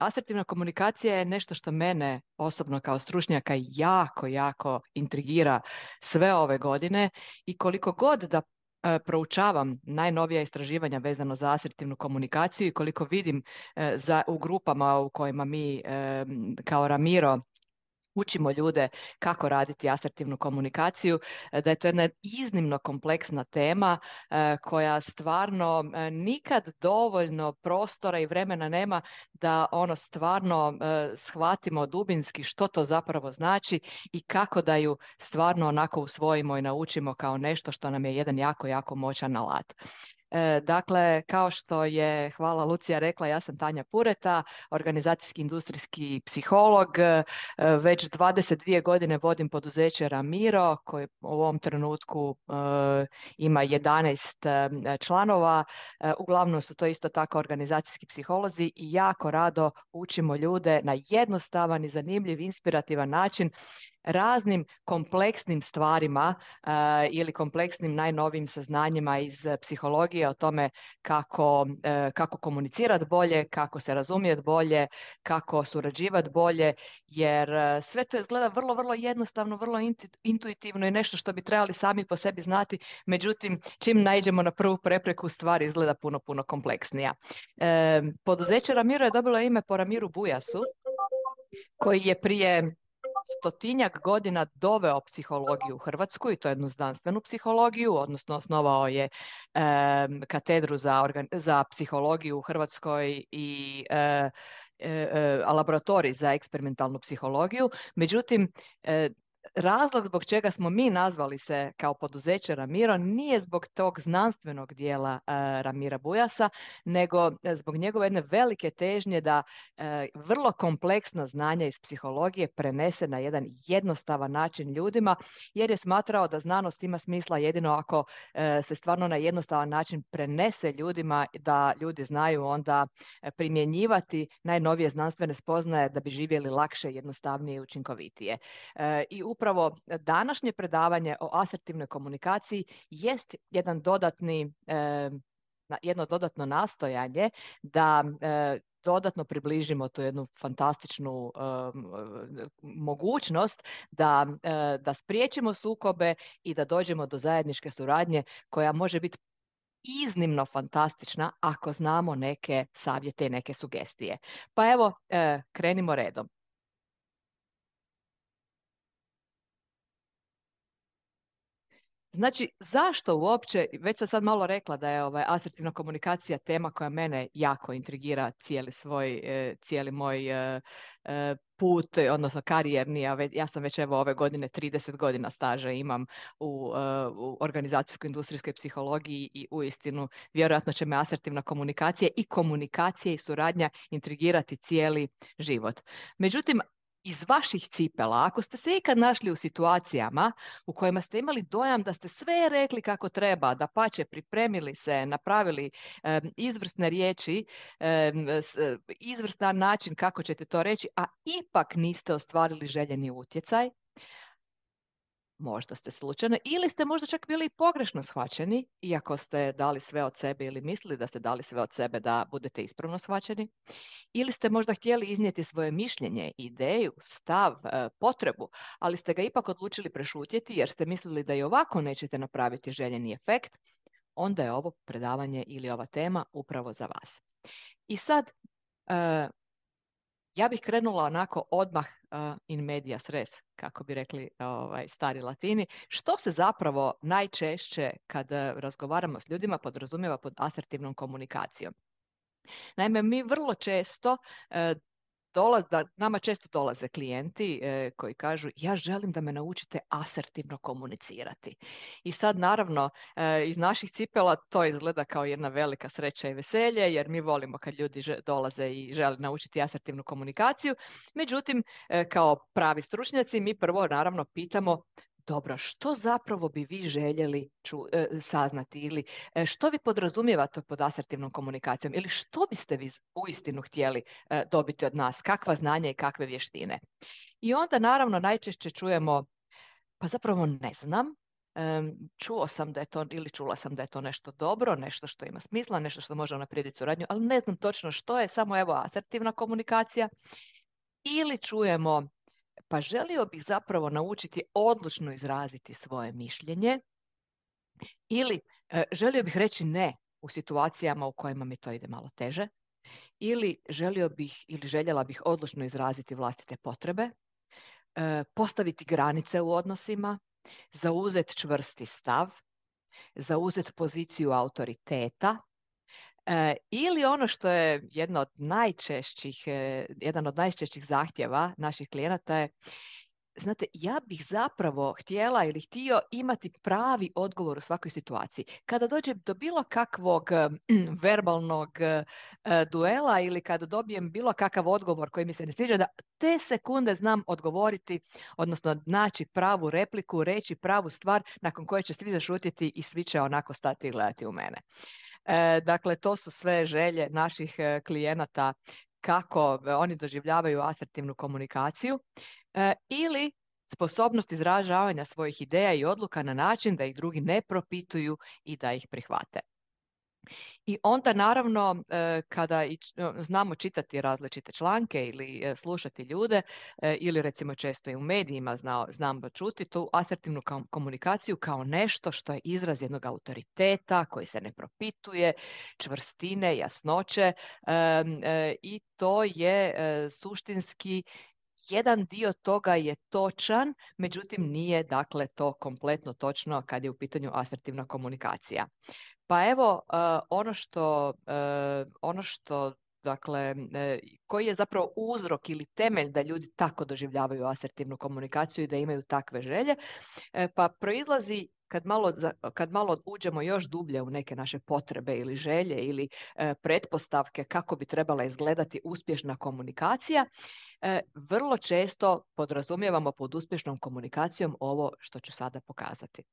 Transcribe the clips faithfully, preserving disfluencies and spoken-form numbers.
asertivna komunikacija je nešto što mene osobno kao stručnjaka jako, jako intrigira sve ove godine i koliko god da e, proučavam najnovija istraživanja vezano za asertivnu komunikaciju i koliko vidim e, za, u grupama u kojima mi e, kao Ramiro učimo ljude kako raditi asertivnu komunikaciju, da je to jedna iznimno kompleksna tema e, koja stvarno e, nikad dovoljno prostora i vremena nema da ono stvarno e, shvatimo dubinski što to zapravo znači i kako da ju stvarno onako usvojimo i naučimo kao nešto što nam je jedan jako, jako moćan alat. E, Dakle, kao što je, hvala Lucija rekla, ja sam Tanja Pureta, organizacijski industrijski psiholog. E, Već dvadeset dvije godine vodim poduzeće Ramiro, koje u ovom trenutku e, ima jedanaest e, članova. E, uglavnom su to isto tako organizacijski psiholozi i jako rado učimo ljude na jednostavan i zanimljiv, inspirativan način raznim kompleksnim stvarima uh, ili kompleksnim najnovijim saznanjima iz uh, psihologije o tome kako, uh, kako komunicirati bolje, kako se razumjeti bolje, kako surađivati bolje, jer uh, sve to izgleda vrlo, vrlo jednostavno, vrlo intu- intuitivno i nešto što bi trebali sami po sebi znati, međutim, čim naiđemo na prvu prepreku, stvar izgleda puno, puno kompleksnija. Uh, poduzeće Ramiro je dobilo ime po Ramiru Bujasu, koji je prije stotinjak godina doveo psihologiju u Hrvatsku i to jednu znanstvenu psihologiju, odnosno osnovao je em, katedru za, organ, za psihologiju u Hrvatskoj i e, e, e, laboratorij za eksperimentalnu psihologiju. Međutim, e, razlog zbog čega smo mi nazvali se kao poduzeće Ramiro nije zbog tog znanstvenog dijela uh, Ramira Bujasa, nego zbog njegove jedne velike težnje da uh, vrlo kompleksna znanja iz psihologije prenese na jedan jednostavan način ljudima, jer je smatrao da znanost ima smisla jedino ako uh, se stvarno na jednostavan način prenese ljudima, da ljudi znaju onda primjenjivati najnovije znanstvene spoznaje da bi živjeli lakše, jednostavnije i učinkovitije. Uh, I upravo današnje predavanje o asertivnoj komunikaciji jest jedan dodatni, eh, jedno dodatno nastojanje da eh, dodatno približimo tu jednu fantastičnu eh, mogućnost da, eh, da spriječimo sukobe i da dođemo do zajedničke suradnje koja može biti iznimno fantastična ako znamo neke savjete i neke sugestije. Pa evo, eh, krenimo redom. Znači, zašto uopće, već sam sad malo rekla da je ovaj, asertivna komunikacija tema koja mene jako intrigira cijeli svoj, e, cijeli moj e, e, put, odnosno karijerni, ja, ja sam već evo ove godine trideset godina staža imam u, e, u organizacijskoj industrijskoj psihologiji i uistinu vjerojatno će me asertivna komunikacija i komunikacija i suradnja intrigirati cijeli život. Međutim, iz vaših cipela, ako ste se ikad našli u situacijama u kojima ste imali dojam da ste sve rekli kako treba, da pače pripremili se, napravili um, izvrsne riječi, um, s, izvrstan način kako ćete to reći, a ipak niste ostvarili željeni utjecaj, možda ste slučajno ili ste možda čak bili pogrešno shvaćeni, iako ste dali sve od sebe ili mislili da ste dali sve od sebe da budete ispravno shvaćeni, ili ste možda htjeli iznijeti svoje mišljenje, ideju, stav, potrebu, ali ste ga ipak odlučili prešutjeti jer ste mislili da i ovako nećete napraviti željeni efekt, onda je ovo predavanje ili ova tema upravo za vas. I sad, ja bih krenula onako odmah uh, in medias res, kako bi rekli ovaj, stari Latini. Što se zapravo najčešće kad razgovaramo s ljudima podrazumijeva pod asertivnom komunikacijom? Naime, mi vrlo često uh, Dolaz, da, nama često dolaze klijenti e, koji kažu ja želim da me naučite asertivno komunicirati. I sad naravno e, iz naših cipela to izgleda kao jedna velika sreća i veselje jer mi volimo kad ljudi že, dolaze i žele naučiti asertivnu komunikaciju. Međutim, e, kao pravi stručnjaci mi prvo naravno pitamo dobro, što zapravo bi vi željeli ču, e, saznati ili e, što vi podrazumijevate pod asertivnom komunikacijom ili što biste vi uistinu htjeli e, dobiti od nas, kakva znanja i kakve vještine. I onda naravno najčešće čujemo pa zapravo ne znam, em, čuo sam da je to ili čula sam da je to nešto dobro, nešto što ima smisla, nešto što može unaprijediti suradnju, ali ne znam točno što je, samo evo asertivna komunikacija. Ili čujemo, pa želio bih zapravo naučiti odlučno izraziti svoje mišljenje, ili e, želio bih reći ne u situacijama u kojima mi to ide malo teže, ili želio bih ili željela bih odlučno izraziti vlastite potrebe, e, postaviti granice u odnosima, zauzeti čvrsti stav, zauzeti poziciju autoriteta, e, ili ono što je jedno od najčešćih, e, jedan od najčešćih zahtjeva naših klijenata je, znate, ja bih zapravo htjela ili htio imati pravi odgovor u svakoj situaciji. Kada dođe do bilo kakvog verbalnog e, duela ili kada dobijem bilo kakav odgovor koji mi se ne sviđa, da te sekunde znam odgovoriti, odnosno naći pravu repliku, reći pravu stvar nakon koje će svi zašutiti i svi će onako stati i gledati u mene. E, dakle, to su sve želje naših e, klijenata kako oni doživljavaju asertivnu komunikaciju, e, ili sposobnost izražavanja svojih ideja i odluka na način da ih drugi ne propituju i da ih prihvate. I onda naravno e, kada i znamo čitati različite članke ili e, slušati ljude e, ili recimo često i u medijima znao, znam čuti tu asertivnu komunikaciju kao nešto što je izraz jednog autoriteta koji se ne propituje, čvrstine, jasnoće, e, e, i to je e, suštinski jedan dio toga je točan, međutim nije dakle to kompletno točno kad je u pitanju asertivna komunikacija. Pa evo, uh, ono što, uh, ono što dakle, uh, koji je zapravo uzrok ili temelj da ljudi tako doživljavaju asertivnu komunikaciju i da imaju takve želje, uh, pa proizlazi kad malo, kad malo uđemo još dublje u neke naše potrebe ili želje ili uh, pretpostavke kako bi trebala izgledati uspješna komunikacija, uh, vrlo često podrazumijevamo pod uspješnom komunikacijom ovo što ću sada pokazati.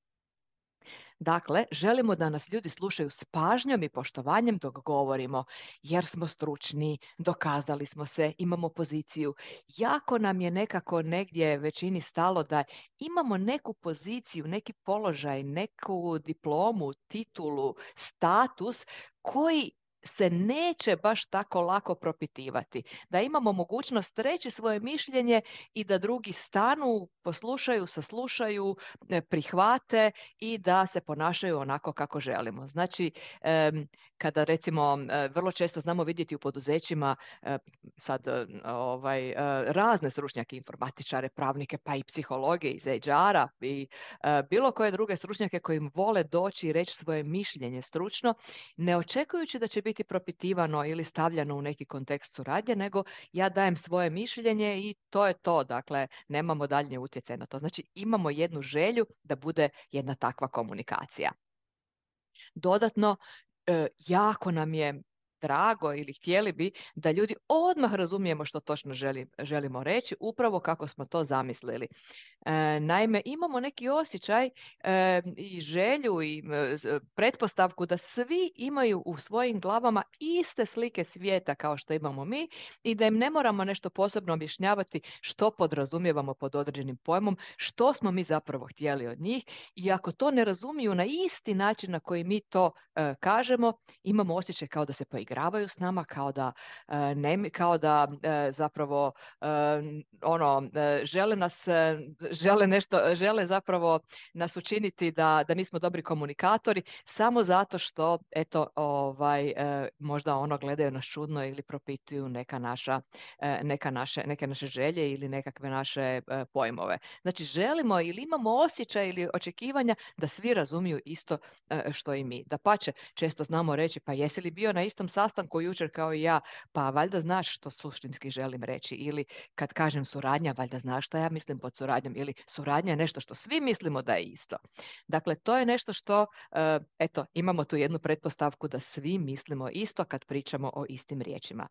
Dakle, želimo da nas ljudi slušaju s pažnjom i poštovanjem dok govorimo, jer smo stručni, dokazali smo se, imamo poziciju. Jako nam je nekako negdje većini stalo da imamo neku poziciju, neki položaj, neku diplomu, titulu, status koji se neće baš tako lako propitivati. Da imamo mogućnost reći svoje mišljenje i da drugi stanu, poslušaju, saslušaju, prihvate i da se ponašaju onako kako želimo. Znači, kada recimo vrlo često znamo vidjeti u poduzećima sad ovaj, razne stručnjake, informatičare, pravnike, pa i psihologe iz H R-a i bilo koje druge stručnjake koji im vole doći i reći svoje mišljenje stručno, ne očekujući da će biti propitivano ili stavljano u neki kontekst suradnje, nego ja dajem svoje mišljenje i to je to. Dakle, nemamo daljnje utjecaj na to. Znači, imamo jednu želju da bude jedna takva komunikacija. Dodatno, jako nam je drago ili htjeli bi da ljudi odmah razumijemo što točno želi, želimo reći, upravo kako smo to zamislili. E, naime, imamo neki osjećaj e, i želju i e, pretpostavku da svi imaju u svojim glavama iste slike svijeta kao što imamo mi i da im ne moramo nešto posebno objašnjavati što podrazumijevamo pod određenim pojmom, što smo mi zapravo htjeli od njih, i ako to ne razumiju na isti način na koji mi to e, kažemo, imamo osjećaj kao da se poigravaju s nama, kao da, e, ne, kao da e, zapravo e, ono, e, žele nas žele nešto, žele zapravo nas učiniti da, da nismo dobri komunikatori samo zato što eto ovaj e, možda ono gledaju nas čudno ili propituju neka naša, e, neka naše, neke naše želje ili nekakve naše e, pojmove. Znači želimo ili imamo osjećaj ili očekivanja da svi razumiju isto e, što i mi. Dapače, često znamo reći, pa jesi li bio na istom sastanku jučer kao i ja, pa valjda znaš što suštinski želim reći, ili kad kažem suradnja, valjda znaš što ja mislim pod suradnjom, ili suradnja je nešto što svi mislimo da je isto. Dakle, to je nešto što, eto, imamo tu jednu pretpostavku da svi mislimo isto kad pričamo o istim riječima.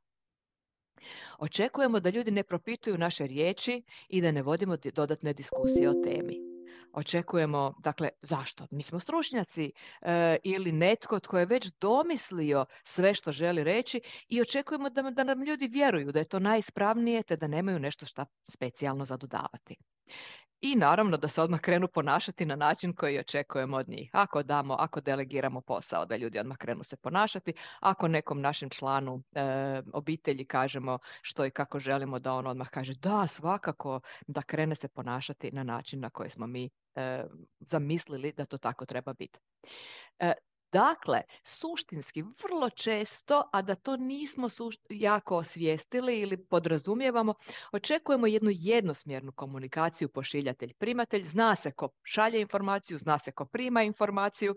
Očekujemo da ljudi ne propituju naše riječi i da ne vodimo dodatne diskusije o temi. Očekujemo, dakle, zašto? Mi smo stručnjaci e, ili netko tko je već domislio sve što želi reći i očekujemo da, da nam ljudi vjeruju da je to najispravnije te da nemaju nešto šta specijalno za dodavati. I naravno da se odmah krenu ponašati na način koji očekujemo od njih. Ako damo, ako delegiramo posao, da ljudi odmah krenu se ponašati, ako nekom našem članu e, obitelji kažemo što i kako želimo, da on odmah kaže da, svakako, da krene se ponašati na način na koji smo mi e, zamislili da to tako treba biti. E, Dakle, suštinski, vrlo često, a da to nismo sušt- jako osvijestili ili podrazumijevamo, očekujemo jednu jednosmjernu komunikaciju pošiljatelj-primatelj. Zna se ko šalje informaciju, zna se ko prima informaciju,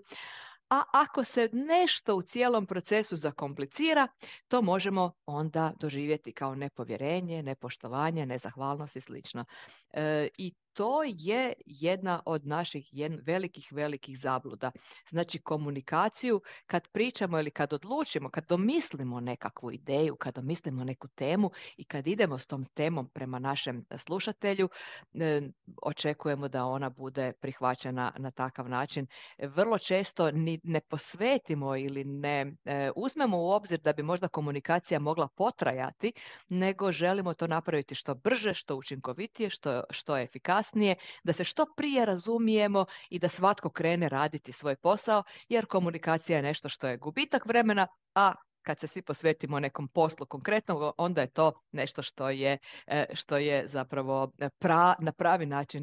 a ako se nešto u cijelom procesu zakomplicira, to možemo onda doživjeti kao nepovjerenje, nepoštovanje, nezahvalnost i slično. E, I to je jedna od naših jed, velikih, velikih zabluda. Znači komunikaciju kad pričamo ili kad odlučimo, kad domislimo nekakvu ideju, kad domislimo neku temu i kad idemo s tom temom prema našem slušatelju, e, očekujemo da ona bude prihvaćena na takav način. Vrlo često ni ne posvetimo ili ne e, uzmemo u obzir da bi možda komunikacija mogla potrajati, nego želimo to napraviti što brže, što učinkovitije, što, što efikasnije, da se što prije razumijemo i da svatko krene raditi svoj posao, jer komunikacija je nešto što je gubitak vremena, a kad se svi posvetimo nekom poslu konkretno, onda je to nešto što je, što je zapravo pra, na pravi način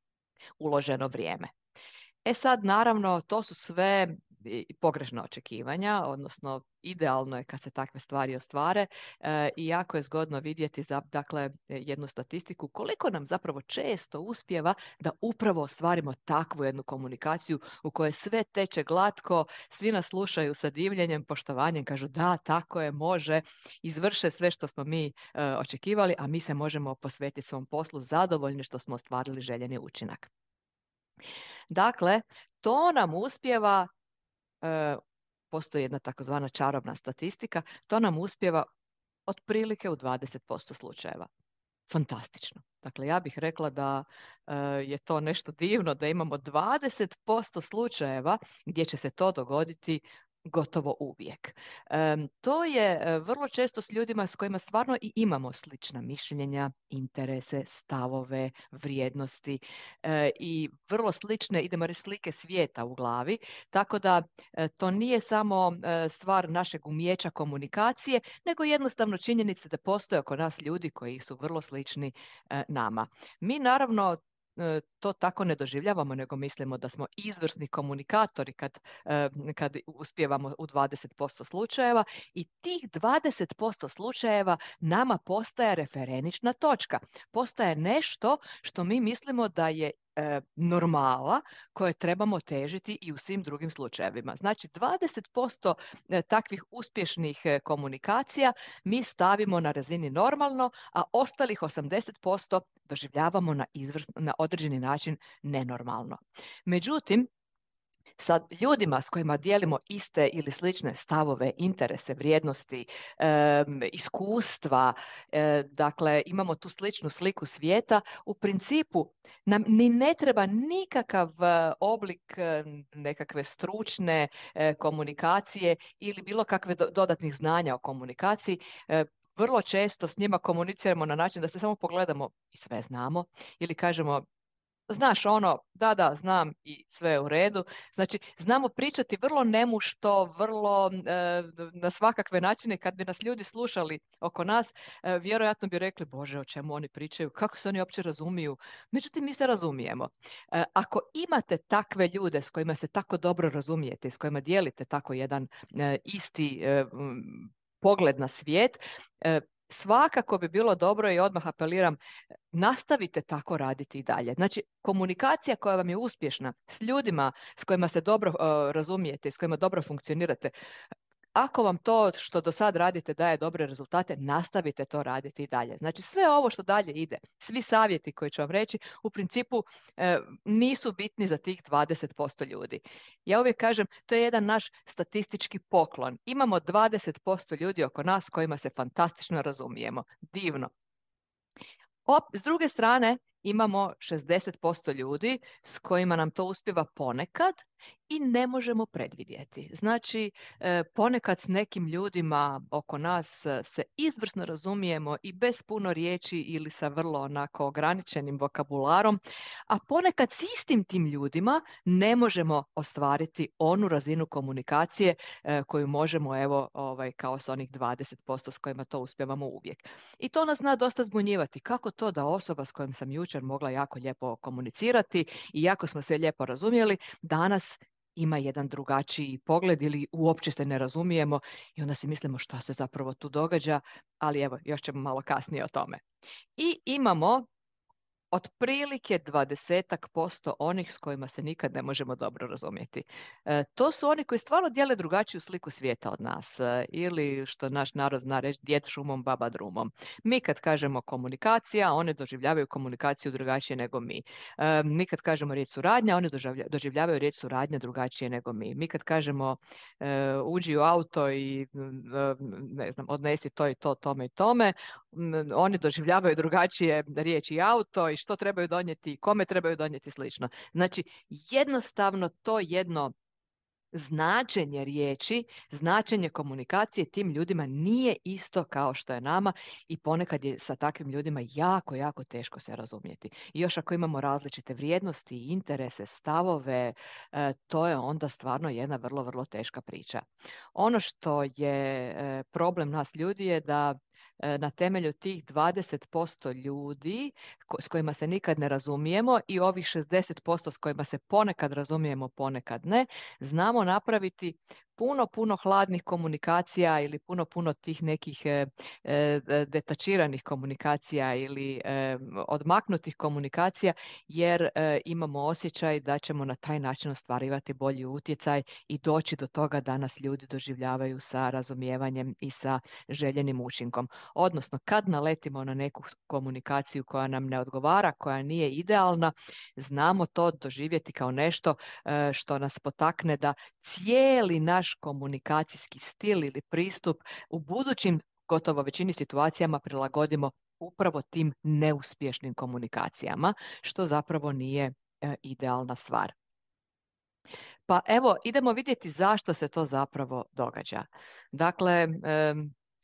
uloženo vrijeme. E sad, naravno, to su sve pogrešna očekivanja, odnosno idealno je kad se takve stvari ostvare e, i jako je zgodno vidjeti za, dakle, jednu statistiku koliko nam zapravo često uspijeva da upravo ostvarimo takvu jednu komunikaciju u kojoj sve teče glatko, svi nas slušaju sa divljenjem, poštovanjem, kažu da, tako je, može, izvrše sve što smo mi e, očekivali, a mi se možemo posvetiti svom poslu zadovoljni što smo ostvarili željeni učinak. Dakle, to nam uspijeva, e, postoji jedna takozvana čarobna statistika, to nam uspijeva otprilike u dvadeset posto slučajeva. Fantastično. Dakle, ja bih rekla da e, je to nešto divno, da imamo dvadeset posto slučajeva gdje će se to dogoditi gotovo uvijek. E, to je vrlo često s ljudima s kojima stvarno i imamo slična mišljenja, interese, stavove, vrijednosti e, i vrlo slične, idemo reći, slike svijeta u glavi, tako da e, to nije samo e, stvar našeg umijeća komunikacije, nego jednostavno činjenica da postoje oko nas ljudi koji su vrlo slični e, nama. Mi naravno to tako ne doživljavamo, nego mislimo da smo izvrsni komunikatori kad, kad uspijevamo u dvadeset posto slučajeva i tih dvadeset posto slučajeva nama postaje referenična točka. Postaje nešto što mi mislimo da je normala koje trebamo težiti i u svim drugim slučajevima. Znači dvadeset posto takvih uspješnih komunikacija mi stavimo na razini normalno, a ostalih osamdeset posto doživljavamo na, izvrs, na određeni način nenormalno. Međutim, sa ljudima s kojima dijelimo iste ili slične stavove, interese, vrijednosti, e, iskustva, e, dakle imamo tu sličnu sliku svijeta, u principu nam ni ne treba nikakav oblik nekakve stručne e, komunikacije ili bilo kakve do, dodatnih znanja o komunikaciji. E, vrlo često s njima komuniciramo na način da se samo pogledamo i sve znamo, ili kažemo znaš ono, da, da, znam i sve je u redu. Znači, znamo pričati vrlo nemušto, vrlo e, na svakakve načine. Kad bi nas ljudi slušali oko nas, e, vjerojatno bi rekli, Bože, o čemu oni pričaju, kako se oni uopće razumiju. Međutim, mi se razumijemo. E, ako imate takve ljude s kojima se tako dobro razumijete, s kojima dijelite tako jedan e, isti e, pogled na svijet, e, svakako bi bilo dobro i odmah apeliram, nastavite tako raditi i dalje. Znači, komunikacija koja vam je uspješna s ljudima s kojima se dobro uh, razumijete, s kojima dobro funkcionirate, ako vam to što do sad radite daje dobre rezultate, nastavite to raditi i dalje. Znači, sve ovo što dalje ide, svi savjeti koji ću vam reći, u principu e, nisu bitni za tih dvadeset posto ljudi. Ja uvijek kažem, to je jedan naš statistički poklon. Imamo dvadeset posto ljudi oko nas kojima se fantastično razumijemo. Divno. Op, s druge strane, imamo šezdeset posto ljudi s kojima nam to uspijeva ponekad i ne možemo predvidjeti. Znači, ponekad s nekim ljudima oko nas se izvrsno razumijemo i bez puno riječi ili sa vrlo onako ograničenim vokabularom, a ponekad s istim tim ljudima ne možemo ostvariti onu razinu komunikacije koju možemo, evo, ovaj, kao s onih dvadeset posto s kojima to uspijevamo uvijek. I to nas zna dosta zbunjivati. Kako to da osoba s kojom sam jučer mogla jako lijepo komunicirati i jako smo se lijepo razumjeli, danas ima jedan drugačiji pogled ili uopće se ne razumijemo i onda si mislimo šta se zapravo tu događa, ali evo, još ćemo malo kasnije o tome. I imamo otprilike dvadesetak posto onih s kojima se nikad ne možemo dobro razumjeti. E, to su oni koji stvarno dijele drugačiju sliku svijeta od nas, e, ili što naš narod zna reći, djed šumom, baba drumom. Mi kad kažemo komunikacija, one doživljavaju komunikaciju drugačije nego mi. E, mi kad kažemo riječ suradnja, one doživljavaju riječ suradnja drugačije nego mi. Mi kad kažemo e, uđi u auto i e, ne znam, odnesi to i to, tome i tome, oni doživljavaju drugačije riječi auto i što trebaju donijeti i kome trebaju donijeti slično. Znači, jednostavno to jedno značenje riječi, značenje komunikacije tim ljudima nije isto kao što je nama i ponekad je sa takvim ljudima jako, jako teško se razumjeti. I još ako imamo različite vrijednosti, interese, stavove, to je onda stvarno jedna vrlo, vrlo teška priča. Ono što je problem nas ljudi je da na temelju tih dvadeset posto ljudi s kojima se nikad ne razumijemo i ovih šezdeset posto s kojima se ponekad razumijemo, ponekad ne, znamo napraviti puno, puno hladnih komunikacija ili puno, puno tih nekih e, e, detačiranih komunikacija ili e, odmaknutih komunikacija, jer e, imamo osjećaj da ćemo na taj način ostvarivati bolji utjecaj i doći do toga da nas ljudi doživljavaju sa razumijevanjem i sa željenim učinkom. Odnosno, kad naletimo na neku komunikaciju koja nam ne odgovara, koja nije idealna, znamo to doživjeti kao nešto e, što nas potakne da cijeli naš komunikacijski stil ili pristup u budućim, gotovo većini situacijama, prilagodimo upravo tim neuspješnim komunikacijama, što zapravo nije e, idealna stvar. Pa evo, idemo vidjeti zašto se to zapravo događa. Dakle, e,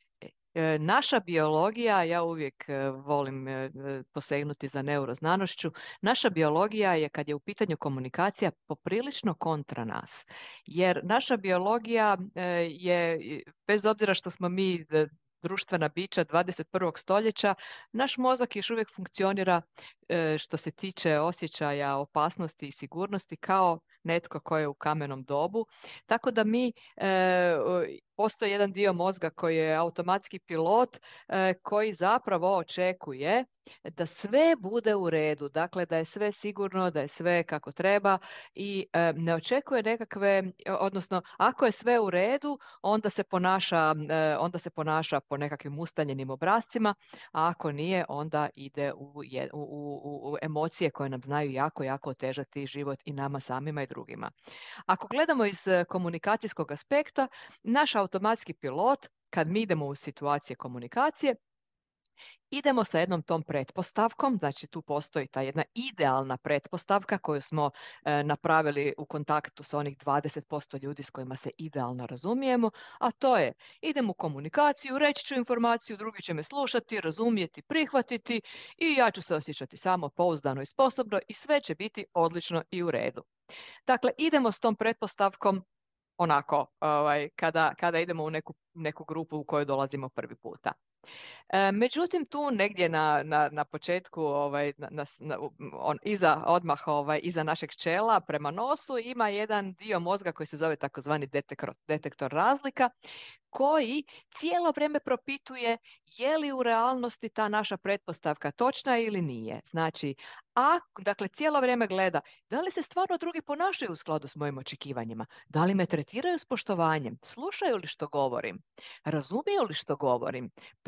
naša biologija, ja uvijek volim posegnuti za neuroznanošću, naša biologija je, kad je u pitanju komunikacija, poprilično kontra nas. Jer naša biologija je, bez obzira što smo mi društvena bića dvadeset prvog stoljeća, naš mozak još uvijek funkcionira što se tiče osjećaja opasnosti i sigurnosti kao netko ko je u kamenom dobu. Tako da mi, e, postoji jedan dio mozga koji je automatski pilot e, koji zapravo očekuje da sve bude u redu, dakle da je sve sigurno, da je sve kako treba i e, ne očekuje nekakve, odnosno ako je sve u redu, onda se ponaša, e, onda se ponaša po nekakvim ustaljenim obrascima, a ako nije, onda ide u, u, u, u emocije koje nam znaju jako, jako otežati život i nama samima i drugima. Ako gledamo iz komunikacijskog aspekta, naš automatski pilot, kad mi idemo u situacije komunikacije, idemo sa jednom tom pretpostavkom, znači tu postoji ta jedna idealna pretpostavka koju smo e, napravili u kontaktu s onih dvadeset posto ljudi s kojima se idealno razumijemo, a to je idem u komunikaciju, reći ću informaciju, drugi će me slušati, razumjeti, prihvatiti i ja ću se osjećati samo pouzdano i sposobno i sve će biti odlično i u redu. Dakle, idemo s tom pretpostavkom onako, ovaj, kada, kada idemo u neku, neku grupu u kojoj dolazimo prvi puta. E, međutim, tu negdje na, na, na početku, ovaj, na, na, on, iza, odmah ovaj, iza našeg čela prema nosu ima jedan dio mozga koji se zove takozvani detektor, detektor razlika, koji cijelo vrijeme propituje je li u realnosti ta naša pretpostavka točna ili nije. Znači, a, dakle, cijelo vrijeme gleda da li se stvarno drugi ponašaju u skladu s mojim očekivanjima, da li me tretiraju s poštovanjem, slušaju li što govorim, razumiju li što govorim,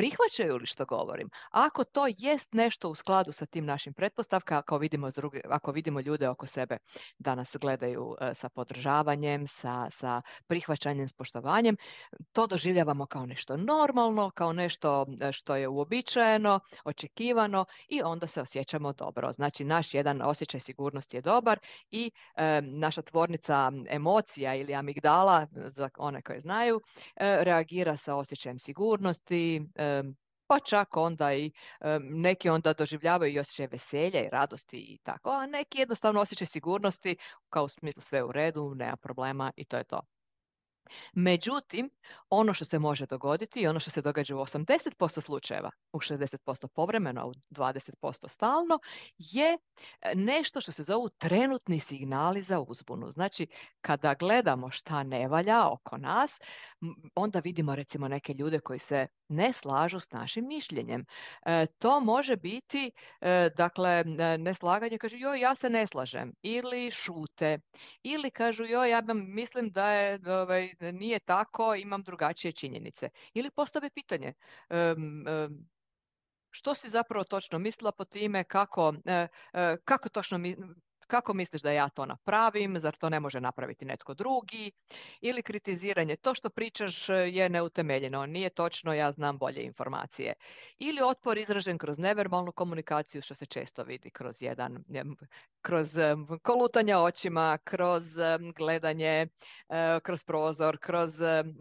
prihvaćaju li što govorim. Ako to jest nešto u skladu sa tim našim pretpostavkama, ako vidimo, druge, ako vidimo ljude oko sebe da nas gledaju e, sa podržavanjem, sa, sa prihvaćanjem, s poštovanjem, to doživljavamo kao nešto normalno, kao nešto što je uobičajeno, očekivano i onda se osjećamo dobro. Znači, naš jedan osjećaj sigurnosti je dobar i e, naša tvornica emocija ili amigdala, za one koje znaju, e, reagira sa osjećajem sigurnosti, e, pa čak onda i e, neki onda doživljavaju i osjećaj veselja i radosti i tako, a neki jednostavno osjećaj sigurnosti kao u smislu sve u redu, nema problema i to je to. Međutim, ono što se može dogoditi i ono što se događa u osamdeset posto slučajeva, u šezdeset posto povremeno, u dvadeset posto stalno, je nešto što se zovu trenutni signali za uzbunu. Znači, kada gledamo šta ne valja oko nas, onda vidimo recimo neke ljude koji se ne slažu s našim mišljenjem. E, to može biti, e, dakle, neslaganje, kažu joj, ja se ne slažem, ili šute, ili kažu joj, ja mislim da je, ovaj, nije tako, imam drugačije činjenice. Ili postave pitanje, um, um, što si zapravo točno mislila po time, kako, uh, uh, kako točno mi, kako misliš da ja to napravim, zar to ne može napraviti netko drugi, ili kritiziranje, to što pričaš je neutemeljeno, nije točno, ja znam bolje informacije. Ili otpor izražen kroz neverbalnu komunikaciju, što se često vidi kroz jedan, kroz kolutanje očima, kroz gledanje, kroz prozor, kroz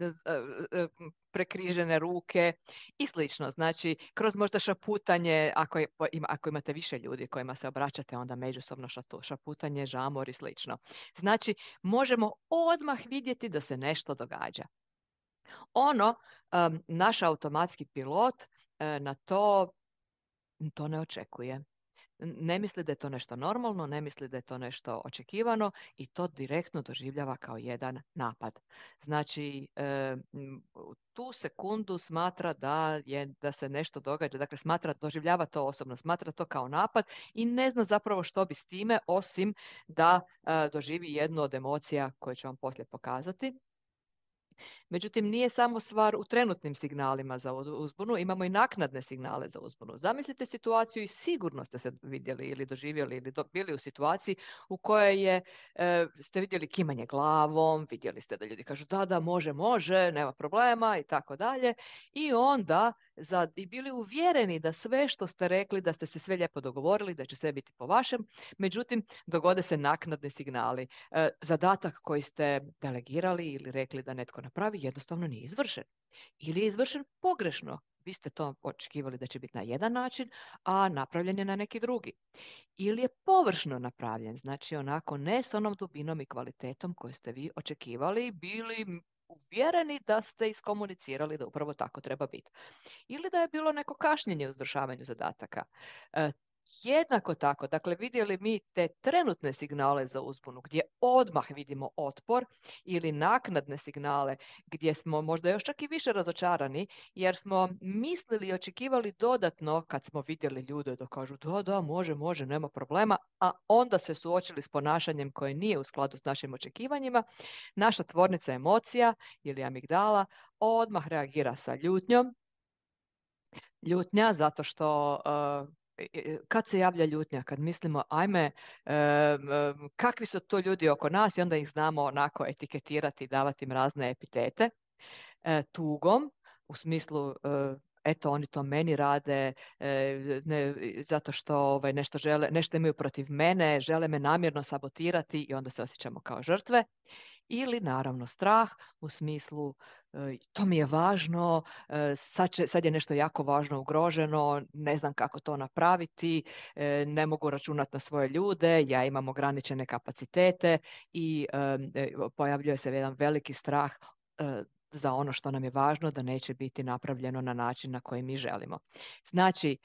prekrižene ruke i slično. Znači, kroz možda šaputanje, ako, je, ako imate više ljudi kojima se obraćate, onda međusobno šaputanje, žamor i slično. Znači, možemo odmah vidjeti da se nešto događa. Ono, um, naš automatski pilot uh, na to, to ne očekuje. Ne misli da je to nešto normalno, ne misli da je to nešto očekivano i to direktno doživljava kao jedan napad. Znači, e, tu sekundu smatra da, je, da se nešto događa, dakle smatra, doživljava to osobno, smatra to kao napad i ne zna zapravo što bi s time, osim da e, doživi jednu od emocija koje ću vam poslije pokazati. Međutim, nije samo stvar u trenutnim signalima za uzbunu, imamo i naknadne signale za uzbunu. Zamislite situaciju i sigurno ste se vidjeli ili doživjeli ili do, bili u situaciji u kojoj je, e, ste vidjeli kimanje glavom, vidjeli ste da ljudi kažu da, da, može, može, nema problema i tako dalje. I onda za, i bili uvjereni da sve što ste rekli, da ste se sve lijepo dogovorili, da će sve biti po vašem, međutim, dogode se naknadni signali. E, zadatak koji ste delegirali ili rekli da netko napravi jednostavno nije izvršen. Ili je izvršen pogrešno. Vi ste to očekivali da će biti na jedan način, a napravljen je na neki drugi. Ili je površno napravljen, znači onako ne s onom dubinom i kvalitetom koju ste vi očekivali, bili uvjereni da ste iskomunicirali da upravo tako treba biti. Ili da je bilo neko kašnjenje u izvršavanju zadataka. E, Jednako tako, dakle vidjeli mi te trenutne signale za uzbunu gdje odmah vidimo otpor ili naknadne signale gdje smo možda još čak i više razočarani jer smo mislili i očekivali dodatno kad smo vidjeli ljude da kažu da, da, može, može, nema problema, a onda se suočili s ponašanjem koje nije u skladu s našim očekivanjima, naša tvornica emocija ili amigdala odmah reagira sa ljutnjom. Ljutnja zato što uh, kad se javlja ljutnja, kad mislimo ajme, kakvi su to ljudi oko nas i onda ih znamo onako etiketirati i davati im razne epitete. Tugom, u smislu eto oni to meni rade ne, zato što ovaj, nešto, žele, nešto imaju protiv mene, žele me namjerno sabotirati i onda se osjećamo kao žrtve. Ili naravno strah u smislu to mi je važno, sad, će, sad je nešto jako važno ugroženo, ne znam kako to napraviti, ne mogu računati na svoje ljude, ja imam ograničene kapacitete i pojavljuje se jedan veliki strah za ono što nam je važno da neće biti napravljeno na način na koji mi želimo. Znači,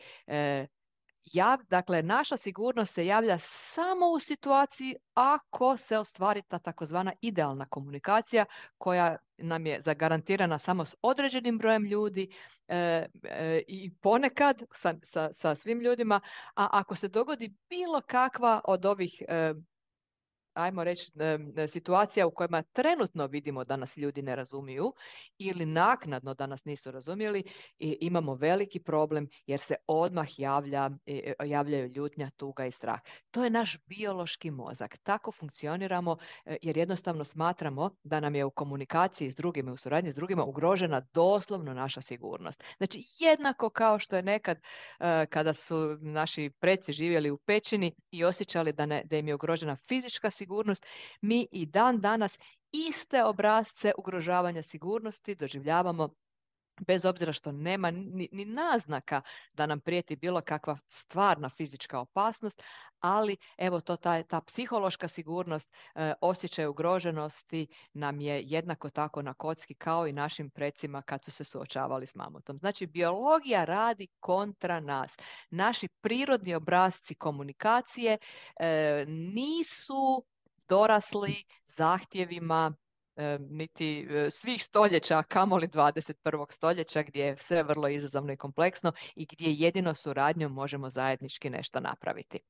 Ja, dakle, naša sigurnost se javlja samo u situaciji ako se ostvari ta takozvana idealna komunikacija koja nam je zagarantirana samo s određenim brojem ljudi e, e, i ponekad sa, sa, sa svim ljudima, a ako se dogodi bilo kakva od ovih e, ajmo reći, situacija u kojima trenutno vidimo da nas ljudi ne razumiju ili naknadno da nas nisu razumjeli, i imamo veliki problem jer se odmah javlja, javljaju ljutnja, tuga i strah. To je naš biološki mozak. Tako funkcioniramo jer jednostavno smatramo da nam je u komunikaciji s drugima, u suradnji s drugima ugrožena doslovno naša sigurnost. Znači, jednako kao što je nekad kada su naši preci živjeli u pećini i osjećali da, ne, da im je ugrožena fizička sigurnost, mi i dan danas iste obrasce ugrožavanja sigurnosti doživljavamo, bez obzira što nema ni, ni naznaka da nam prijeti bilo kakva stvarna fizička opasnost, ali evo to ta, ta psihološka sigurnost, e, osjećaj ugroženosti nam je jednako tako na kocki kao i našim precima kad su se suočavali s mamutom. Znači, biologija radi kontra nas. Naši prirodni obrasci komunikacije e, nisu dorasli zahtjevima niti svih stoljeća, a kamoli dvadeset prvog stoljeća, gdje je sve vrlo izazovno i kompleksno i gdje jedino suradnjom možemo zajednički nešto napraviti.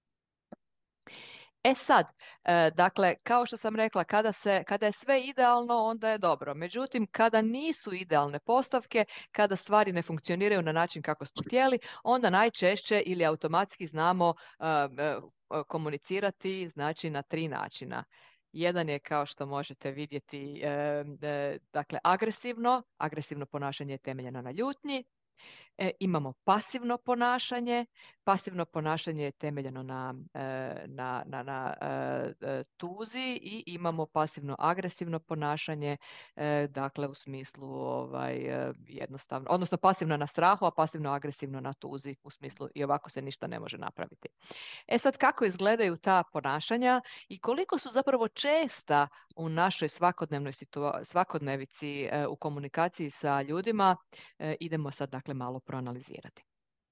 E sad, dakle, kao što sam rekla, kada, se, kada je sve idealno, onda je dobro. Međutim, kada nisu idealne postavke, kada stvari ne funkcioniraju na način kako smo htjeli, onda najčešće ili automatski znamo komunicirati, znači, na tri načina. Jedan je, kao što možete vidjeti, e, e, dakle, agresivno. Agresivno ponašanje je temeljeno na ljutnji. E, imamo pasivno ponašanje. Pasivno ponašanje je temeljeno na, na, na, na e, tuzi, i imamo pasivno-agresivno ponašanje, e, dakle u smislu ovaj, jednostavno, odnosno pasivno na strahu, a pasivno-agresivno na tuzi, u smislu i ovako se ništa ne može napraviti. E sad, kako izgledaju ta ponašanja i koliko su zapravo česta u našoj svakodnevnoj situa- svakodnevici e, u komunikaciji sa ljudima, e, idemo sad dakle malo proanalizirati.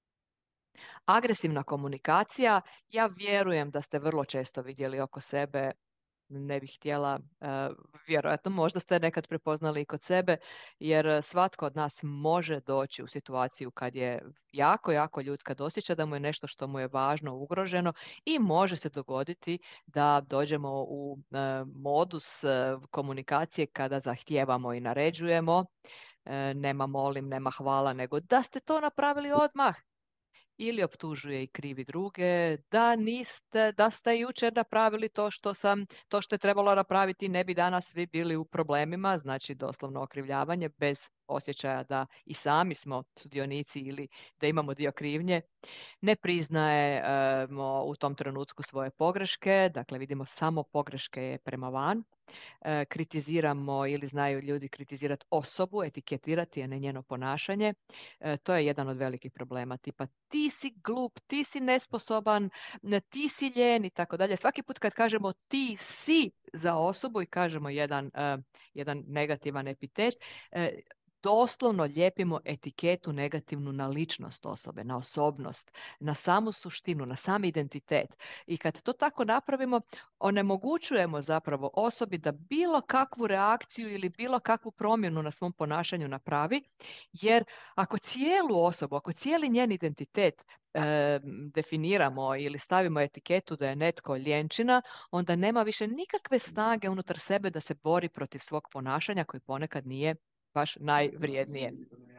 Agresivna komunikacija, ja vjerujem da ste vrlo često vidjeli oko sebe, ne bih htjela, uh, vjerojatno možda ste nekad prepoznali i kod sebe, jer svatko od nas može doći u situaciju kad je jako, jako ljut, kad osjeća da mu je nešto što mu je važno ugroženo, i može se dogoditi da dođemo u uh, modus uh, komunikacije kada zahtijevamo i naređujemo, uh, nema molim, nema hvala, nego da ste to napravili odmah. Ili optužuje i krivi druge, da niste, da ste jučer napravili to što sam, to što je trebalo napraviti, ne bi danas svi bili u problemima, znači doslovno okrivljavanje bez osjećaja da i sami smo sudionici ili da imamo dio krivnje. Ne priznajemo u tom trenutku svoje pogreške, dakle vidimo samo pogreške prema van. E, kritiziramo ili znaju ljudi kritizirati osobu, etiketirati, a ne njeno ponašanje. E, to je jedan od velikih problema, tipa ti si glup, ti si nesposoban, ti si ljen i tako dalje. Svaki put kad kažemo ti si za osobu i kažemo jedan, uh, jedan negativan epitet, uh, doslovno lijepimo etiketu negativnu na ličnost osobe, na osobnost, na samu suštinu, na sam identitet. I kad to tako napravimo, onemogućujemo zapravo osobi da bilo kakvu reakciju ili bilo kakvu promjenu na svom ponašanju napravi, jer ako cijelu osobu, ako cijeli njen identitet e, definiramo ili stavimo etiketu da je netko ljenčina, onda nema više nikakve snage unutar sebe da se bori protiv svog ponašanja koje ponekad nije baš najvrijednije.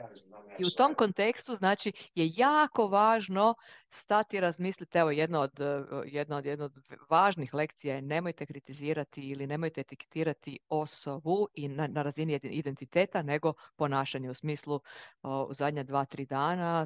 I u tom kontekstu, znači, je jako važno stati i razmisliti, evo jedna od, jedna od, jedna od važnih lekcija je nemojte kritizirati ili nemojte etiketirati osobu i na, na razini identiteta, nego ponašanje u smislu o, u zadnja dva, tri dana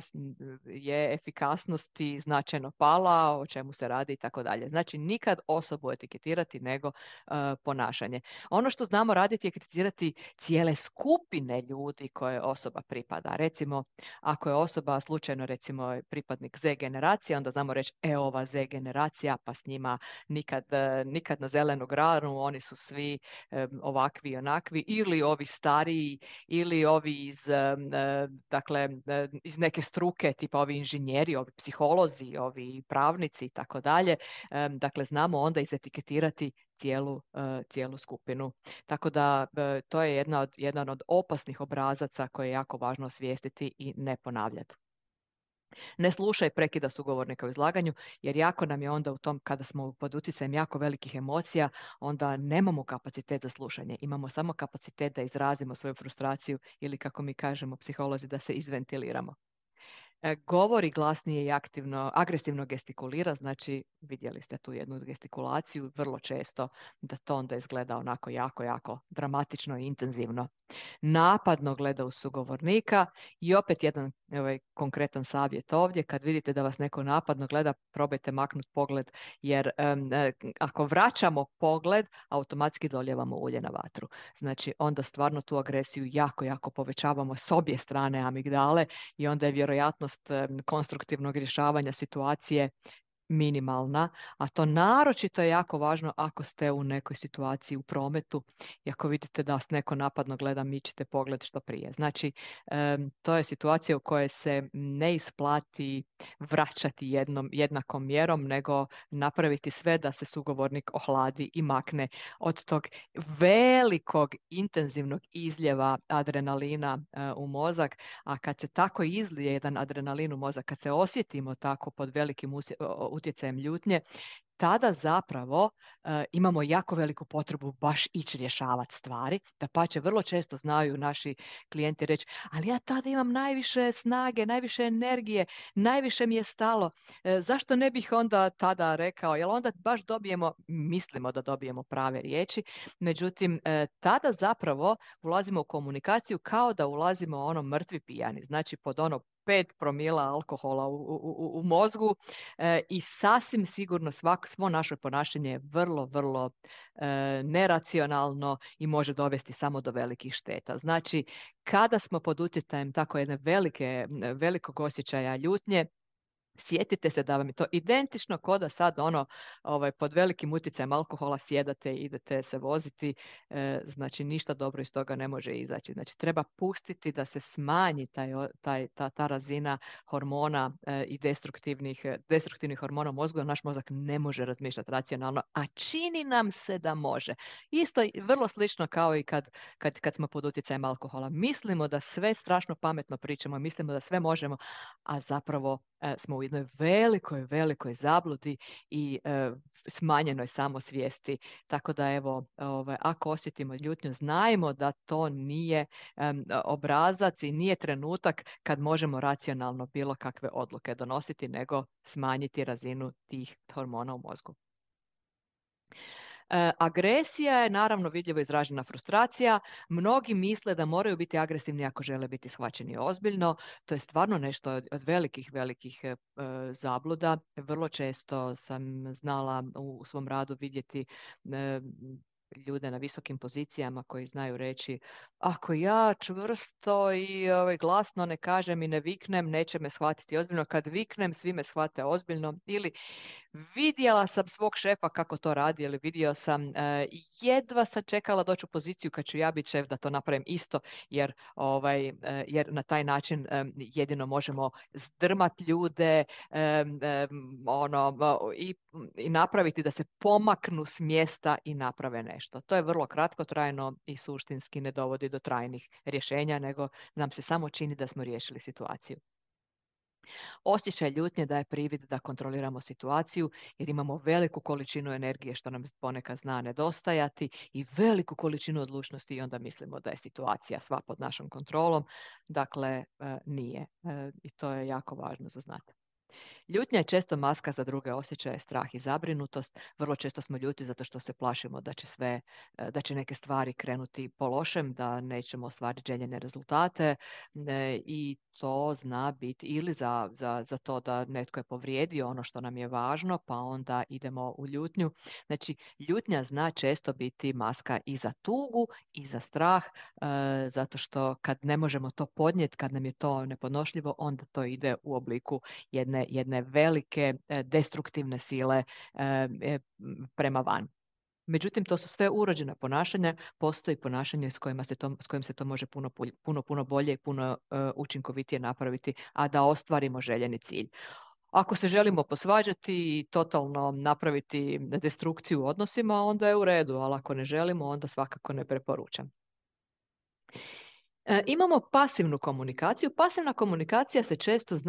je efikasnosti značajno pala, o čemu se radi i tako dalje. Znači, nikad osobu etiketirati, nego uh, ponašanje. Ono što znamo raditi je kritizirati cijele skupine ljudi koje osoba pripada. Recimo, ako je osoba slučajno recimo pripadnik Z generacije, onda znamo reći e ova Z generacija, pa s njima nikad, nikad na zelenu granu, oni su svi um, ovakvi i onakvi, ili ovi stariji, ili ovi iz, um, dakle, iz neke struke, tipa ovi inženjeri, ovi psiholozi, ovi pravnici i tako dalje. Dakle, znamo onda izetiketirati cijelu, uh, cijelu skupinu. Tako da uh, to je jedna od, jedan od opasnih obrazaca koje je jako važno osvijestiti i ne ponavljati. Ne slušaj, prekida sugovornika u izlaganju, jer jako nam je onda u tom, kada smo pod utjecajem jako velikih emocija, onda nemamo kapacitet za slušanje. Imamo samo kapacitet da izrazimo svoju frustraciju ili, kako mi kažemo psiholozi, da se izventiliramo. E, govori glasnije i aktivno, agresivno gestikulira, znači vidjeli ste tu jednu gestikulaciju, vrlo često da to onda izgleda onako jako, jako dramatično i intenzivno. Napadno gleda u sugovornika i opet jedan ovaj, konkretan savjet ovdje, kad vidite da vas neko napadno gleda, probajte maknuti pogled, jer um, ako vraćamo pogled, automatski doljevamo ulje na vatru. Znači onda stvarno tu agresiju jako, jako povećavamo s obje strane amigdale i onda je vjerojatnost um, konstruktivnog rješavanja situacije minimalna, a to naročito je jako važno ako ste u nekoj situaciji u prometu i ako vidite da vas neko napadno gleda, mičite pogled što prije. Znači, um, to je situacija u kojoj se ne isplati vraćati jednom, jednakom mjerom, nego napraviti sve da se sugovornik ohladi i makne od tog velikog intenzivnog izljeva adrenalina uh, u mozak, a kad se tako izlije jedan adrenalin u mozak, kad se osjetimo tako pod velikim utjecajem ljutnje, tada zapravo uh, imamo jako veliku potrebu baš ići rješavati stvari. Dapače, vrlo često znaju naši klijenti reći, ali ja tada imam najviše snage, najviše energije, najviše mi je stalo. E, zašto ne bih onda tada rekao, jer onda baš dobijemo, mislimo da dobijemo prave riječi, međutim, e, tada zapravo ulazimo u komunikaciju kao da ulazimo ono mrtvi pijani, znači pod ono pet promila alkohola u, u, u mozgu e, i sasvim sigurno svako, svo naše ponašanje je vrlo, vrlo e, neracionalno i može dovesti samo do velikih šteta. Znači, kada smo pod utjecajem tako jedne velike, velikog osjećaja ljutnje, sjetite se da vam je to identično kao da sad ono, ovaj, pod velikim utjecajem alkohola sjedate i idete se voziti, e, znači ništa dobro iz toga ne može izaći. Znači treba pustiti da se smanji taj, taj, ta, ta razina hormona e, i destruktivnih, destruktivnih hormona u mozgu, da naš mozak ne može razmišljati racionalno, a čini nam se da može. Isto vrlo slično kao i kad, kad, kad smo pod utjecajem alkohola. Mislimo da sve strašno pametno pričamo, mislimo da sve možemo, a zapravo e, smo u jednoj velikoj, velikoj zabludi i e, smanjenoj samosvijesti. Tako da evo, ovaj, ako osjetimo ljutnju, znajmo da to nije um, obrazac i nije trenutak kad možemo racionalno bilo kakve odluke donositi, nego smanjiti razinu tih hormona u mozgu. E, agresija je naravno vidljivo izražena frustracija. Mnogi misle da moraju biti agresivni ako žele biti shvaćeni ozbiljno. To je stvarno nešto od, od velikih, velikih e, zabluda. Vrlo često sam znala u, u svom radu vidjeti e, ljude na visokim pozicijama koji znaju reći, ako ja čvrsto i ovaj, glasno ne kažem i ne viknem, neće me shvatiti ozbiljno. Kad viknem, svi me shvate ozbiljno. Ili vidjela sam svog šefa kako to radi, ili vidio sam, eh, jedva sam čekala doći u poziciju kad ću ja biti šef da to napravim isto, jer, ovaj, eh, jer na taj način eh, jedino možemo zdrmati ljude eh, eh, ono, i, i napraviti da se pomaknu s mjesta i naprave nešto. To je vrlo kratkotrajno i suštinski ne dovodi do trajnih rješenja, nego nam se samo čini da smo riješili situaciju. Osjećaj ljutnje daje privid da kontroliramo situaciju jer imamo veliku količinu energije što nam ponekad zna nedostajati i veliku količinu odlučnosti i onda mislimo da je situacija sva pod našom kontrolom. Dakle, nije. I to je jako važno za znati. Ljutnja je često maska za druge osjećaje, strah i zabrinutost. Vrlo često smo ljuti zato što se plašimo da će sve, da će neke stvari krenuti po lošem, da nećemo ostvariti željene rezultate i to zna biti ili za, za, za to da netko je povrijedio ono što nam je važno, pa onda idemo u ljutnju. Znači, ljutnja zna često biti maska i za tugu i za strah, zato što kad ne možemo to podnijeti, kad nam je to nepodnošljivo, onda to ide u obliku jedne, jedne velike destruktivne sile prema van. Međutim, to su sve urođena ponašanja, postoji ponašanje s, kojima se to, s kojim se to može puno, puno, puno bolje i puno uh, učinkovitije napraviti, a da ostvarimo željeni cilj. Ako se želimo posvađati i totalno napraviti destrukciju u odnosima, onda je u redu, ali ako ne želimo, onda svakako ne preporučam. E, imamo pasivnu komunikaciju. Pasivna komunikacija se često zna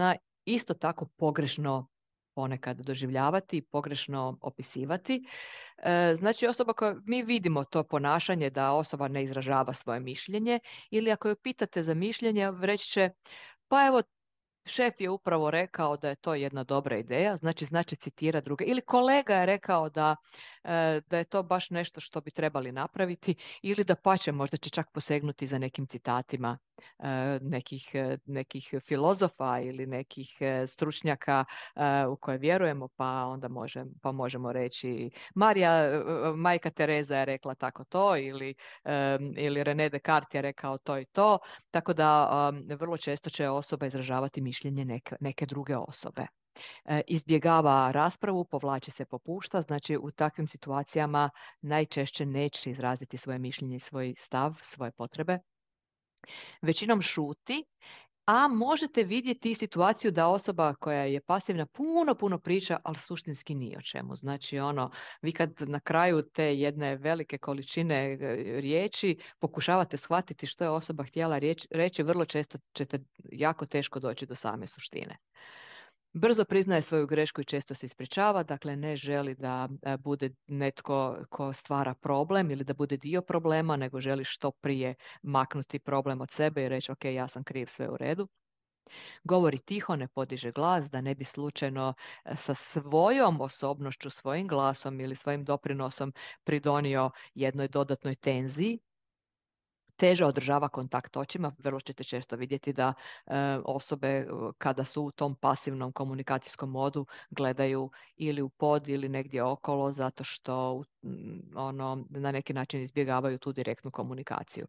isto tako pogrešno ponekad doživljavati, pogrešno opisivati. E, znači osoba koja, mi vidimo to ponašanje da osoba ne izražava svoje mišljenje ili ako ju pitate za mišljenje, reći će pa evo šef je upravo rekao da je to jedna dobra ideja, znači znači citira druge. Ili kolega je rekao da, e, da je to baš nešto što bi trebali napraviti ili da pače možda će čak posegnuti za nekim citatima e, nekih, e, nekih filozofa ili nekih e, stručnjaka e, u koje vjerujemo, pa onda može, pa možemo reći Marija, e, majka Tereza je rekla tako to ili, e, ili René Descartes je rekao to i to. Tako da um, vrlo često će osoba izražavati mišljenje neke, neke druge osobe. E, izbjegava raspravu, povlači se, popušta, znači u takvim situacijama najčešće neće izraziti svoje mišljenje i svoj stav, svoje potrebe. Većinom šuti, a možete vidjeti situaciju da osoba koja je pasivna puno, puno priča, ali suštinski ni o čemu. Znači, ono, vi kad na kraju te jedne velike količine e, riječi pokušavate shvatiti što je osoba htjela riječ, reći, vrlo često ćete jako teško doći do same suštine. Brzo priznaje svoju grešku i često se ispričava, dakle ne želi da e, bude netko ko stvara problem ili da bude dio problema, nego želi što prije maknuti problem od sebe i reći ok, ja sam kriv, sve u redu. Govori tiho, ne podiže glas, da ne bi slučajno e, sa svojom osobnošću, svojim glasom ili svojim doprinosom pridonio jednoj dodatnoj tenziji. Teže održava kontakt očima, vrlo ćete često vidjeti da e, osobe e, kada su u tom pasivnom komunikacijskom modu gledaju ili u pod ili negdje okolo zato što mm, ono, na neki način izbjegavaju tu direktnu komunikaciju.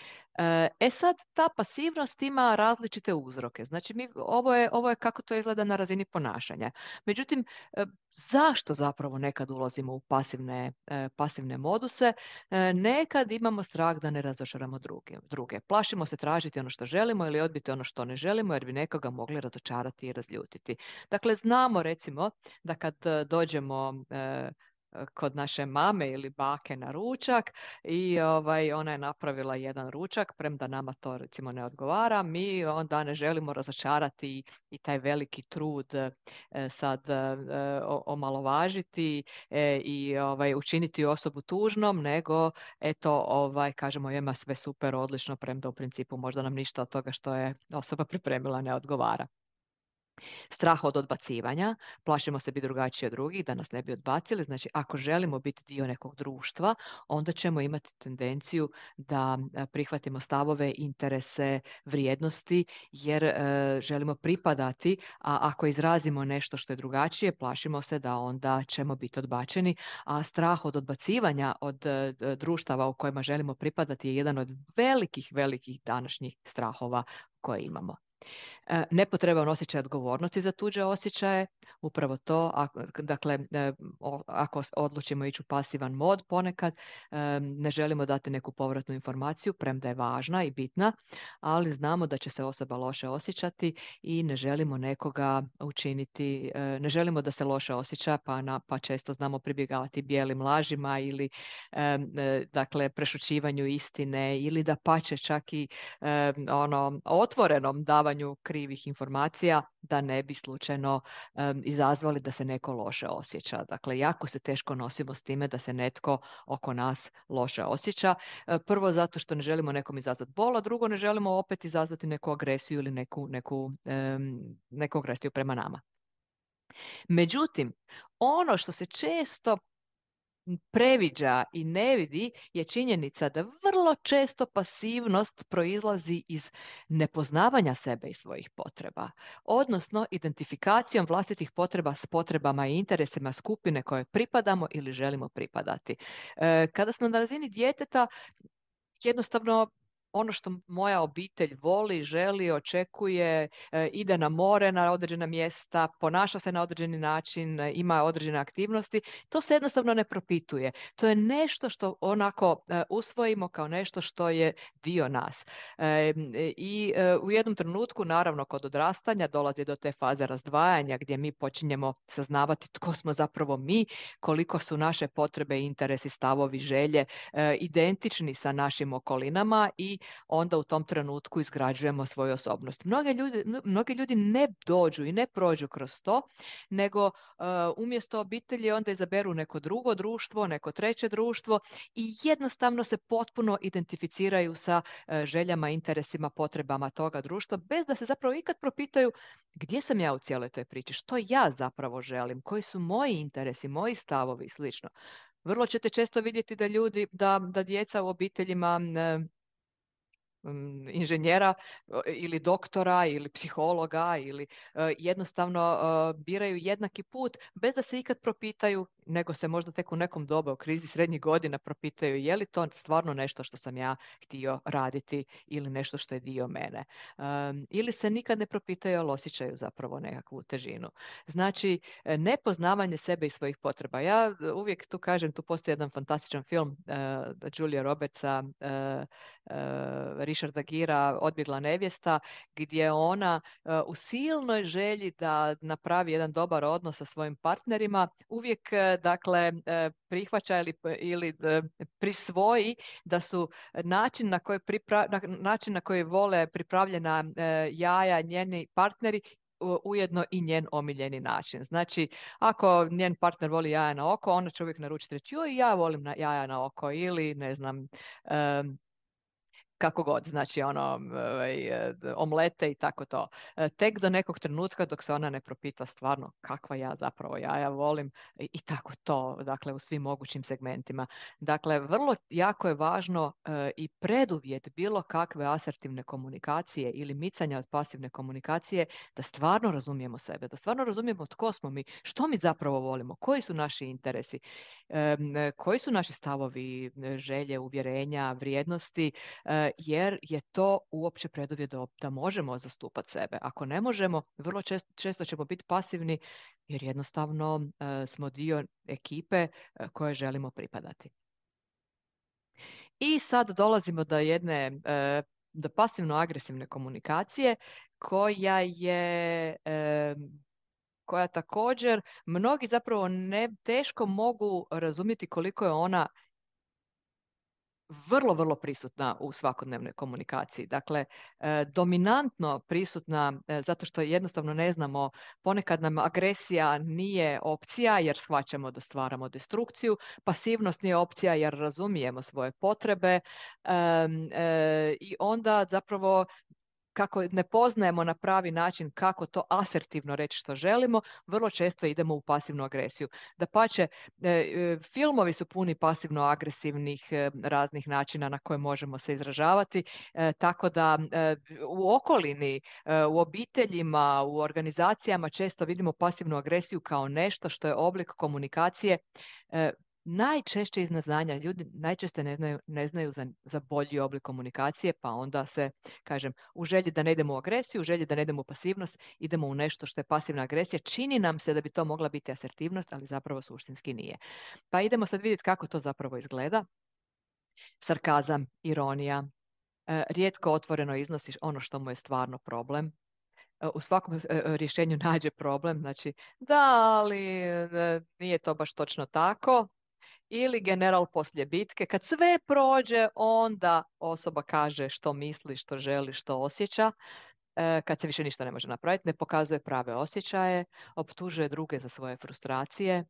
E sad, ta pasivnost ima različite uzroke. Znači, mi, ovo je, ovo je kako to izgleda na razini ponašanja. Međutim, e, zašto zapravo nekad ulazimo u pasivne, e, pasivne moduse? E, nekad imamo strah da ne razočaramo druge, druge. Plašimo se tražiti ono što želimo ili odbiti ono što ne želimo jer bi nekoga mogli razočarati i razljutiti. Dakle, znamo recimo da kad dođemo e, kod naše mame ili bake na ručak i ovaj, ona je napravila jedan ručak, premda nama to recimo ne odgovara, mi onda ne želimo razočarati i, i taj veliki trud e, sad e, omalovažiti e, i ovaj, učiniti osobu tužnom, nego eto, ovaj, kažemo ima sve super, odlično, premda u principu možda nam ništa od toga što je osoba pripremila ne odgovara. Strah od odbacivanja, plašimo se biti drugačiji od drugih, da nas ne bi odbacili. Znači, ako želimo biti dio nekog društva, onda ćemo imati tendenciju da prihvatimo stavove, interese, vrijednosti, jer e, želimo pripadati, a ako izrazimo nešto što je drugačije, plašimo se da onda ćemo biti odbačeni, a strah od odbacivanja od e, društava u kojima želimo pripadati je jedan od velikih, velikih današnjih strahova koje imamo. Nepotreban osjećaj odgovornosti za tuđe osjećaje, upravo to, ako, dakle, ako odlučimo ići u pasivan mod ponekad, ne želimo dati neku povratnu informaciju, premda je važna i bitna, ali znamo da će se osoba loše osjećati i ne želimo nekoga učiniti, ne želimo da se loše osjeća, pa, na, pa često znamo pribjegavati bijelim lažima ili dakle, prešućivanju istine ili da pače čak i ono, otvorenom davanju krivih informacija da ne bi slučajno um, izazvali da se neko loše osjeća. Dakle, jako se teško nosimo s time da se netko oko nas loše osjeća. E, prvo zato što ne želimo nekom izazvati bol, a drugo ne želimo opet izazvati neku agresiju ili neku, neku, um, neku agresiju prema nama. Međutim, ono što se često previđa i ne vidi je činjenica da vrlo često pasivnost proizlazi iz nepoznavanja sebe i svojih potreba, odnosno identifikacijom vlastitih potreba s potrebama i interesima skupine koje pripadamo ili želimo pripadati. E, kada smo na razini djeteta, jednostavno ono što moja obitelj voli, želi, očekuje, e, ide na more, na određena mjesta, ponaša se na određeni način, e, ima određene aktivnosti, to se jednostavno ne propituje. To je nešto što onako e, usvojimo kao nešto što je dio nas. E, I e, u jednom trenutku, naravno kod odrastanja, dolazi do te faze razdvajanja gdje mi počinjemo saznavati tko smo zapravo mi, koliko su naše potrebe, interesi, stavovi, želje e, identični sa našim okolinama i onda u tom trenutku izgrađujemo svoju osobnost. Mnogi ljudi, mnogi ljudi ne dođu i ne prođu kroz to, nego uh, umjesto obitelji onda izaberu neko drugo društvo, neko treće društvo i jednostavno se potpuno identificiraju sa uh, željama, interesima, potrebama toga društva, bez da se zapravo ikad propitaju gdje sam ja u cijeloj toj priči, što ja zapravo želim, koji su moji interesi, moji stavovi i slično. Vrlo ćete često vidjeti da ljudi, da, da djeca u obiteljima uh, inženjera ili doktora ili psihologa ili uh, jednostavno uh, biraju jednaki put bez da se ikad propitaju, nego se možda tek u nekom dobu u krizi srednjih godina propitaju je li to stvarno nešto što sam ja htio raditi ili nešto što je dio mene. Um, ili se nikad ne propitaju, ali osjećaju zapravo nekakvu težinu. Znači, nepoznavanje sebe i svojih potreba. Ja uvijek tu kažem, tu postoji jedan fantastičan film uh, Julia Robertsa, uh, uh, Richarda Gira, Odbjegla nevjesta, gdje ona uh, u silnoj želji da napravi jedan dobar odnos sa svojim partnerima uvijek uh, dakle uh, prihvaća ili, ili uh, prisvoji da su način na koji, pripra, na, način na koji vole pripravljena uh, jaja njeni partneri ujedno i njen omiljeni način. Znači, ako njen partner voli jaja na oko, ona će uvijek naručiti reći, joj, ja volim na, jaja na oko ili ne znam, um, kako god, znači ono, ovaj, omlete i tako to. Tek do nekog trenutka dok se ona ne propita stvarno kakva ja zapravo jaja volim i, i tako to, dakle u svim mogućim segmentima. Dakle, vrlo jako je važno e, i preduvjet bilo kakve asertivne komunikacije ili micanja od pasivne komunikacije da stvarno razumijemo sebe, da stvarno razumijemo tko smo mi, što mi zapravo volimo, koji su naši interesi, e, koji su naši stavovi, želje, uvjerenja, vrijednosti, e, jer je to uopće preduvjet da, da možemo zastupati sebe. Ako ne možemo, vrlo često, često ćemo biti pasivni jer jednostavno uh, smo dio ekipe uh, koje želimo pripadati. I sad dolazimo do jedne uh, do pasivno-agresivne komunikacije koja je uh, koja također mnogi zapravo ne teško mogu razumjeti koliko je ona vrlo, vrlo prisutna u svakodnevnoj komunikaciji. Dakle, e, dominantno prisutna e, zato što jednostavno ne znamo, ponekad nam agresija nije opcija jer shvaćamo da stvaramo destrukciju, pasivnost nije opcija jer razumijemo svoje potrebe e, e, i onda zapravo kako ne poznajemo na pravi način kako to asertivno reći što želimo, vrlo često idemo u pasivnu agresiju. Dapače, e, filmovi su puni pasivno-agresivnih e, raznih načina na koje možemo se izražavati, e, tako da e, u okolini, e, u obiteljima, u organizacijama često vidimo pasivnu agresiju kao nešto što je oblik komunikacije e, najčešće iz neznanja. Ljudi najčešće ne znaju, ne znaju za, za bolji oblik komunikacije, pa onda se, kažem, u želji da ne idemo u agresiju, u želji da ne idemo u pasivnost, idemo u nešto što je pasivna agresija. Čini nam se da bi to mogla biti asertivnost, ali zapravo suštinski nije. Pa idemo sad vidjeti kako to zapravo izgleda. Sarkazam, ironija, e, rijetko otvoreno iznosiš ono što mu je stvarno problem. U svakom rješenju nađe problem, znači da, ali nije to baš točno tako. Ili general poslije bitke, kad sve prođe, onda osoba kaže što misli, što želi, što osjeća. E, kad se više ništa ne može napraviti, ne pokazuje prave osjećaje, optužuje druge za svoje frustracije.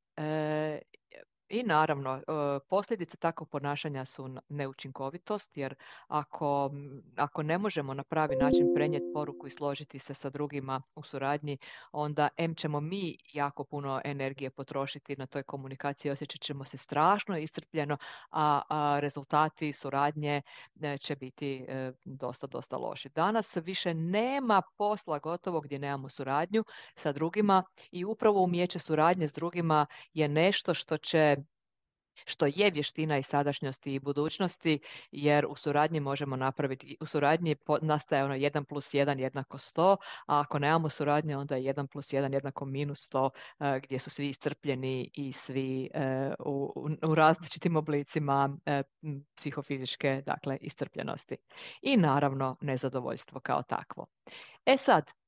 E, I naravno, posljedice takvog ponašanja su neučinkovitost, jer ako, ako ne možemo na pravi način prenijeti poruku i složiti se sa drugima u suradnji, onda em ćemo mi jako puno energije potrošiti na toj komunikaciji, osjećat ćemo se strašno iscrpljeno, a, a rezultati suradnje će biti dosta, dosta loši. Danas više nema posla gotovo gdje nemamo suradnju sa drugima i upravo umijeće suradnje s drugima je nešto što će što je vještina i sadašnjosti i budućnosti, jer u suradnji možemo napraviti, u suradnji nastaje ono jedan plus jedan jednako sto, a ako nemamo suradnje, onda je jedan plus jedan jednako minus sto, gdje su svi iscrpljeni i svi u, u različitim oblicima psihofizičke, dakle, iscrpljenosti. I naravno nezadovoljstvo kao takvo. E sad,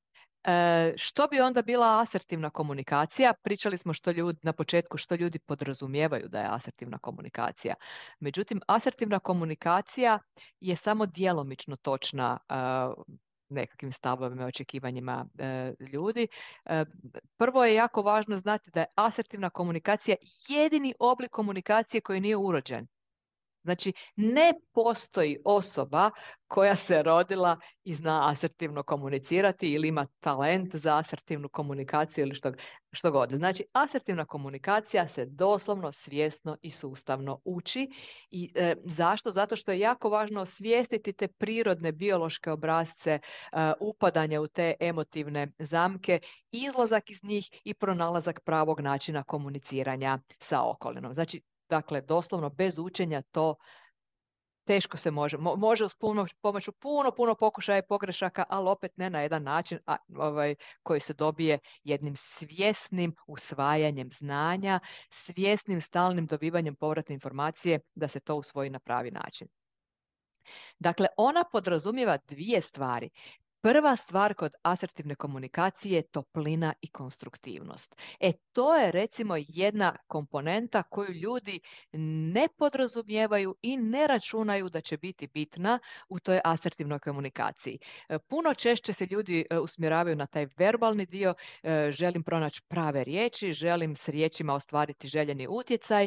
E, što bi onda bila asertivna komunikacija? Pričali smo što ljudi, na početku što ljudi podrazumijevaju da je asertivna komunikacija. Međutim, asertivna komunikacija je samo djelomično točna e, nekakvim stavovima i očekivanjima e, ljudi. E, prvo je jako važno znati da je asertivna komunikacija jedini oblik komunikacije koji nije urođen. Znači, ne postoji osoba koja se rodila i zna asertivno komunicirati ili ima talent za asertivnu komunikaciju ili što, što god. Znači, asertivna komunikacija se doslovno, svjesno i sustavno uči. I e, zašto? Zato što je jako važno osvijestiti te prirodne biološke obrasce, e, upadanja u te emotivne zamke, izlazak iz njih i pronalazak pravog načina komuniciranja sa okolinom. Znači, dakle, doslovno bez učenja to teško se može. Mo- može uz puno, pomoću puno, puno pokušaja i pogrešaka, ali opet ne na jedan način a, ovaj, koji se dobije jednim svjesnim usvajanjem znanja, svjesnim stalnim dobivanjem povratne informacije da se to usvoji na pravi način. Dakle, ona podrazumijeva dvije stvari. Prva stvar kod asertivne komunikacije je toplina i konstruktivnost. E, to je recimo jedna komponenta koju ljudi ne podrazumijevaju i ne računaju da će biti bitna u toj asertivnoj komunikaciji. E, puno češće se ljudi e, usmjeravaju na taj verbalni dio, e, želim pronaći prave riječi, želim s riječima ostvariti željeni utjecaj.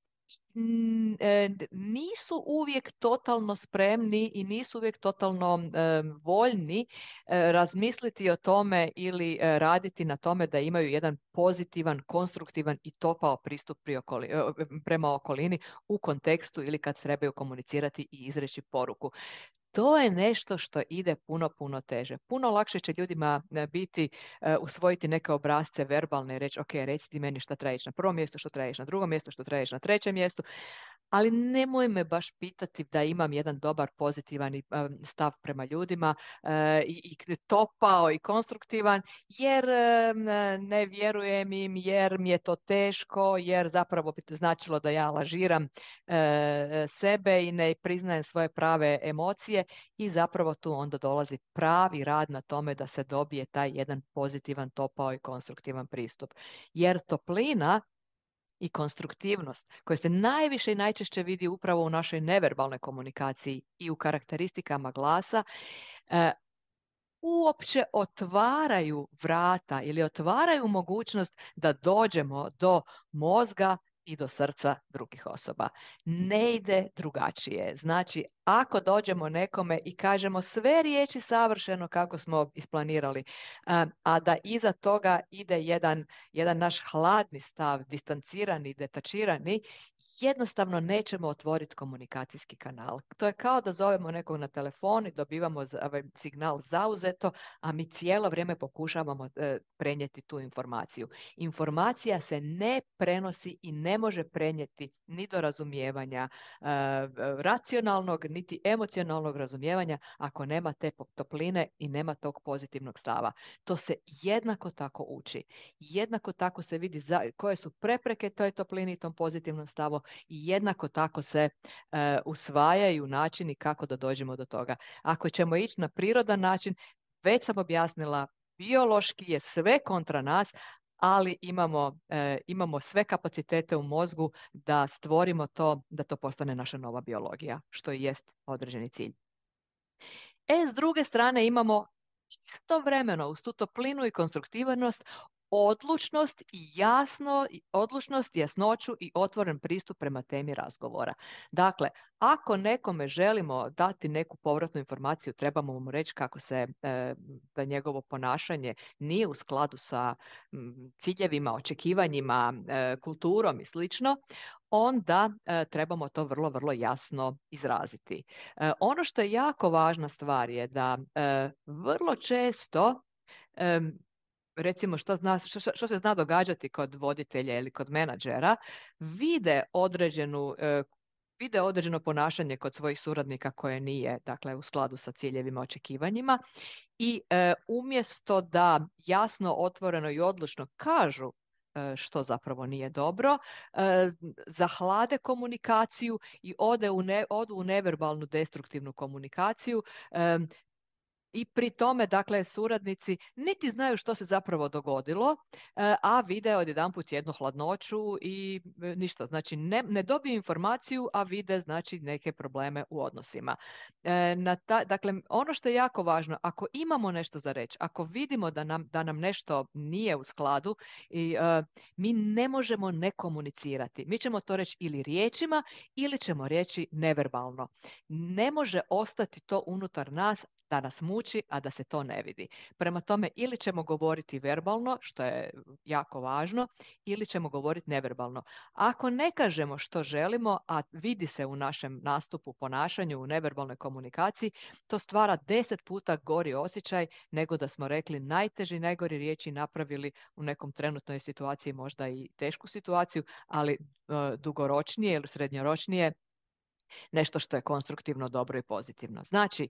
N- e, nisu uvijek totalno spremni i nisu uvijek totalno e, voljni e, razmisliti o tome ili e, raditi na tome da imaju jedan pozitivan, konstruktivan i topao pristup pri okoli, e, prema okolini u kontekstu ili kad trebaju komunicirati i izreći poruku. To je nešto što ide puno, puno teže. Puno lakše će ljudima e, biti uh, usvojiti neke obrazce verbalne i reći, ok, reci ti meni šta treba ići na prvom mjestu, što treba ići na drugom mjestu, što treba ići na trećem mjestu, ali nemoj me baš pitati da imam jedan dobar, pozitivan i, um, stav prema ljudima uh, i, i topao i konstruktivan, jer um, ne vjerujem im, jer mi je to teško, jer zapravo bi to značilo da ja lažiram uh, sebe i ne priznajem svoje prave emocije i zapravo tu onda dolazi pravi rad na tome da se dobije taj jedan pozitivan, topao i konstruktivan pristup. Jer toplina i konstruktivnost koje se najviše i najčešće vidi upravo u našoj neverbalnoj komunikaciji i u karakteristikama glasa, e, uopće otvaraju vrata ili otvaraju mogućnost da dođemo do mozga i do srca drugih osoba. Ne ide drugačije. Znači, ako dođemo nekome i kažemo sve riječi savršeno kako smo isplanirali, a, a da iza toga ide jedan, jedan naš hladni stav, distancirani, detačirani, jednostavno nećemo otvoriti komunikacijski kanal. To je kao da zovemo nekog na telefon i dobivamo ovaj signal zauzeto, a mi cijelo vrijeme pokušavamo e, prenijeti tu informaciju. Informacija se ne prenosi i ne može prenijeti ni do razumijevanja e, racionalnog, niti emocionalnog razumijevanja ako nema te topline i nema tog pozitivnog stava. To se jednako tako uči. Jednako tako se vidi za, koje su prepreke toj toplini i tom pozitivnom stavu i jednako tako se uh, usvajaju načini kako da dođemo do toga. Ako ćemo ići na prirodan način, već sam objasnila, biološki je sve kontra nas, ali imamo, e, imamo sve kapacitete u mozgu da stvorimo to, da to postane naša nova biologija, što i jest određeni cilj. E, s druge strane imamo istovremeno uz tu toplinu i konstruktivnost odlučnost i jasno, odlučnost, jasnoću i otvoren pristup prema temi razgovora. Dakle, ako nekome želimo dati neku povratnu informaciju, trebamo mu reći kako se e, da njegovo ponašanje nije u skladu sa m, ciljevima, očekivanjima, e, kulturom i slično, onda e, trebamo to vrlo, vrlo jasno izraziti. E, ono što je jako važna stvar je da e, vrlo često e, recimo što, zna, što, što se zna događati kod voditelja ili kod menadžera, vide određenu e, vide određeno ponašanje kod svojih suradnika koje nije, dakle, u skladu sa ciljevima, očekivanjima i e, umjesto da jasno, otvoreno i odlučno kažu e, što zapravo nije dobro, e, zahlade komunikaciju i ode u ne, odu u neverbalnu destruktivnu komunikaciju, e, i pri tome, dakle, suradnici niti znaju što se zapravo dogodilo, a vide odjedanput jednu hladnoću i ništa. Znači, ne, ne dobiju informaciju, a vide, znači, neke probleme u odnosima. Na ta, dakle, ono što je jako važno, ako imamo nešto za reći, ako vidimo da nam, da nam nešto nije u skladu, i, uh, mi ne možemo ne komunicirati. Mi ćemo to reći ili riječima, ili ćemo reći neverbalno. Ne može ostati to unutar nas da nas muči, a da se to ne vidi. Prema tome, ili ćemo govoriti verbalno, što je jako važno, ili ćemo govoriti neverbalno. Ako ne kažemo što želimo, a vidi se u našem nastupu, ponašanju, u neverbalnoj komunikaciji, to stvara deset puta gori osjećaj nego da smo rekli najteži, najgori riječi, napravili u nekom trenutnoj situaciji možda i tešku situaciju, ali uh, dugoročnije ili srednjoročnije nešto što je konstruktivno, dobro i pozitivno. Znači,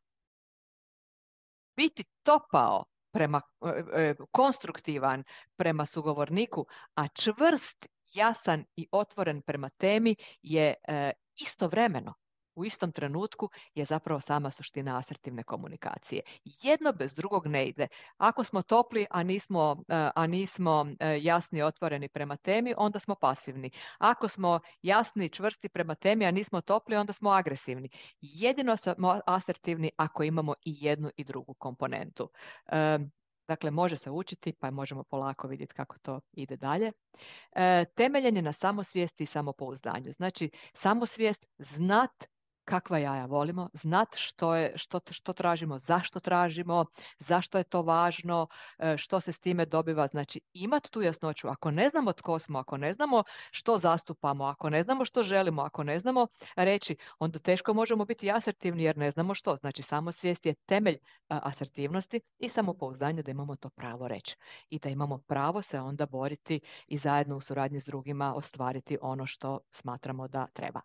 biti topao prema, e, konstruktivan prema sugovorniku, a čvrst, jasan i otvoren prema temi je e, istovremeno, u istom trenutku je zapravo sama suština asertivne komunikacije. Jedno bez drugog ne ide. Ako smo topli, a nismo, a nismo jasni i otvoreni prema temi, onda smo pasivni. Ako smo jasni i čvrsti prema temi, a nismo topli, onda smo agresivni. Jedino smo asertivni ako imamo i jednu i drugu komponentu. Dakle, može se učiti, pa možemo polako vidjeti kako to ide dalje. E, temeljen je na samosvijesti i samopouzdanju. Znači, samosvijest, znat kakva jaja volimo, znat što, je, što, što tražimo, zašto tražimo, zašto je to važno, što se s time dobiva. Znači, imati tu jasnoću. Ako ne znamo tko smo, ako ne znamo što zastupamo, ako ne znamo što želimo, ako ne znamo reći, onda teško možemo biti asertivni jer ne znamo što. Znači, samosvijest je temelj asertivnosti i samopouzdanje da imamo to pravo reći i da imamo pravo se onda boriti i zajedno u suradnji s drugima ostvariti ono što smatramo da treba.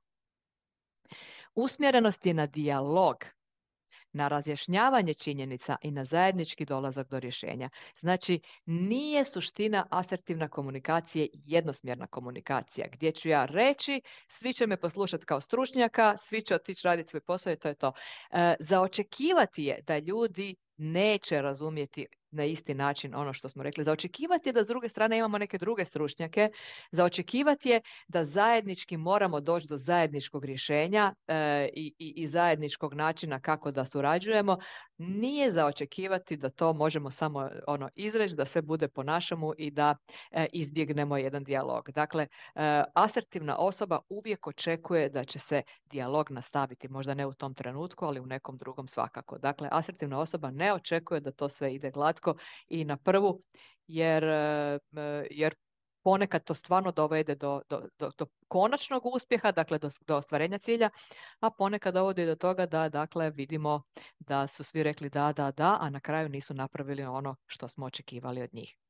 Usmjerenost je na dijalog, na razjašnjavanje činjenica i na zajednički dolazak do rješenja. Znači, nije suština asertivna komunikacije jednosmjerna komunikacija, gdje ću ja reći, svi će me poslušati kao stručnjaka, svi će otići raditi svoj posao i to je to. E, za očekivati je da ljudi neće razumjeti na isti način ono što smo rekli. Za očekivati je da s druge strane imamo neke druge stručnjake. Za očekivati je da zajednički moramo doći do zajedničkog rješenja e, i, i, i zajedničkog načina kako da surađujemo. Nije za očekivati da to možemo samo ono izreći, da sve bude po našemu i da e, izbjegnemo jedan dijalog. Dakle, e, asertivna osoba uvijek očekuje da će se dijalog nastaviti. Možda ne u tom trenutku, ali u nekom drugom svakako. Dakle, asertivna osoba ne očekuje da to sve ide glatko i na prvu, jer, jer ponekad to stvarno dovede do, do, do, do konačnog uspjeha, dakle do, do ostvarenja cilja, a ponekad dovodi do toga da dakle vidimo da su svi rekli da, da, da, a na kraju nisu napravili ono što smo očekivali od njih.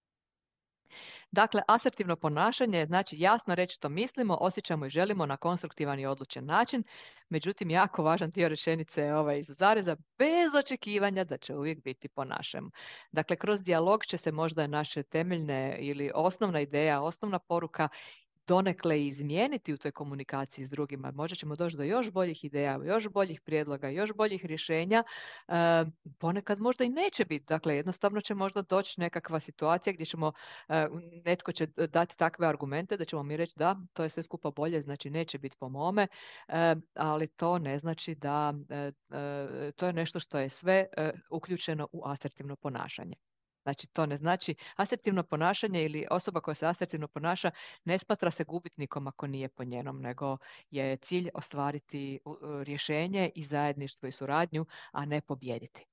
Dakle, asertivno ponašanje znači jasno reći što mislimo, osjećamo i želimo na konstruktivan i odlučen način. Međutim, jako važan dio rečenice je ovaj iza zareza, bez očekivanja da će uvijek biti po našem. Dakle, kroz dijalog će se možda naše temeljne ili osnovna ideja, osnovna poruka donekle izmijeniti u toj komunikaciji s drugima. Možda ćemo doći do još boljih ideja, još boljih prijedloga, još boljih rješenja. E, ponekad možda i neće biti. Dakle, jednostavno će možda doći nekakva situacija gdje ćemo, e, netko će dati takve argumente da ćemo mi reći da, to je sve skupa bolje, znači neće biti po mome, e, ali to ne znači da e, e, to je nešto što je sve e, uključeno u asertivno ponašanje. Znači, to ne znači asertivno ponašanje ili osoba koja se asertivno ponaša ne smatra se gubitnikom ako nije po njenom, nego je cilj ostvariti rješenje i zajedništvo i suradnju, a ne pobijediti.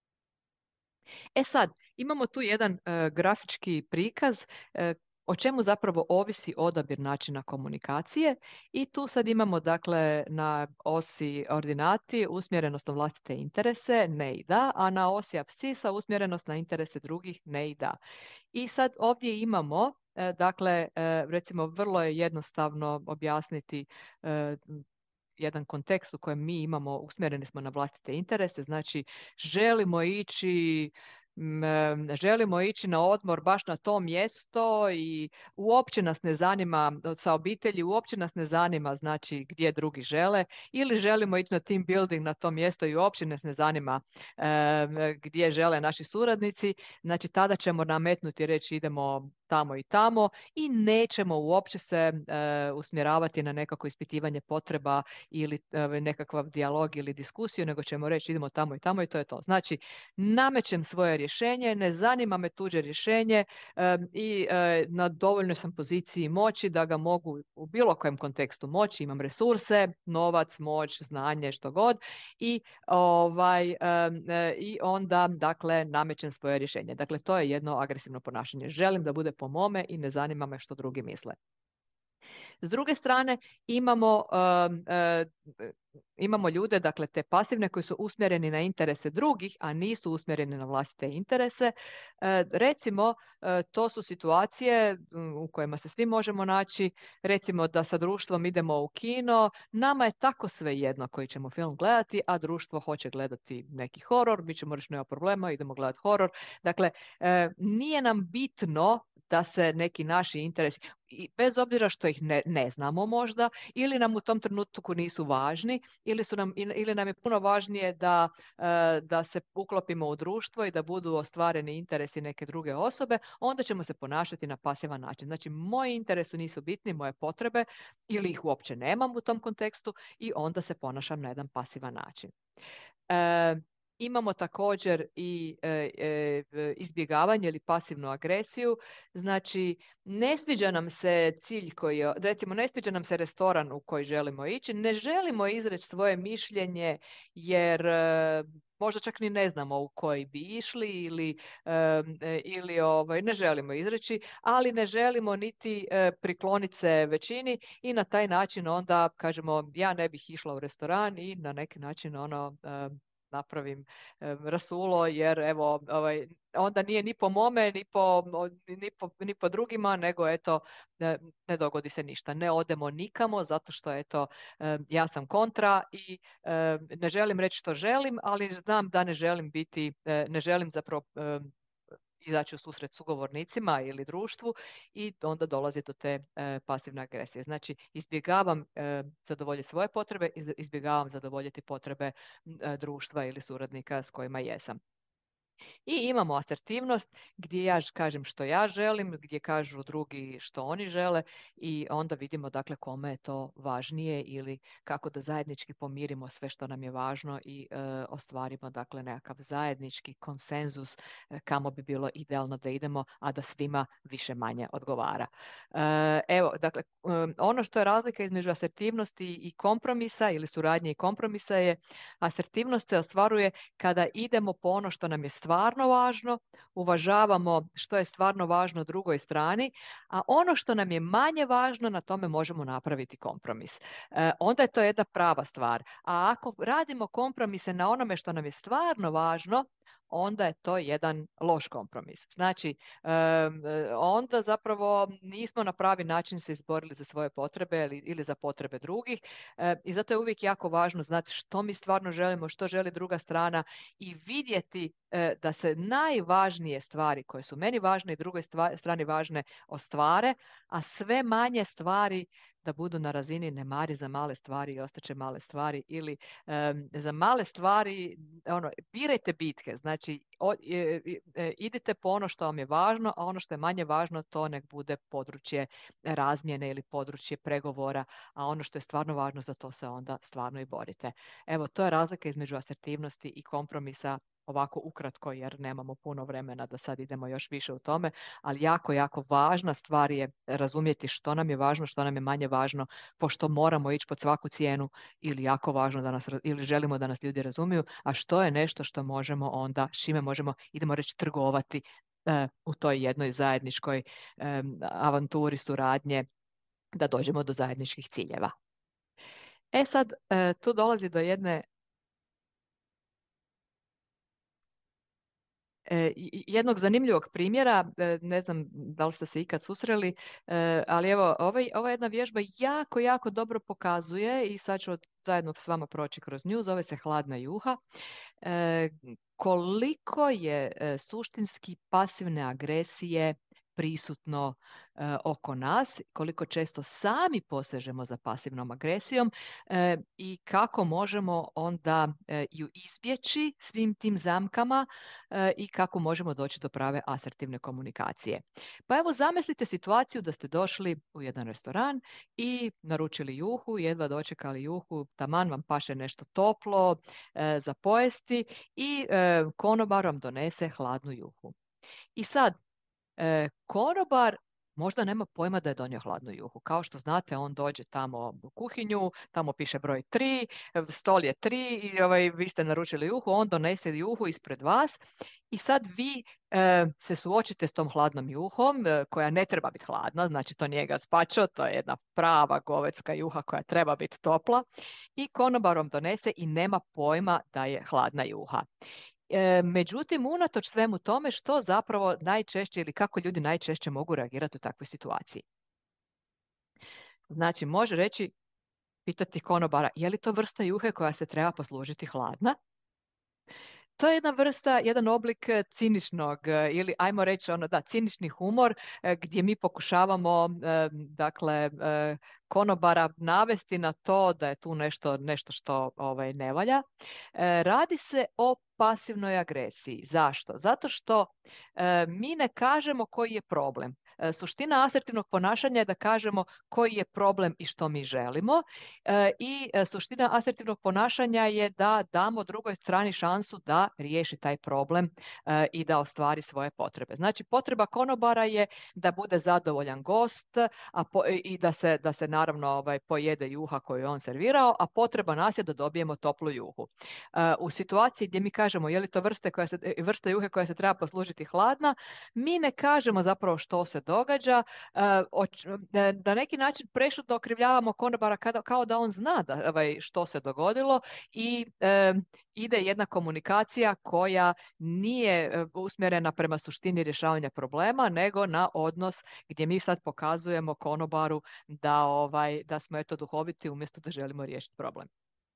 E sad, imamo tu jedan uh, grafički prikaz uh, o čemu zapravo ovisi odabir načina komunikacije i tu sad imamo dakle na osi ordinati usmjerenost na vlastite interese, ne i da, a na osi apsisa usmjerenost na interese drugih, ne i da. I sad ovdje imamo, dakle, recimo vrlo je jednostavno objasniti jedan kontekst u kojem mi imamo, usmjereni smo na vlastite interese, znači želimo ići želimo ići na odmor baš na to mjesto i uopće nas ne zanima sa obitelji, uopće nas ne zanima znači gdje drugi žele, ili želimo ići na team building na to mjesto i uopće nas ne zanima gdje žele naši suradnici, znači tada ćemo nametnuti i reći idemo tamo i tamo i nećemo uopće se uh, usmjeravati na nekako ispitivanje potreba ili uh, nekakav dijalog ili diskusiju, nego ćemo reći idemo tamo i tamo i to je to. Znači, namećem svoje rješenje, ne zanima me tuđe rješenje um, i uh, na dovoljnoj sam poziciji moći da ga mogu u bilo kojem kontekstu moći, imam resurse, novac, moć, znanje, što god i, ovaj, um, uh, i onda dakle namećem svoje rješenje. Dakle, to je jedno agresivno ponašanje. Želim da bude po mome i ne zanima me što drugi misle. S druge strane imamo, uh, uh, imamo ljude, dakle te pasivne koji su usmjereni na interese drugih, a nisu usmjereni na vlastite interese. Uh, recimo, uh, to su situacije um, u kojima se svi možemo naći. Recimo da sa društvom idemo u kino, nama je tako svejedno koji ćemo film gledati, a društvo hoće gledati neki horor, mi ćemo reći nema problema, idemo gledati horor. Dakle, uh, nije nam bitno da se neki naši interesi, i bez obzira što ih ne, ne znamo možda, ili nam u tom trenutku nisu važni, ili, su nam, ili nam je puno važnije da, da se uklopimo u društvo i da budu ostvareni interesi neke druge osobe, onda ćemo se ponašati na pasivan način. Znači, moji interesi nisu bitni, moje potrebe, ili ih uopće nemam u tom kontekstu i onda se ponašam na jedan pasivan način. E, Imamo također i e, e, izbjegavanje ili pasivnu agresiju. Znači, ne sviđa nam se cilj koji, recimo, ne sviđa nam se restoran u koji želimo ići, ne želimo izreći svoje mišljenje jer e, možda čak ni ne znamo u koji bi išli ili, e, ili ovaj, ne želimo izreći, ali ne želimo niti e, prikloniti se većini i na taj način onda kažemo ja ne bih išla u restoran i na neki način ono e, napravim e, rasulo jer evo ovaj, onda nije ni po mome ni po, ni po, ni po drugima nego eto ne, ne dogodi se ništa, ne odemo nikamo zato što eto e, ja sam kontra i e, ne želim reći što želim, ali znam da ne želim biti, e, ne želim zapravo e, izaći u susret sugovornicima ili društvu i onda dolazi do te e, pasivne agresije. Znači, izbjegavam e, zadovoljiti svoje potrebe, izbjegavam zadovoljiti potrebe e, društva ili suradnika s kojima jesam. I imamo asertivnost gdje ja kažem što ja želim, gdje kažu drugi što oni žele i onda vidimo dakle kome je to važnije ili kako da zajednički pomirimo sve što nam je važno i e, ostvarimo dakle nekakav zajednički konsenzus e, kamo bi bilo idealno da idemo, a da svima više manje odgovara. E, evo, dakle, e, ono što je razlika između asertivnosti i kompromisa ili suradnje i kompromisa je asertivnost se ostvaruje kada idemo po ono što nam je stvarno važno, uvažavamo što je stvarno važno drugoj strani, a ono što nam je manje važno, na tome možemo napraviti kompromis. E, onda je to jedna prava stvar. A ako radimo kompromise na onome što nam je stvarno važno, onda je to jedan loš kompromis. Znači, onda zapravo nismo na pravi način se izborili za svoje potrebe ili za potrebe drugih i zato je uvijek jako važno znati što mi stvarno želimo, što želi druga strana i vidjeti da se najvažnije stvari koje su meni važne i drugoj strani važne ostvare, a sve manje stvari da budu na razini ne mari za male stvari i ostaće male stvari ili um, za male stvari ono, birajte bitke, znači o, e, e, idite po ono što vam je važno, a ono što je manje važno to nek bude područje razmjene ili područje pregovora, a ono što je stvarno važno za to se onda stvarno i borite. Evo, to je razlika između asertivnosti i kompromisa, ovako ukratko jer nemamo puno vremena da sad idemo još više u tome, ali jako, jako važna stvar je razumjeti što nam je važno, što nam je manje važno, pošto moramo ići pod svaku cijenu ili jako važno da nas, ili želimo da nas ljudi razumiju, a što je nešto što možemo onda, s čime možemo, idemo reći, trgovati uh, u toj jednoj zajedničkoj um, avanturi suradnje da dođemo do zajedničkih ciljeva. E sad, uh, tu dolazi do jedne E, jednog zanimljivog primjera, e, ne znam da li ste se ikad susreli, e, ali evo, ovaj, ova jedna vježba jako, jako dobro pokazuje i sad ću zajedno s vama proći kroz nju, zove se hladna juha. E, koliko je e, suštinski pasivne agresije prisutno e, oko nas, koliko često sami posežemo za pasivnom agresijom e, i kako možemo onda e, ju izbjeći svim tim zamkama e, i kako možemo doći do prave asertivne komunikacije. Pa evo zamislite situaciju da ste došli u jedan restoran i naručili juhu, jedva dočekali juhu, taman vam paše nešto toplo e, za pojesti i e, konobar vam donese hladnu juhu. I sad, E, konobar možda nema pojma da je donio hladnu juhu. Kao što znate, on dođe tamo u kuhinju, tamo piše broj tri, stol je tri i ovaj, vi ste naručili juhu, on donese juhu ispred vas i sad vi e, se suočite s tom hladnom juhom e, koja ne treba biti hladna, znači to nije gazpacho, to je jedna prava govetska juha koja treba biti topla i konobar vam donese i nema pojma da je hladna juha. E, međutim, unatoč svemu tome što zapravo najčešće ili kako ljudi najčešće mogu reagirati u takvoj situaciji. Znači, može reći, pitati konobara, je li to vrsta juhe koja se treba poslužiti hladna? To je jedna vrsta, jedan oblik ciničnog ili ajmo reći ono da, cinični humor gdje mi pokušavamo dakle konobara navesti na to da je tu nešto, nešto što ovaj, ne valja. Radi se o pasivnoj agresiji. Zašto? Zato što mi ne kažemo koji je problem. Suština asertivnog ponašanja je da kažemo koji je problem i što mi želimo i suština asertivnog ponašanja je da damo drugoj strani šansu da riješi taj problem i da ostvari svoje potrebe. Znači potreba konobara je da bude zadovoljan gost a po, i da se, da se naravno ovaj, pojede juha koju je on servirao, a potreba nas je da dobijemo toplu juhu. U situaciji gdje mi kažemo je li to vrste koja se, vrsta juhe koja se treba poslužiti hladna, mi ne kažemo zapravo što se događa, na neki način prešutno okrivljavamo konobara kao da on zna da, što se dogodilo i e, ide jedna komunikacija koja nije usmjerena prema suštini rješavanja problema, nego na odnos gdje mi sad pokazujemo konobaru da, ovaj, da smo eto duhoviti umjesto da želimo riješiti problem.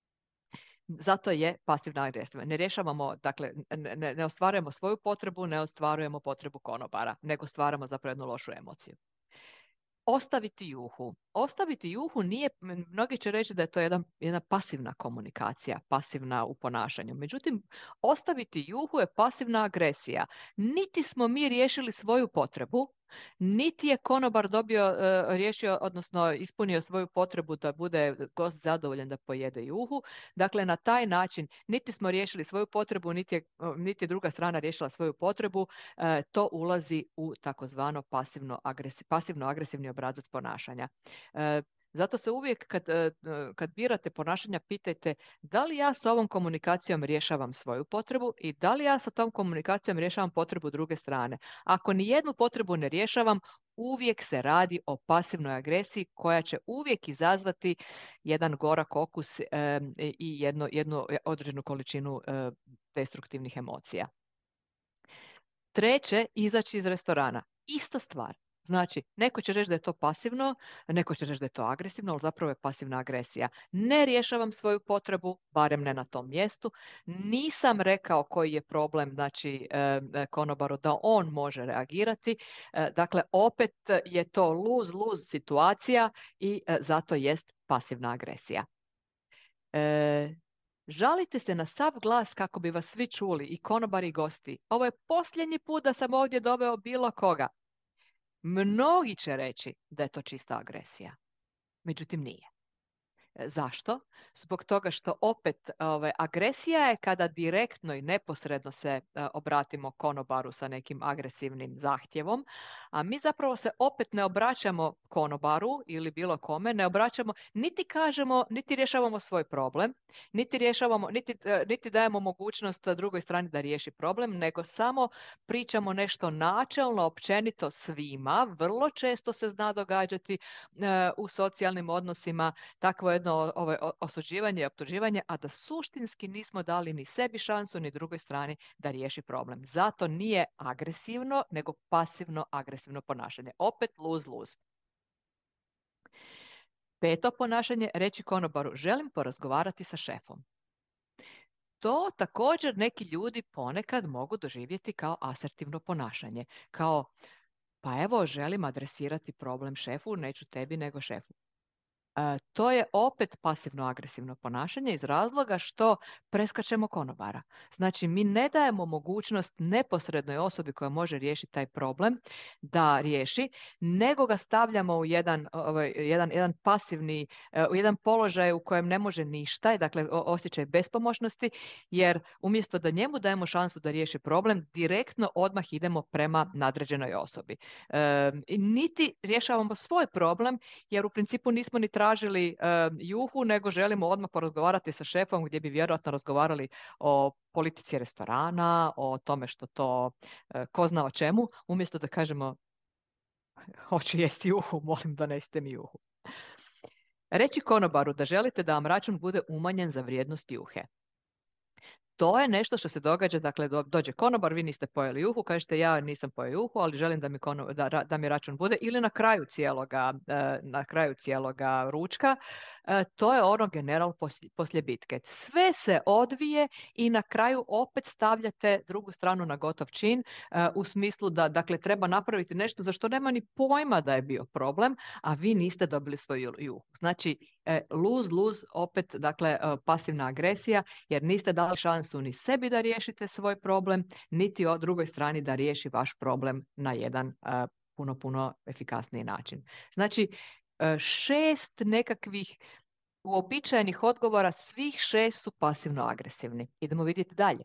Zato je pasivna agresija. Ne rješavamo, dakle, ne, ne ostvarujemo svoju potrebu, ne ostvarujemo potrebu konobara, nego stvaramo zapravo jednu lošu emociju. Ostaviti juhu. Ostaviti juhu nije, mnogi će reći da je to jedan, jedna pasivna komunikacija, pasivna u ponašanju. Međutim, ostaviti juhu je pasivna agresija. Niti smo mi riješili svoju potrebu, niti je konobar dobio, riješio, odnosno ispunio svoju potrebu da bude gost zadovoljan da pojede juhu. Dakle, na taj način niti smo riješili svoju potrebu, niti je, niti je druga strana riješila svoju potrebu. To ulazi u takozvano pasivno, agresi, pasivno agresivni obrazac ponašanja. Zato se uvijek kad, kad birate ponašanja pitajte da li ja s ovom komunikacijom rješavam svoju potrebu i da li ja sa tom komunikacijom rješavam potrebu druge strane. Ako ni jednu potrebu ne rješavam, uvijek se radi o pasivnoj agresiji koja će uvijek izazvati jedan gorak okus e, i jedno, jednu određenu količinu e, destruktivnih emocija. Treće, izaći iz restorana. Ista stvar. Znači, neko će reći da je to pasivno, neko će reći da je to agresivno, ali zapravo je pasivna agresija. Ne rješavam svoju potrebu, barem ne na tom mjestu. Nisam rekao koji je problem, znači, konobaru da on može reagirati. Dakle, opet je to lose-lose situacija i zato jest pasivna agresija. E, žalite se na sav glas kako bi vas svi čuli, i konobari i gosti. Ovo je posljednji put da sam ovdje doveo bilo koga. Mnogi će reći da je to čista agresija. Međutim, nije. Zašto? Zbog toga što opet ovaj, agresija je kada direktno i neposredno se uh, obratimo konobaru sa nekim agresivnim zahtjevom, a mi zapravo se opet ne obraćamo konobaru ili bilo kome ne obraćamo, niti kažemo, niti rješavamo svoj problem, niti rješavamo, niti, niti dajemo mogućnost drugoj strani da riješi problem, nego samo pričamo nešto načelno, općenito svima. Vrlo često se zna događati uh, u socijalnim odnosima takvo jedno ovo, osuđivanje i optuživanje, a da suštinski nismo dali ni sebi šansu, ni drugoj strani da riješi problem. Zato nije agresivno, nego pasivno agresivno ponašanje. Opet lose-lose. Peto ponašanje, reći konobaru, želim porazgovarati sa šefom. To također neki ljudi ponekad mogu doživjeti kao asertivno ponašanje. Kao, pa evo, želim adresirati problem šefu, neću tebi nego šefu. E, to je opet pasivno-agresivno ponašanje iz razloga što preskačemo konobara. Znači, mi ne dajemo mogućnost neposrednoj osobi koja može riješiti taj problem da riješi, nego ga stavljamo u jedan, ovaj, jedan, jedan pasivni, u jedan položaj u kojem ne može ništa, dakle osjećaj bespomoćnosti, jer umjesto da njemu dajemo šansu da riješi problem, direktno odmah idemo prema nadređenoj osobi. E, niti rješavamo svoj problem, jer u principu nismo ni tražili uh, juhu, nego želimo odmah porazgovarati sa šefom gdje bi vjerojatno razgovarali o politici restorana, o tome što to uh, ko zna o čemu, umjesto da kažemo hoću jesti juhu, molim donesite mi juhu. Reći konobaru da želite da vam račun bude umanjen za vrijednost juhe. To je nešto što se događa, dakle dođe konobar, vi niste pojeli juhu, kažete ja nisam pojeo juhu, ali želim da mi, kono, da, da mi račun bude, ili na kraju cijeloga, na kraju cijeloga ručka. To je ono general poslije, poslije bitke. Sve se odvije i na kraju opet stavljate drugu stranu na gotov čin, u smislu da dakle treba napraviti nešto za što nema ni pojma da je bio problem, a vi niste dobili svoju juhu. Znači lose, lose, opet dakle pasivna agresija, jer niste dali šansu ni sebi da riješite svoj problem, niti o drugoj strani da riješi vaš problem na jedan uh, puno, puno efikasniji način. Znači, uh, šest nekakvih uobičajenih odgovora, svih šest su pasivno agresivni. Idemo vidjeti dalje.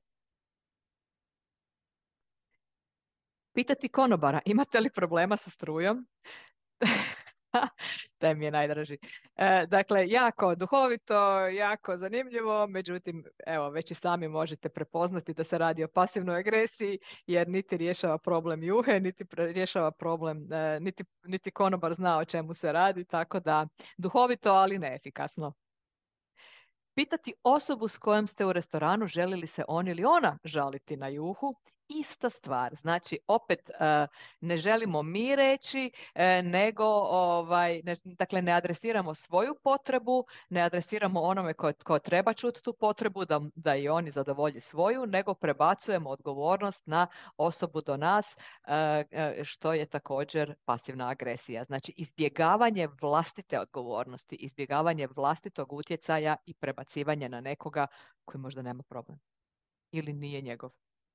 Pitati konobara, imate li problema sa strujom? Taj mi je najdraži. E, dakle, jako duhovito, jako zanimljivo, međutim, evo, već i sami možete prepoznati da se radi o pasivnoj agresiji, jer niti rješava problem juhe, niti rješava problem, e, niti, niti konobar zna o čemu se radi, tako da duhovito, ali neefikasno. Pitati osobu s kojom ste u restoranu, želi li se on ili ona žaliti na juhu, ista stvar. Znači, opet uh, ne želimo mi reći, uh, nego ovaj, ne, dakle, ne adresiramo svoju potrebu, ne adresiramo onome ko, ko treba čuti tu potrebu, da, da i oni zadovolji svoju, nego prebacujemo odgovornost na osobu do nas, uh, uh, što je također pasivna agresija. Znači, izbjegavanje vlastite odgovornosti, izbjegavanje vlastitog utjecaja i prebacivanje na nekoga koji možda nema problem ili nije njegov.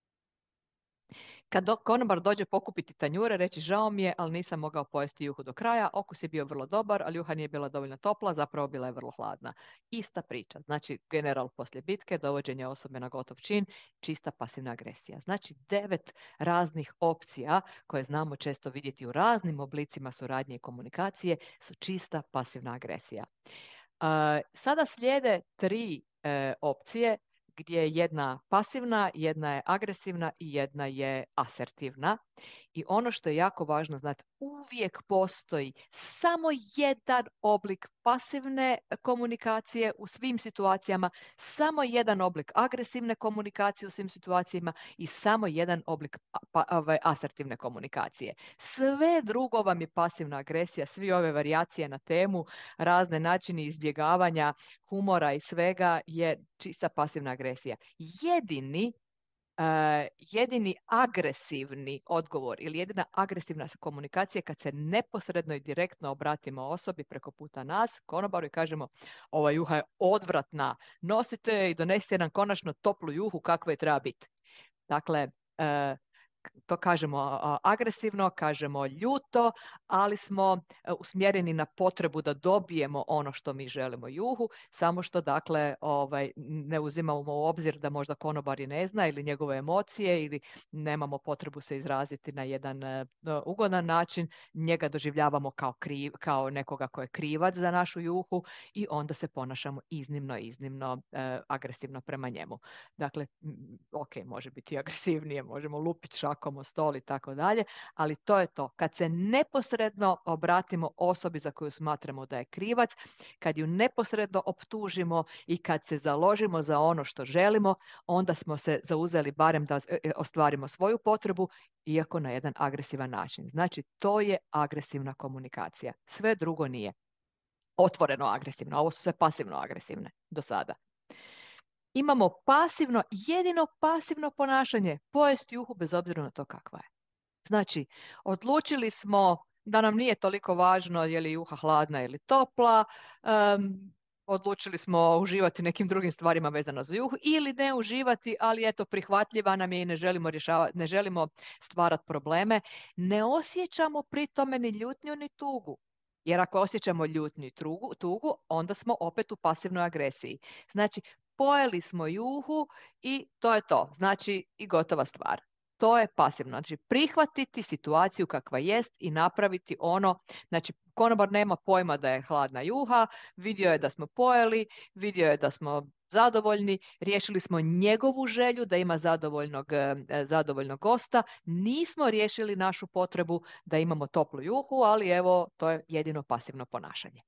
Kad do, konobar dođe pokupiti tanjure, reći žao mi je, ali nisam mogao pojesti juhu do kraja, okus je bio vrlo dobar, ali juha nije bila dovoljno topla, zapravo bila je vrlo hladna. Ista priča, znači general poslije bitke, dovođenje osobe na gotov čin, čista pasivna agresija. Znači devet raznih opcija koje znamo često vidjeti u raznim oblicima suradnje i komunikacije su čista pasivna agresija. Uh, sada slijede tri uh, opcije, gdje je jedna pasivna, jedna je agresivna i jedna je asertivna. I ono što je jako važno znati, uvijek postoji samo jedan oblik pasivne komunikacije u svim situacijama, samo jedan oblik agresivne komunikacije u svim situacijama i samo jedan oblik pa, ove, asertivne komunikacije. Sve drugo vam je pasivna agresija, svi ove varijacije na temu, razne načini izbjegavanja, humora i svega je čista pasivna agresija. Jedini Uh, jedini agresivni odgovor ili jedina agresivna komunikacija kad se neposredno i direktno obratimo osobi preko puta nas, konobaru, i kažemo ova juha je odvratna, nosite i donesite nam konačno toplu juhu kakva je treba biti. Dakle, uh, to kažemo agresivno, kažemo ljuto, ali smo usmjereni na potrebu da dobijemo ono što mi želimo juhu, samo što dakle ovaj, ne uzimamo u obzir da možda konobar i ne zna ili njegove emocije ili nemamo potrebu se izraziti na jedan uh, ugodan način, njega doživljavamo kao, kriv, kao nekoga ko je krivac za našu juhu i onda se ponašamo iznimno, iznimno uh, agresivno prema njemu. Dakle, ok, može biti agresivnije, možemo lupiti šakom o stol i tako dalje, ali to je to. Kad se neposredno obratimo osobi za koju smatramo da je krivac, kad ju neposredno optužimo i kad se založimo za ono što želimo, onda smo se zauzeli barem da ostvarimo svoju potrebu, iako na jedan agresivan način. Znači, to je agresivna komunikacija. Sve drugo nije. Otvoreno agresivno. Ovo su sve pasivno agresivne do sada. Imamo pasivno, jedino pasivno ponašanje, pojesti juhu bez obzira na to kakva je. Znači, odlučili smo da nam nije toliko važno je li juha hladna ili topla, um, odlučili smo uživati nekim drugim stvarima vezano za juhu ili ne uživati, ali eto prihvatljiva nam je i ne želimo rješavati, ne želimo stvarati probleme. Ne osjećamo pri tome ni ljutnju ni tugu. Jer ako osjećamo ljutnju i tugu, tugu, onda smo opet u pasivnoj agresiji. Znači, pojeli smo juhu i to je to. Znači, i gotova stvar. To je pasivno. Znači, prihvatiti situaciju kakva jest i napraviti ono. Znači, konobar nema pojma da je hladna juha, vidio je da smo pojeli, vidio je da smo zadovoljni, riješili smo njegovu želju da ima zadovoljnog, zadovoljnog gosta, nismo riješili našu potrebu da imamo toplu juhu, ali evo, to je jedino pasivno ponašanje.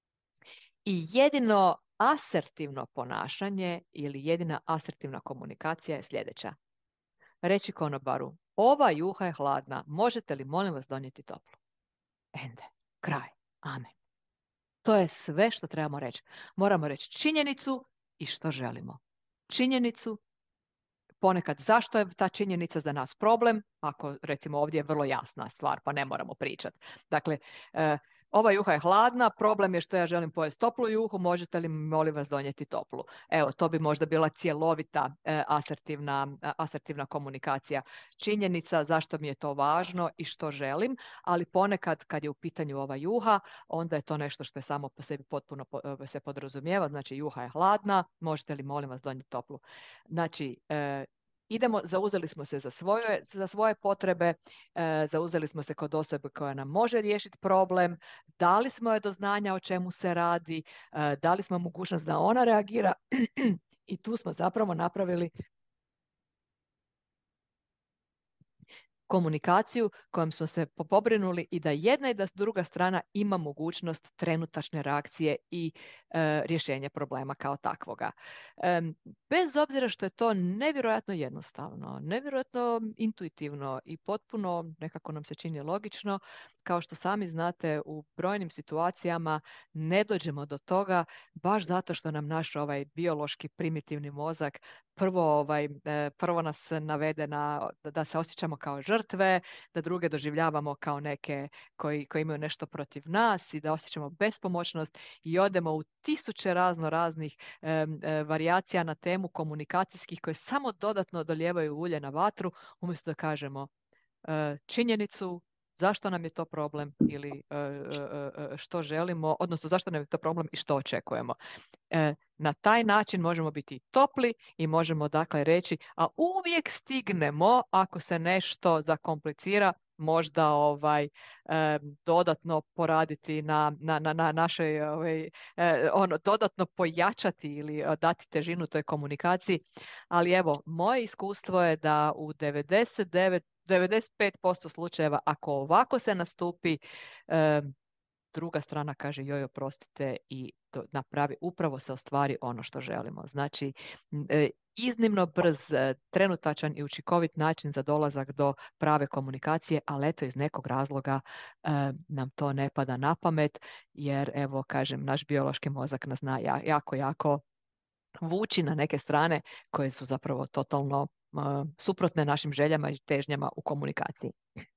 I jedino asertivno ponašanje ili jedina asertivna komunikacija je sljedeća. Reći konobaru, ova juha je hladna, možete li molim vas donijeti toplu? Ende, kraj, amen. To je sve što trebamo reći. Moramo reći činjenicu i što želimo. Činjenicu, ponekad zašto je ta činjenica za nas problem, ako recimo ovdje je vrlo jasna stvar pa ne moramo pričati. Dakle, e, ova juha je hladna, problem je što ja želim pojesti toplu juhu, možete li molim vas donijeti toplu? Evo, to bi možda bila cjelovita e, asertivna, asertivna komunikacija. Činjenica zašto mi je to važno i što želim, ali ponekad kad je u pitanju ova juha, onda je to nešto što je samo po sebi potpuno po, se podrazumijeva, znači juha je hladna, možete li molim vas donijeti toplu? Znači, e, idemo, zauzeli smo se za svoje, za svoje potrebe, e, zauzeli smo se kod osobe koja nam može riješiti problem, dali smo joj do znanja o čemu se radi, e, dali smo mogućnost da ona reagira i tu smo zapravo napravili komunikaciju kojom smo se pobrinuli i da jedna i da druga strana ima mogućnost trenutačne reakcije i e, rješenje problema kao takvoga. E, bez obzira što je to nevjerojatno jednostavno, nevjerojatno intuitivno i potpuno nekako nam se čini logično, kao što sami znate u brojnim situacijama ne dođemo do toga baš zato što nam naš ovaj biološki primitivni mozak prvo, ovaj, prvo nas navede na, da se osjećamo kao žrtve, da druge doživljavamo kao neke koji, koji imaju nešto protiv nas i da osjećamo bespomoćnost i odemo u tisuće razno raznih e, e, varijacija na temu komunikacijskih koje samo dodatno dolijevaju ulje na vatru, umjesto da kažemo e, činjenicu zašto nam je to problem ili e, e, što želimo, odnosno zašto nam je to problem i što očekujemo. E, na taj način možemo biti topli i možemo dakle reći, a uvijek stignemo ako se nešto zakomplicira, možda ovaj e, dodatno poraditi na, na, na, na našoj ovaj, e, ono, dodatno pojačati ili dati težinu toj komunikaciji. Ali evo, moje iskustvo je da u devedeset devet, devedeset pet posto slučajeva ako ovako se nastupi, e, druga strana kaže joj oprostite i to napravi, upravo se ostvari ono što želimo. Znači, e, iznimno brz, e, trenutačan i učinkovit način za dolazak do prave komunikacije, ali eto iz nekog razloga e, nam to ne pada na pamet, jer evo kažem, naš biološki mozak nas zna jako, jako vuči na neke strane koje su zapravo totalno e, suprotne našim željama i težnjama u komunikaciji.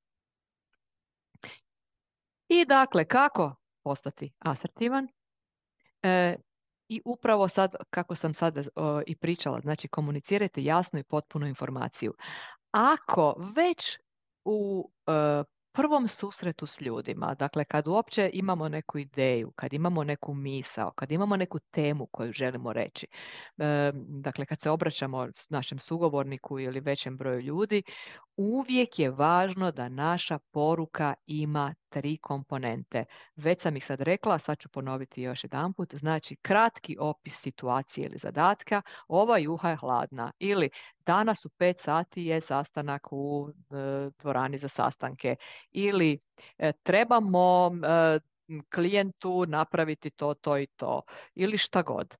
I dakle, kako postati asertivan? E, I upravo sad, kako sam sad o, i pričala, znači komunicirajte jasnu i potpunu informaciju. ako već u e, prvom susretu s ljudima, dakle kad uopće imamo neku ideju, kad imamo neku misao, kad imamo neku temu koju želimo reći, e, dakle kad se obraćamo našem sugovorniku ili većem broju ljudi, uvijek je važno da naša poruka ima tri komponente. Već sam ih sad rekla, sad ću ponoviti još jedanput. Znači, kratki opis situacije ili zadatka, ova juha je hladna, ili danas u pet sati je sastanak u e, dvorani za sastanke, ili e, trebamo e, klijentu napraviti to, to i to, ili šta god.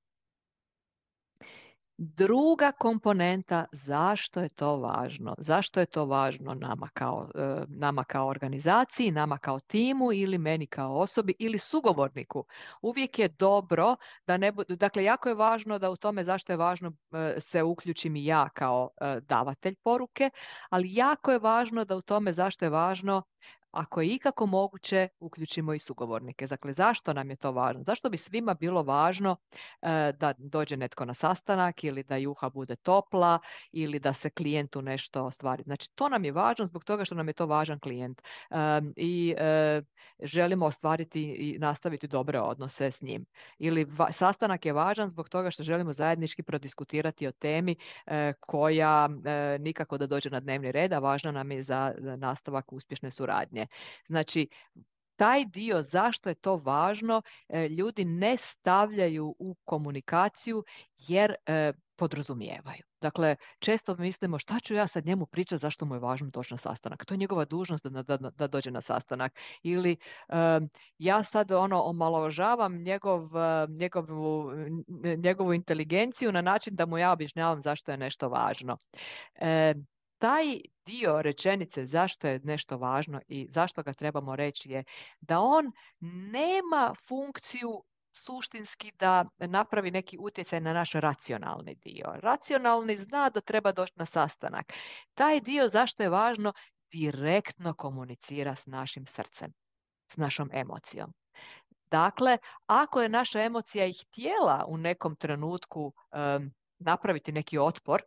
Druga komponenta, zašto je to važno? Zašto je to važno nama kao, e, nama kao organizaciji, nama kao timu ili meni kao osobi ili sugovorniku? Uvijek je dobro da ne bude, dakle jako je važno da u tome zašto je važno e, se uključim i ja kao e, davatelj poruke, ali jako je važno da u tome zašto je važno, ako je ikako moguće, uključimo i sugovornike. Dakle, zašto nam je to važno? Zašto bi svima bilo važno e, da dođe netko na sastanak ili da juha bude topla ili da se klijentu nešto ostvari? Znači, to nam je važno zbog toga što nam je to važan klijent e, i e, želimo ostvariti i nastaviti dobre odnose s njim. Ili va, sastanak je važan zbog toga što želimo zajednički prodiskutirati o temi e, koja e, nikako da dođe na dnevni red, a važna nam je za, za nastavak uspješne suradnje. Znači, taj dio zašto je to važno, e, ljudi ne stavljaju u komunikaciju jer e, podrazumijevaju. Dakle, često mislimo šta ću ja sad njemu pričati zašto mu je važno doći na sastanak. To je njegova dužnost da, da, da dođe na sastanak. Ili e, ja sad ono omalovažavam njegov, e, njegovu, njegovu inteligenciju na način da mu ja objašnjavam zašto je nešto važno. E, taj dio rečenice zašto je nešto važno i zašto ga trebamo reći je da on nema funkciju suštinski da napravi neki utjecaj na naš racionalni dio. Racionalni zna da treba doći na sastanak. Taj dio zašto je važno direktno komunicira s našim srcem, s našom emocijom. Dakle, ako je naša emocija i htjela u nekom trenutku um, napraviti neki otpor,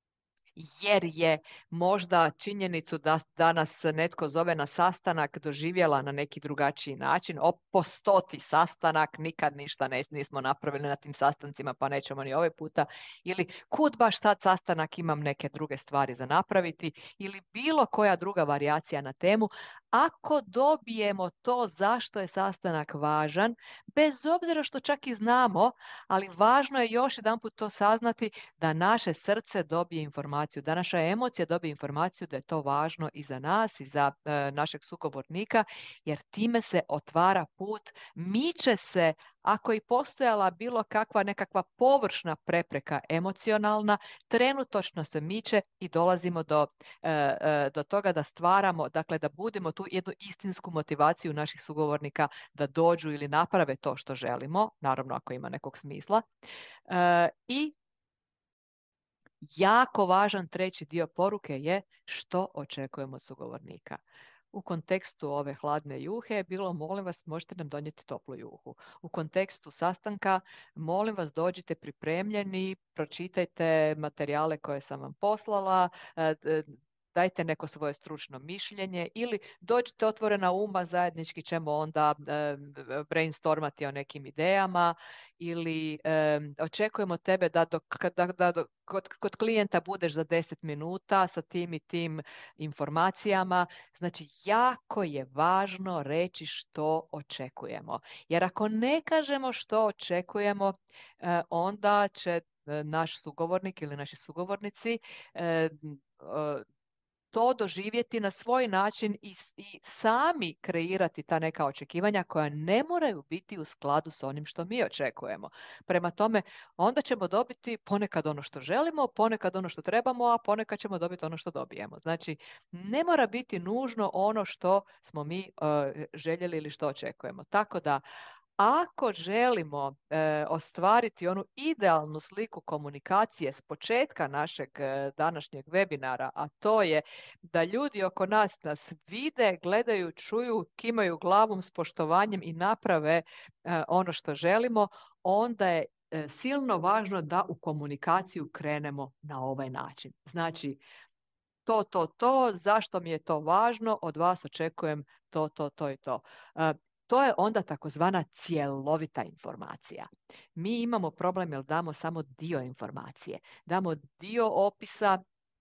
jer je možda činjenicu da danas netko zove na sastanak doživjela na neki drugačiji način, po stoti sastanak, nikad ništa ne, nismo napravili na tim sastancima pa nećemo ni ovaj puta, ili kud baš sad sastanak, imam neke druge stvari za napraviti, ili bilo koja druga varijacija na temu. Ako dobijemo to zašto je sastanak važan, bez obzira što čak i znamo, ali važno je još jedanput to saznati, da naše srce dobije informaciju, da naša emocija dobije informaciju da je to važno i za nas i za e, našeg sugovornika, jer time se otvara put, miče se, ako i postojala bilo kakva nekakva površna prepreka emocionalna, trenutočno se miče i dolazimo do, e, e, do toga da stvaramo, dakle da budemo tu jednu istinsku motivaciju naših sugovornika da dođu ili naprave to što želimo, naravno ako ima nekog smisla. E, I jako važan treći dio poruke je što očekujemo od sugovornika. U kontekstu ove hladne juhe je bilo, molim vas, možete nam donijeti toplu juhu. U kontekstu sastanka, molim vas, dođite pripremljeni, pročitajte materijale koje sam vam poslala, dajte neko svoje stručno mišljenje ili dođite otvorena uma, zajednički ćemo onda e, brainstormati o nekim idejama, ili e, očekujemo tebe da, do, da, da do, kod, kod klijenta budeš za deset minuta sa tim i tim informacijama. Znači, jako je važno reći što očekujemo. Jer ako ne kažemo što očekujemo, e, onda će naš sugovornik ili naši sugovornici e, e, to doživjeti na svoj način i, i sami kreirati ta neka očekivanja koja ne moraju biti u skladu s onim što mi očekujemo. Prema tome, onda ćemo dobiti ponekad ono što želimo, ponekad ono što trebamo, a ponekad ćemo dobiti ono što dobijemo. Znači, ne mora biti nužno ono što smo mi uh, željeli ili što očekujemo. Tako da, ako želimo e, ostvariti onu idealnu sliku komunikacije s početka našeg e, današnjeg webinara, a to je da ljudi oko nas nas vide, gledaju, čuju, kimaju glavom s poštovanjem i naprave e, ono što želimo, onda je e, silno važno da u komunikaciju krenemo na ovaj način. Znači, to, to, to, zašto mi je to važno, od vas očekujem to, to, to i to. E, to je onda takozvana cjelovita informacija. Mi imamo problem jer damo samo dio informacije. Damo dio opisa,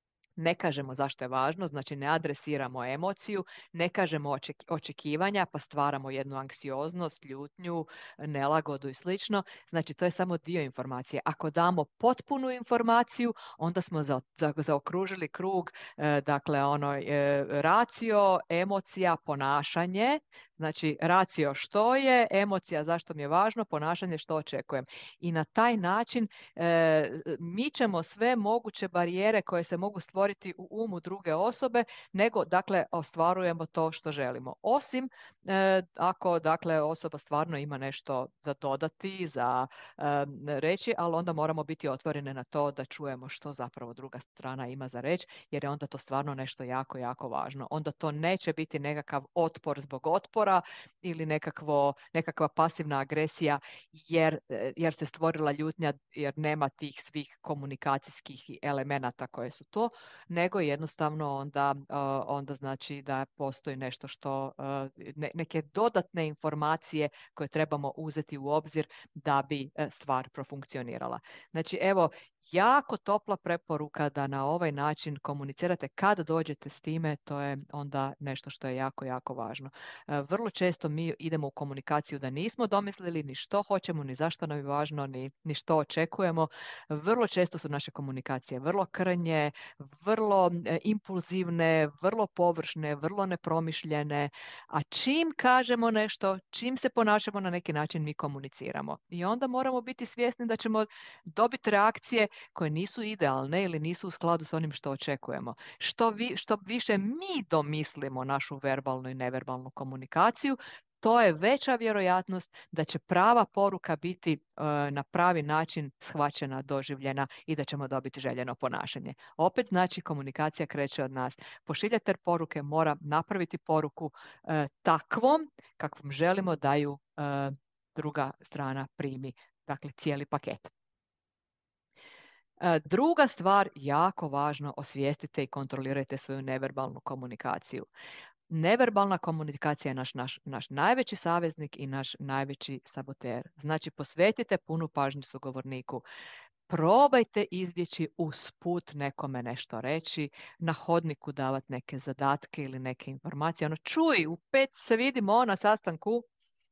ne kažemo zašto je važno, znači ne adresiramo emociju, ne kažemo očekivanja, pa stvaramo jednu anksioznost, ljutnju, nelagodu i slično. Znači to je samo dio informacije. Ako damo potpunu informaciju, onda smo za, za, zaokružili krug, e, dakle ono, e, racio, emocija, ponašanje. Znači racio što je, emocija zašto mi je važno, ponašanje što očekujem. I na taj način e, mi ćemo sve moguće barijere koje se mogu stvoriti u umu druge osobe, nego dakle ostvarujemo to što želimo. Osim e, ako dakle osoba stvarno ima nešto za dodati, za e, reći, ali onda moramo biti otvorene na to da čujemo što zapravo druga strana ima za reći, jer je onda to stvarno nešto jako, jako važno. Onda to neće biti nekakav otpor zbog otpora ili nekakvo, nekakva pasivna agresija jer, jer se stvorila ljutnja jer nema tih svih komunikacijskih elemenata koje su to, nego jednostavno onda, onda znači da postoji nešto što, neke dodatne informacije koje trebamo uzeti u obzir da bi stvar profunkcionirala. Znači evo, jako topla preporuka da na ovaj način komunicirate kad dođete s time, to je onda nešto što je jako, jako važno. Vrlo često mi idemo u komunikaciju da nismo domislili ni što hoćemo, ni zašto nam je važno, ni, ni što očekujemo. Vrlo često su naše komunikacije vrlo krnje, vrlo impulzivne, vrlo površne, vrlo nepromišljene, a čim kažemo nešto, čim se ponašamo na neki način, mi komuniciramo. I onda moramo biti svjesni da ćemo dobiti reakcije koje nisu idealne ili nisu u skladu s onim što očekujemo. Što, vi, što više mi domislimo našu verbalnu i neverbalnu komunikaciju, to je veća vjerojatnost da će prava poruka biti e, na pravi način shvaćena, doživljena i da ćemo dobiti željeno ponašanje. Opet znači komunikacija kreće od nas. Pošiljatelj poruke mora napraviti poruku e, takvom kakvom želimo da ju e, druga strana primi. Dakle, cijeli paket. E, druga stvar, jako važno, osvijestite i kontrolirajte svoju neverbalnu komunikaciju. Neverbalna komunikacija je naš, naš, naš najveći saveznik i naš najveći saboter. Znači, posvetite punu pažnju sugovorniku. Probajte izbjeći usput nekome nešto reći, na hodniku davati neke zadatke ili neke informacije. Ono, čuj, u pet se vidimo na sastanku.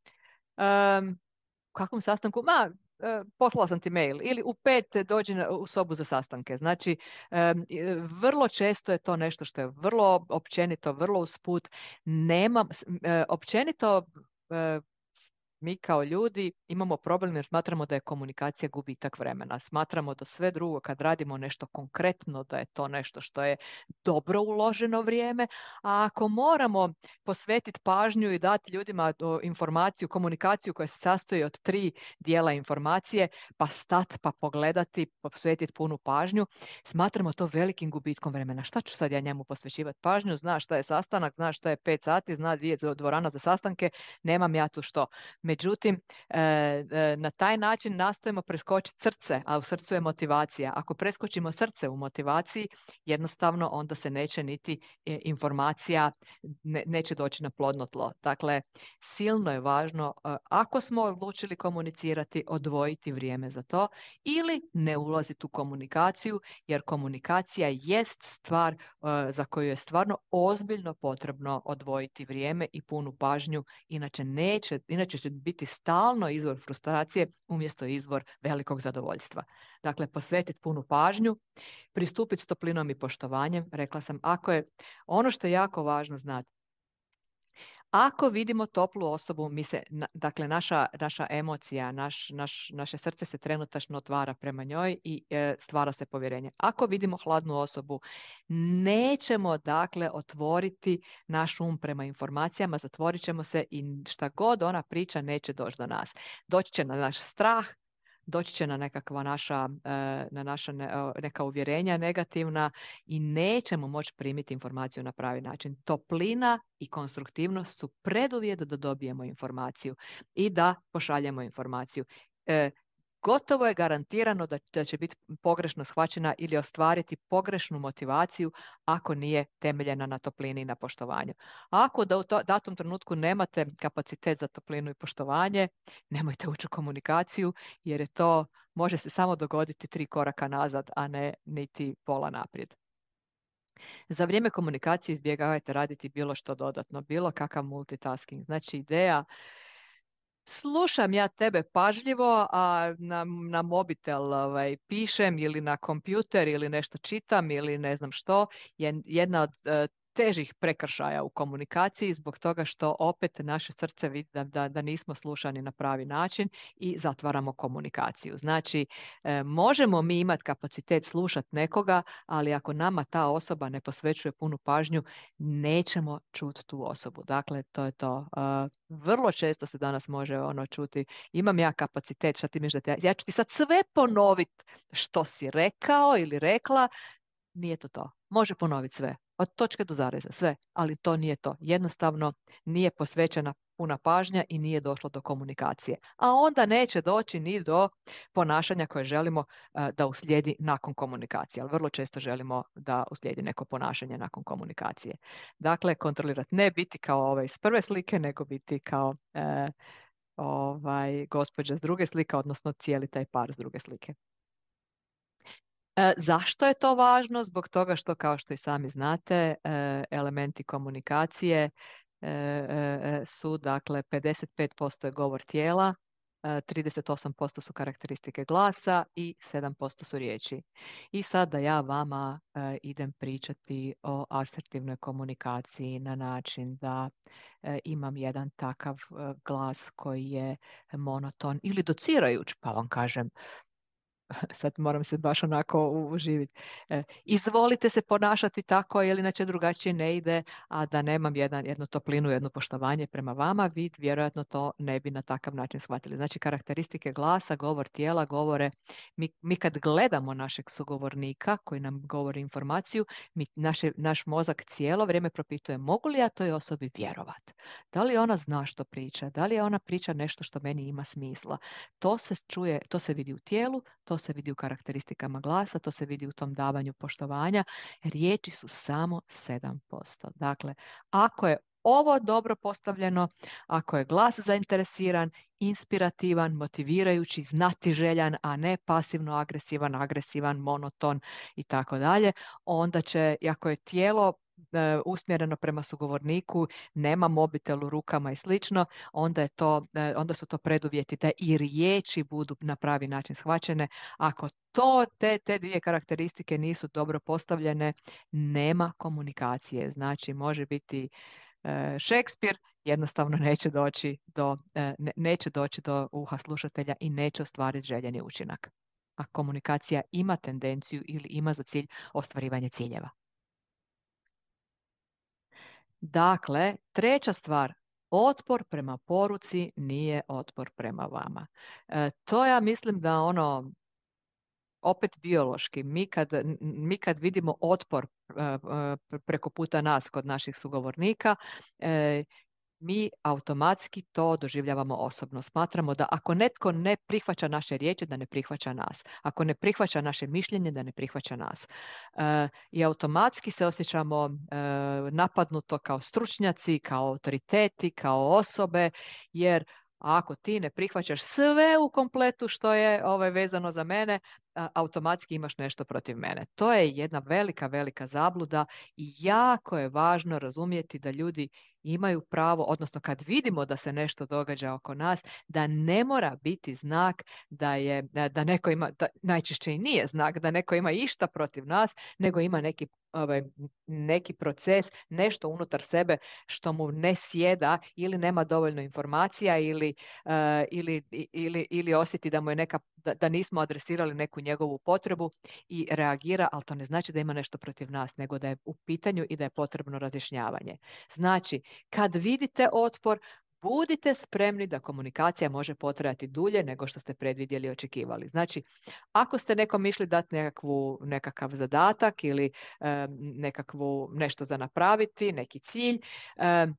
Um, kakvom sastanku? Ma, poslala sam ti mail ili u pet dođi u sobu za sastanke. Znači, vrlo često je to nešto što je vrlo općenito, vrlo usput. Nema, općenito mi kao ljudi imamo problem jer smatramo da je komunikacija gubitak vremena. Smatramo da sve drugo kad radimo nešto konkretno da je to nešto što je dobro uloženo vrijeme, a ako moramo posvetiti pažnju i dati ljudima informaciju, komunikaciju koja se sastoji od tri dijela informacije, pa stat, pa pogledati, pa posvetiti punu pažnju, smatramo to velikim gubitkom vremena. Šta ću sad ja njemu posvećivati pažnju? Zna šta je sastanak, zna šta je pet sati, zna gdje je dvorana za sastanke, nemam ja tu što. Međutim, na taj način nastojimo preskočiti srce, a u srcu je motivacija. Ako preskočimo srce u motivaciji, jednostavno onda se neće niti informacija, neće doći na plodno tlo. Dakle, silno je važno, ako smo odlučili komunicirati, odvojiti vrijeme za to ili ne ulaziti u komunikaciju, jer komunikacija jest stvar za koju je stvarno ozbiljno potrebno odvojiti vrijeme i punu pažnju, inače neće, inače će biti stalno izvor frustracije umjesto izvor velikog zadovoljstva. Dakle, posvetiti punu pažnju, pristupiti s toplinom i poštovanjem. Rekla sam, ako je ono što je jako važno znati, ako vidimo toplu osobu, mi se, dakle, naša, naša emocija, naš, naš, naše srce se trenutačno otvara prema njoj i e, stvara se povjerenje. Ako vidimo hladnu osobu, nećemo, dakle, otvoriti naš um prema informacijama, zatvorit ćemo se i šta god ona priča neće doći do nas. Doći će na naš strah, doći će na nekakva naša, na naša neka uvjerenja negativna i nećemo moći primiti informaciju na pravi način. Toplina i konstruktivnost su preduvjet da dobijemo informaciju i da pošaljemo informaciju. gotovo je garantirano da, da će biti pogrešno shvaćena ili ostvariti pogrešnu motivaciju ako nije temeljena na toplini i na poštovanju. A ako da u to, datom trenutku nemate kapacitet za toplinu i poštovanje, nemojte ući u komunikaciju, jer je to, može se samo dogoditi tri koraka nazad, a ne niti pola naprijed. Za vrijeme komunikacije izbjegavajte raditi bilo što dodatno, bilo kakav multitasking. Znači ideja, slušam ja tebe pažljivo, a na, na mobitel ovaj, pišem ili na kompjuter ili nešto čitam ili ne znam što, je jedna od e, težih prekršaja u komunikaciji zbog toga što opet naše srce vidi da, da, da nismo slušani na pravi način i zatvaramo komunikaciju. Znači, e, možemo mi imati kapacitet slušati nekoga, ali ako nama ta osoba ne posvećuje punu pažnju, nećemo čuti tu osobu. Dakle, to je to. E, vrlo često se danas može ono čuti, imam ja kapacitet, šta ti misliš da ti, ja ću ti sad sve ponoviti što si rekao ili rekla, nije to to. Može ponoviti sve, od točke do zareza, sve, ali to nije to. Jednostavno nije posvećena puna pažnja i nije došlo do komunikacije. A onda neće doći ni do ponašanja koje želimo uh, da uslijedi nakon komunikacije, ali vrlo često želimo da uslijedi neko ponašanje nakon komunikacije. Dakle, kontrolirati, ne biti kao ovaj iz prve slike, nego biti kao uh, ovaj, gospođa s druge slike, odnosno cijeli taj par s druge slike. E, zašto je to važno? Zbog toga što, kao što i sami znate, e, elementi komunikacije e, e, su, dakle, pedeset pet posto je govor tijela, e, trideset osam posto su karakteristike glasa i sedam posto su riječi. I sad da ja vama e, idem pričati o asertivnoj komunikaciji na način da e, imam jedan takav e, glas koji je monoton ili docirajuć, pa vam kažem, sad moram se baš onako uživiti. E, izvolite se ponašati tako, jer inače drugačije ne ide, a da nemam jedan, jednu toplinu, jedno poštovanje prema vama, vi vjerojatno to ne bi na takav način shvatili. Znači, karakteristike glasa, govor tijela, govore, mi, mi kad gledamo našeg sugovornika koji nam govori informaciju, mi, naše, naš mozak cijelo vrijeme propituje mogu li ja toj osobi vjerovat? Da li ona zna što priča? Da li ona priča nešto što meni ima smisla? To se čuje, to se vidi u tijelu, to se vidi u karakteristikama glasa, to se vidi u tom davanju poštovanja. Riječi su samo sedam posto. Dakle, ako je ovo dobro postavljeno, ako je glas zainteresiran, inspirativan, motivirajući, znatiželjan, a ne pasivno agresivan, agresivan, monoton i tako dalje, onda će, ako je tijelo usmjereno prema sugovorniku, nema mobitel u rukama i slično, onda, je to, onda su to preduvjeti da i riječi budu na pravi način shvaćene. Ako to, te, te dvije karakteristike nisu dobro postavljene, nema komunikacije. Znači, može biti Šekspir, jednostavno neće doći do, ne, neće doći do uha slušatelja i neće ostvariti željeni učinak. A komunikacija ima tendenciju ili ima za cilj ostvarivanje ciljeva. Dakle, treća stvar, otpor prema poruci nije otpor prema vama. E, to ja mislim da ono, opet biološki, mi kad, mi kad vidimo otpor e, preko puta nas kod naših sugovornika, e, mi automatski to doživljavamo osobno. Smatramo da ako netko ne prihvaća naše riječi, da ne prihvaća nas. Ako ne prihvaća naše mišljenje, da ne prihvaća nas. E, I automatski se osjećamo e, napadnuto kao stručnjaci, kao autoriteti, kao osobe, jer ako ti ne prihvaćaš sve u kompletu što je ovaj, vezano za mene, automatski imaš nešto protiv mene. To je jedna velika, velika zabluda i jako je važno razumjeti da ljudi imaju pravo, odnosno kad vidimo da se nešto događa oko nas, da ne mora biti znak da je, da neko ima, da, najčešće i nije znak da neko ima išta protiv nas, nego ima neki, ovaj, neki proces, nešto unutar sebe što mu ne sjeda ili nema dovoljno informacija ili, uh, ili, ili, ili osjeti da mu je neka, da, da nismo adresirali neku njegovu potrebu i reagira, ali to ne znači da ima nešto protiv nas, nego da je u pitanju i da je potrebno razjašnjavanje. Znači, kad vidite otpor, budite spremni da komunikacija može potrajati dulje nego što ste predvidjeli i očekivali. Znači, ako ste nekom išli dati nekakvu, nekakav zadatak ili um, nekakvu nešto za napraviti, neki cilj, um,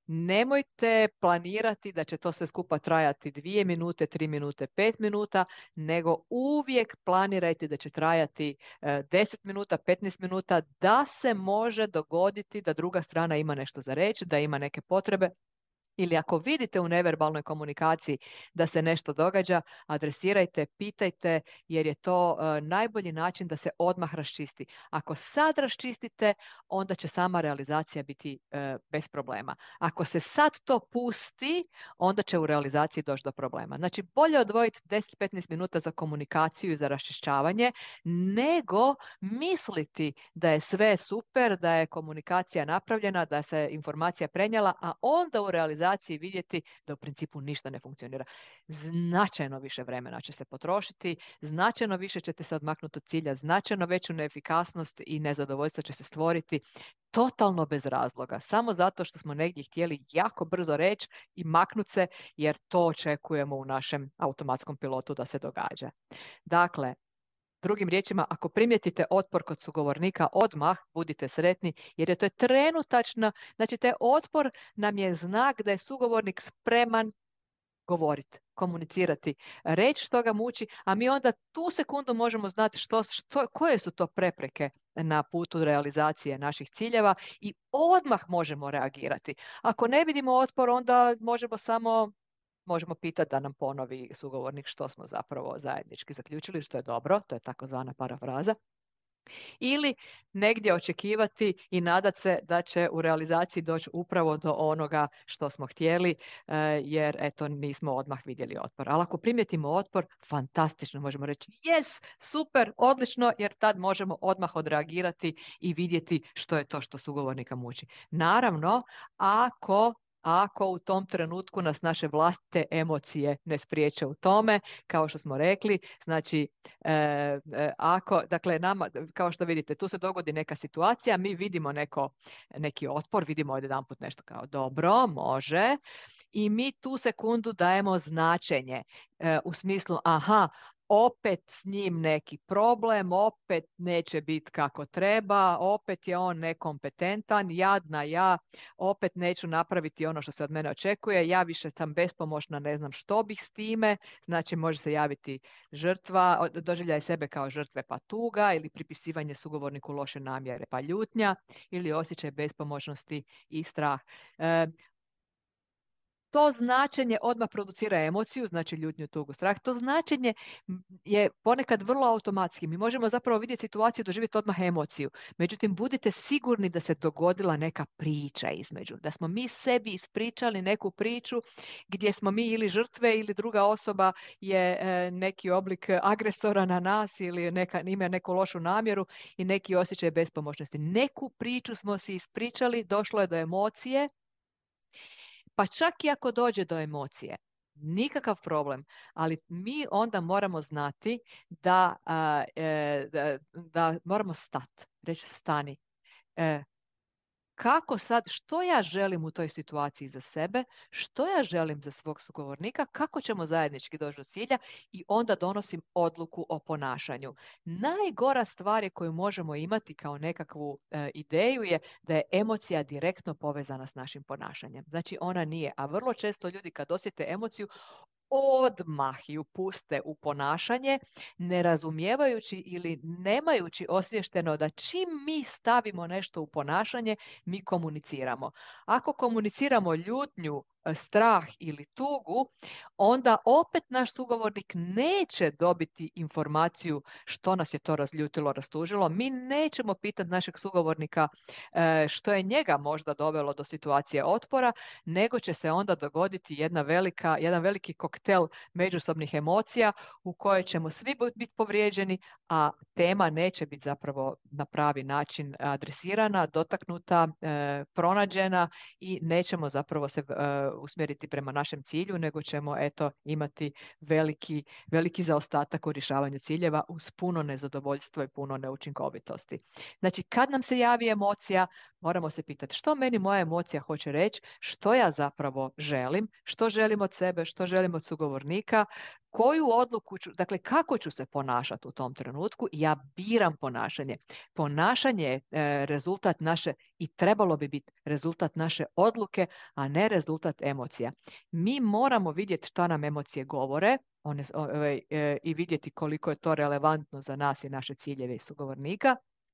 Nemojte planirati da će to sve skupa trajati dvije minute, tri minute, pet minuta, nego uvijek planirajte da će trajati e, deset minuta, petnaest minuta, da se može dogoditi da druga strana ima nešto za reći, da ima neke potrebe. Ili ako vidite u neverbalnoj komunikaciji da se nešto događa, adresirajte, pitajte, jer je to uh, najbolji način da se odmah raščisti. Ako sad raščistite, onda će sama realizacija biti uh, bez problema. Ako se sad to pusti, onda će u realizaciji doći do problema. Znači, bolje odvojiti deset do petnaest minuta za komunikaciju i za raščišćavanje, nego misliti da je sve super, da je komunikacija napravljena, da se informacija prenijela, a onda u realizaciji vidjeti da u principu ništa ne funkcionira. Značajno više vremena će se potrošiti, značajno više ćete se odmaknuti od cilja, značajno veću neefikasnost i nezadovoljstvo će se stvoriti totalno bez razloga, samo zato što smo negdje htjeli jako brzo reći i maknuti se, jer to očekujemo u našem automatskom pilotu da se događa. Dakle, drugim riječima, ako primijetite otpor kod sugovornika, odmah budite sretni, jer je to je trenutačno, znači taj otpor nam je znak da je sugovornik spreman govoriti, komunicirati, reći što ga muči, a mi onda tu sekundu možemo znati što, što, koje su to prepreke na putu realizacije naših ciljeva i odmah možemo reagirati. Ako ne vidimo otpor, onda možemo samo možemo pitati da nam ponovi sugovornik što smo zapravo zajednički zaključili, što je dobro, to je takozvana parafraza. Ili negdje očekivati i nadat se da će u realizaciji doći upravo do onoga što smo htjeli, jer eto nismo odmah vidjeli otpor. Ali ako primijetimo otpor, fantastično, možemo reći yes, super, odlično, jer tad možemo odmah odreagirati i vidjeti što je to što sugovornika muči. Naravno, ako ako u tom trenutku nas naše vlastite emocije ne spriječe u tome, kao što smo rekli, znači e, e, ako, dakle nama, kao što vidite, tu se dogodi neka situacija, mi vidimo neko, neki otpor, vidimo jedanput nešto kao dobro, može, i mi tu sekundu dajemo značenje e, u smislu, aha, opet s njim neki problem, opet neće biti kako treba, opet je on nekompetentan, jadna ja, opet neću napraviti ono što se od mene očekuje, ja više sam bespomoćna, ne znam što bih s time, znači može se javiti žrtva, doživljaj sebe kao žrtve pa tuga, ili pripisivanje sugovorniku loše namjere pa ljutnja, ili osjećaj bespomoćnosti i strah. E, To značenje odmah producira emociju, znači ljutnju, tugu, strah. To značenje je ponekad vrlo automatski. Mi možemo zapravo vidjeti situaciju, doživjeti odmah emociju. Međutim, budite sigurni da se dogodila neka priča između. Da smo mi sebi ispričali neku priču gdje smo mi ili žrtve ili druga osoba je neki oblik agresora na nas ili neka, ima neku lošu namjeru i neki osjećaj bespomoćnosti. Neku priču smo si ispričali, došlo je do emocije. Pa čak i ako dođe do emocije, nikakav problem, ali mi onda moramo znati da, a, e, da, da moramo stati, reći stani. E, kako sad, što ja želim u toj situaciji za sebe, što ja želim za svog sugovornika, kako ćemo zajednički doći do cilja i onda donosim odluku o ponašanju. Najgora stvar koju možemo imati kao nekakvu e, ideju je da je emocija direktno povezana s našim ponašanjem. Znači ona nije, a vrlo često ljudi kad osjete emociju, odmah ju puste u ponašanje, ne razumijevajući ili nemajući osvješteno da čim mi stavimo nešto u ponašanje, mi komuniciramo. Ako komuniciramo ljutnju, strah ili tugu, onda opet naš sugovornik neće dobiti informaciju što nas je to razljutilo, rastužilo. Mi nećemo pitati našeg sugovornika što je njega možda dovelo do situacije otpora, nego će se onda dogoditi jedna velika, jedan veliki koktel međusobnih emocija u kojoj ćemo svi biti povrijeđeni, a tema neće biti zapravo na pravi način adresirana, dotaknuta, pronađena i nećemo zapravo se usmjeriti prema našem cilju, nego ćemo eto imati veliki, veliki zaostatak u rješavanju ciljeva uz puno nezadovoljstva i puno neučinkovitosti. Znači, kad nam se javi emocija, Moramo se pitati što meni moja emocija hoće reći, što ja zapravo želim, što želim od sebe, što želim od sugovornika, koju odluku ću, dakle kako ću se ponašati u tom trenutku. Ja biram ponašanje. Ponašanje je e, rezultat naše i trebalo bi biti rezultat naše odluke, a ne rezultat emocija. Mi moramo vidjeti šta nam emocije govore one, ove, e, i vidjeti koliko je to relevantno za nas i naše ciljeve i sugovornika.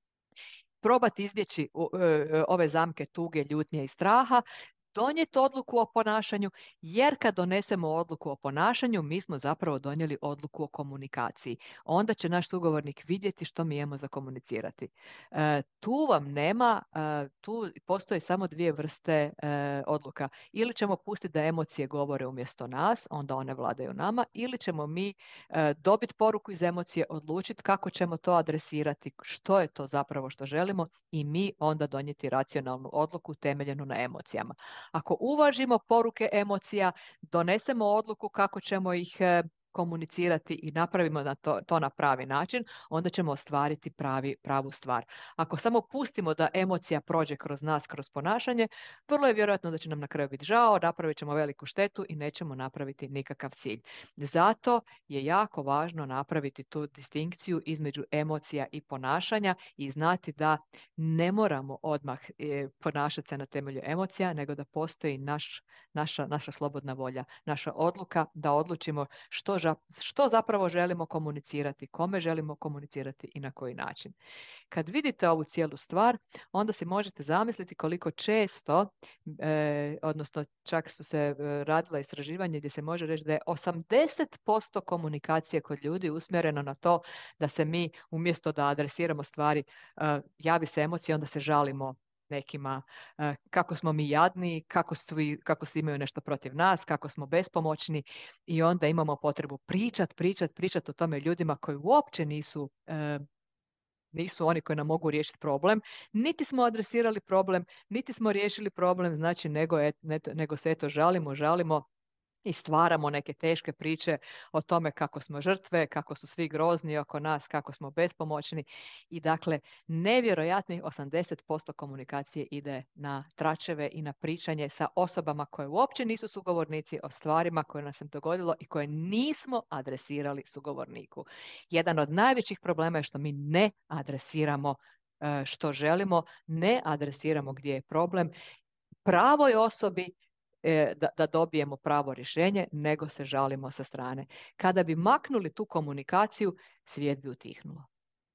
Probati izbjeći ove zamke tuge, ljutnje i straha, donijeti odluku o ponašanju, jer kad donesemo odluku o ponašanju, mi smo zapravo donijeli odluku o komunikaciji. Onda će naš sugovornik vidjeti što mi imamo za komunicirati. E, tu vam nema, e, tu postoje samo dvije vrste e, odluka. Ili ćemo pustiti da emocije govore umjesto nas, onda one vladaju nama, ili ćemo mi e, dobiti poruku iz emocije, odlučiti kako ćemo to adresirati, što je to zapravo što želimo i mi onda donijeti racionalnu odluku temeljenu na emocijama. Ako uvažimo poruke emocija, donesemo odluku kako ćemo ih e, komunicirati i napravimo na to, to na pravi način, onda ćemo ostvariti pravi, pravu stvar. Ako samo pustimo da emocija prođe kroz nas, kroz ponašanje, vrlo je vjerojatno da će nam na kraju biti žao, napravit ćemo veliku štetu i nećemo napraviti nikakav cilj. Zato je jako važno napraviti tu distinkciju između emocija i ponašanja i znati da ne moramo odmah e, ponašati se na temelju emocija, nego da postoji naš, naša, naša slobodna volja, naša odluka da odlučimo što, ža, što zapravo želimo komunicirati, kome želimo komunicirati i na koji način. Kad vidite ovu cijelu stvar, onda si možete zamisliti koliko često, e, odnosno čak su se e, radila istraživanje gdje se može reći da je osamdeset posto komunikacije kod ljudi usmjereno na to da se mi umjesto da adresiramo stvari, e, javi se emocija, onda se žalimo nekima, e, kako smo mi jadni, kako svi, kako svi imaju nešto protiv nas, kako smo bespomoćni i onda imamo potrebu pričat, pričat, pričat o tome ljudima koji uopće nisu e, nisu oni koji nam mogu riješiti problem, niti smo adresirali problem, niti smo riješili problem, znači nego, je, ne, nego se eto žalimo, žalimo i stvaramo neke teške priče o tome kako smo žrtve, kako su svi grozni oko nas, kako smo bespomoćni i dakle nevjerojatnih osamdeset posto komunikacije ide na tračeve i na pričanje sa osobama koje uopće nisu sugovornici o stvarima koje nam se dogodilo i koje nismo adresirali sugovorniku. Jedan od najvećih problema je što mi ne adresiramo što želimo, ne adresiramo gdje je problem. Pravoj osobi Da, da dobijemo pravo rješenje, nego se žalimo sa strane. Kada bi maknuli tu komunikaciju, svijet bi utihnuo.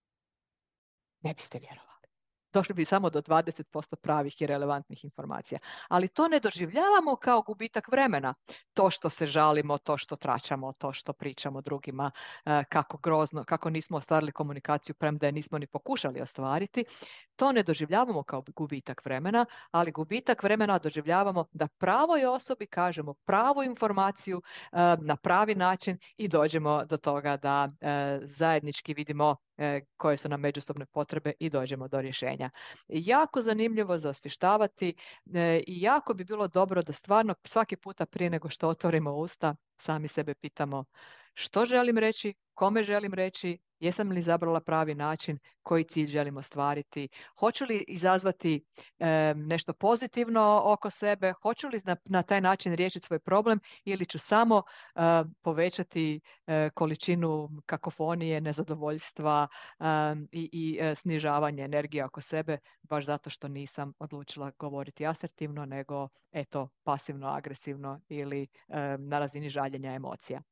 Ne biste vjerovali. Došli bi samo do dvadeset posto pravih i relevantnih informacija. Ali to ne doživljavamo kao gubitak vremena. To što se žalimo, to što tračamo, to što pričamo drugima, kako grozno, kako nismo ostvarili komunikaciju, premda je nismo ni pokušali ostvariti. To ne doživljavamo kao gubitak vremena, ali gubitak vremena doživljavamo da pravoj osobi kažemo pravu informaciju na pravi način i dođemo do toga da zajednički vidimo koje su nam međusobne potrebe i dođemo do rješenja. Jako zanimljivo za osvještavati i jako bi bilo dobro da stvarno svaki puta prije nego što otvorimo usta sami sebe pitamo što želim reći, kome želim reći, jesam li izabrala pravi način, koji cilj želim ostvariti, hoću li izazvati e, nešto pozitivno oko sebe, hoću li na, na taj način riješiti svoj problem ili ću samo e, povećati e, količinu kakofonije, nezadovoljstva e, i, i e, snižavanje energije oko sebe, baš zato što nisam odlučila govoriti asertivno, nego eto pasivno, agresivno ili e, na razini žaljenja emocija.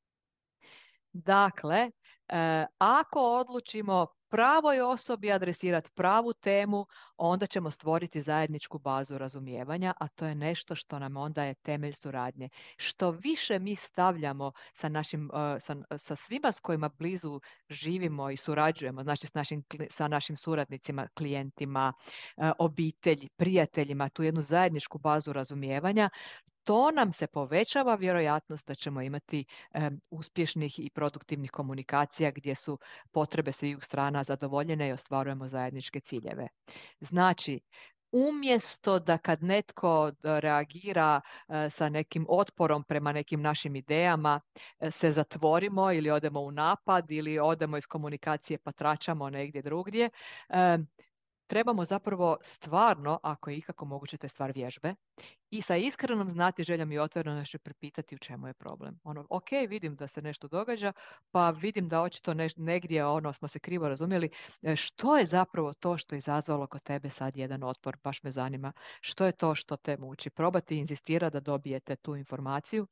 Dakle, e, ako odlučimo pravoj osobi adresirati pravu temu, onda ćemo stvoriti zajedničku bazu razumijevanja, a to je nešto što nam onda je temelj suradnje. Što više mi stavljamo sa, našim, sa, sa svima s kojima blizu živimo i surađujemo, znači s našim, sa našim suradnicima, klijentima, obitelji, prijateljima, tu jednu zajedničku bazu razumijevanja, to nam se povećava vjerojatnost da ćemo imati um, uspješnih i produktivnih komunikacija gdje su potrebe svih strana zadovoljene i ostvarujemo zajedničke ciljeve. Znači, umjesto da kad netko reagira uh, sa nekim otporom prema nekim našim idejama, uh, se zatvorimo ili odemo u napad ili odemo iz komunikacije pa tračamo negdje drugdje, uh, trebamo zapravo stvarno, ako je ikako moguće, to je stvar vježbe, i sa iskrenom znati željom i otvorenošću prepitati u čemu je problem. Ono, ok, vidim da se nešto događa, pa vidim da očito neš, negdje ono smo se krivo razumjeli. E, Što je zapravo to što je izazvalo kod tebe sad jedan otpor? Baš me zanima. Što je to što te muči? Probati inzistirati da dobijete tu informaciju,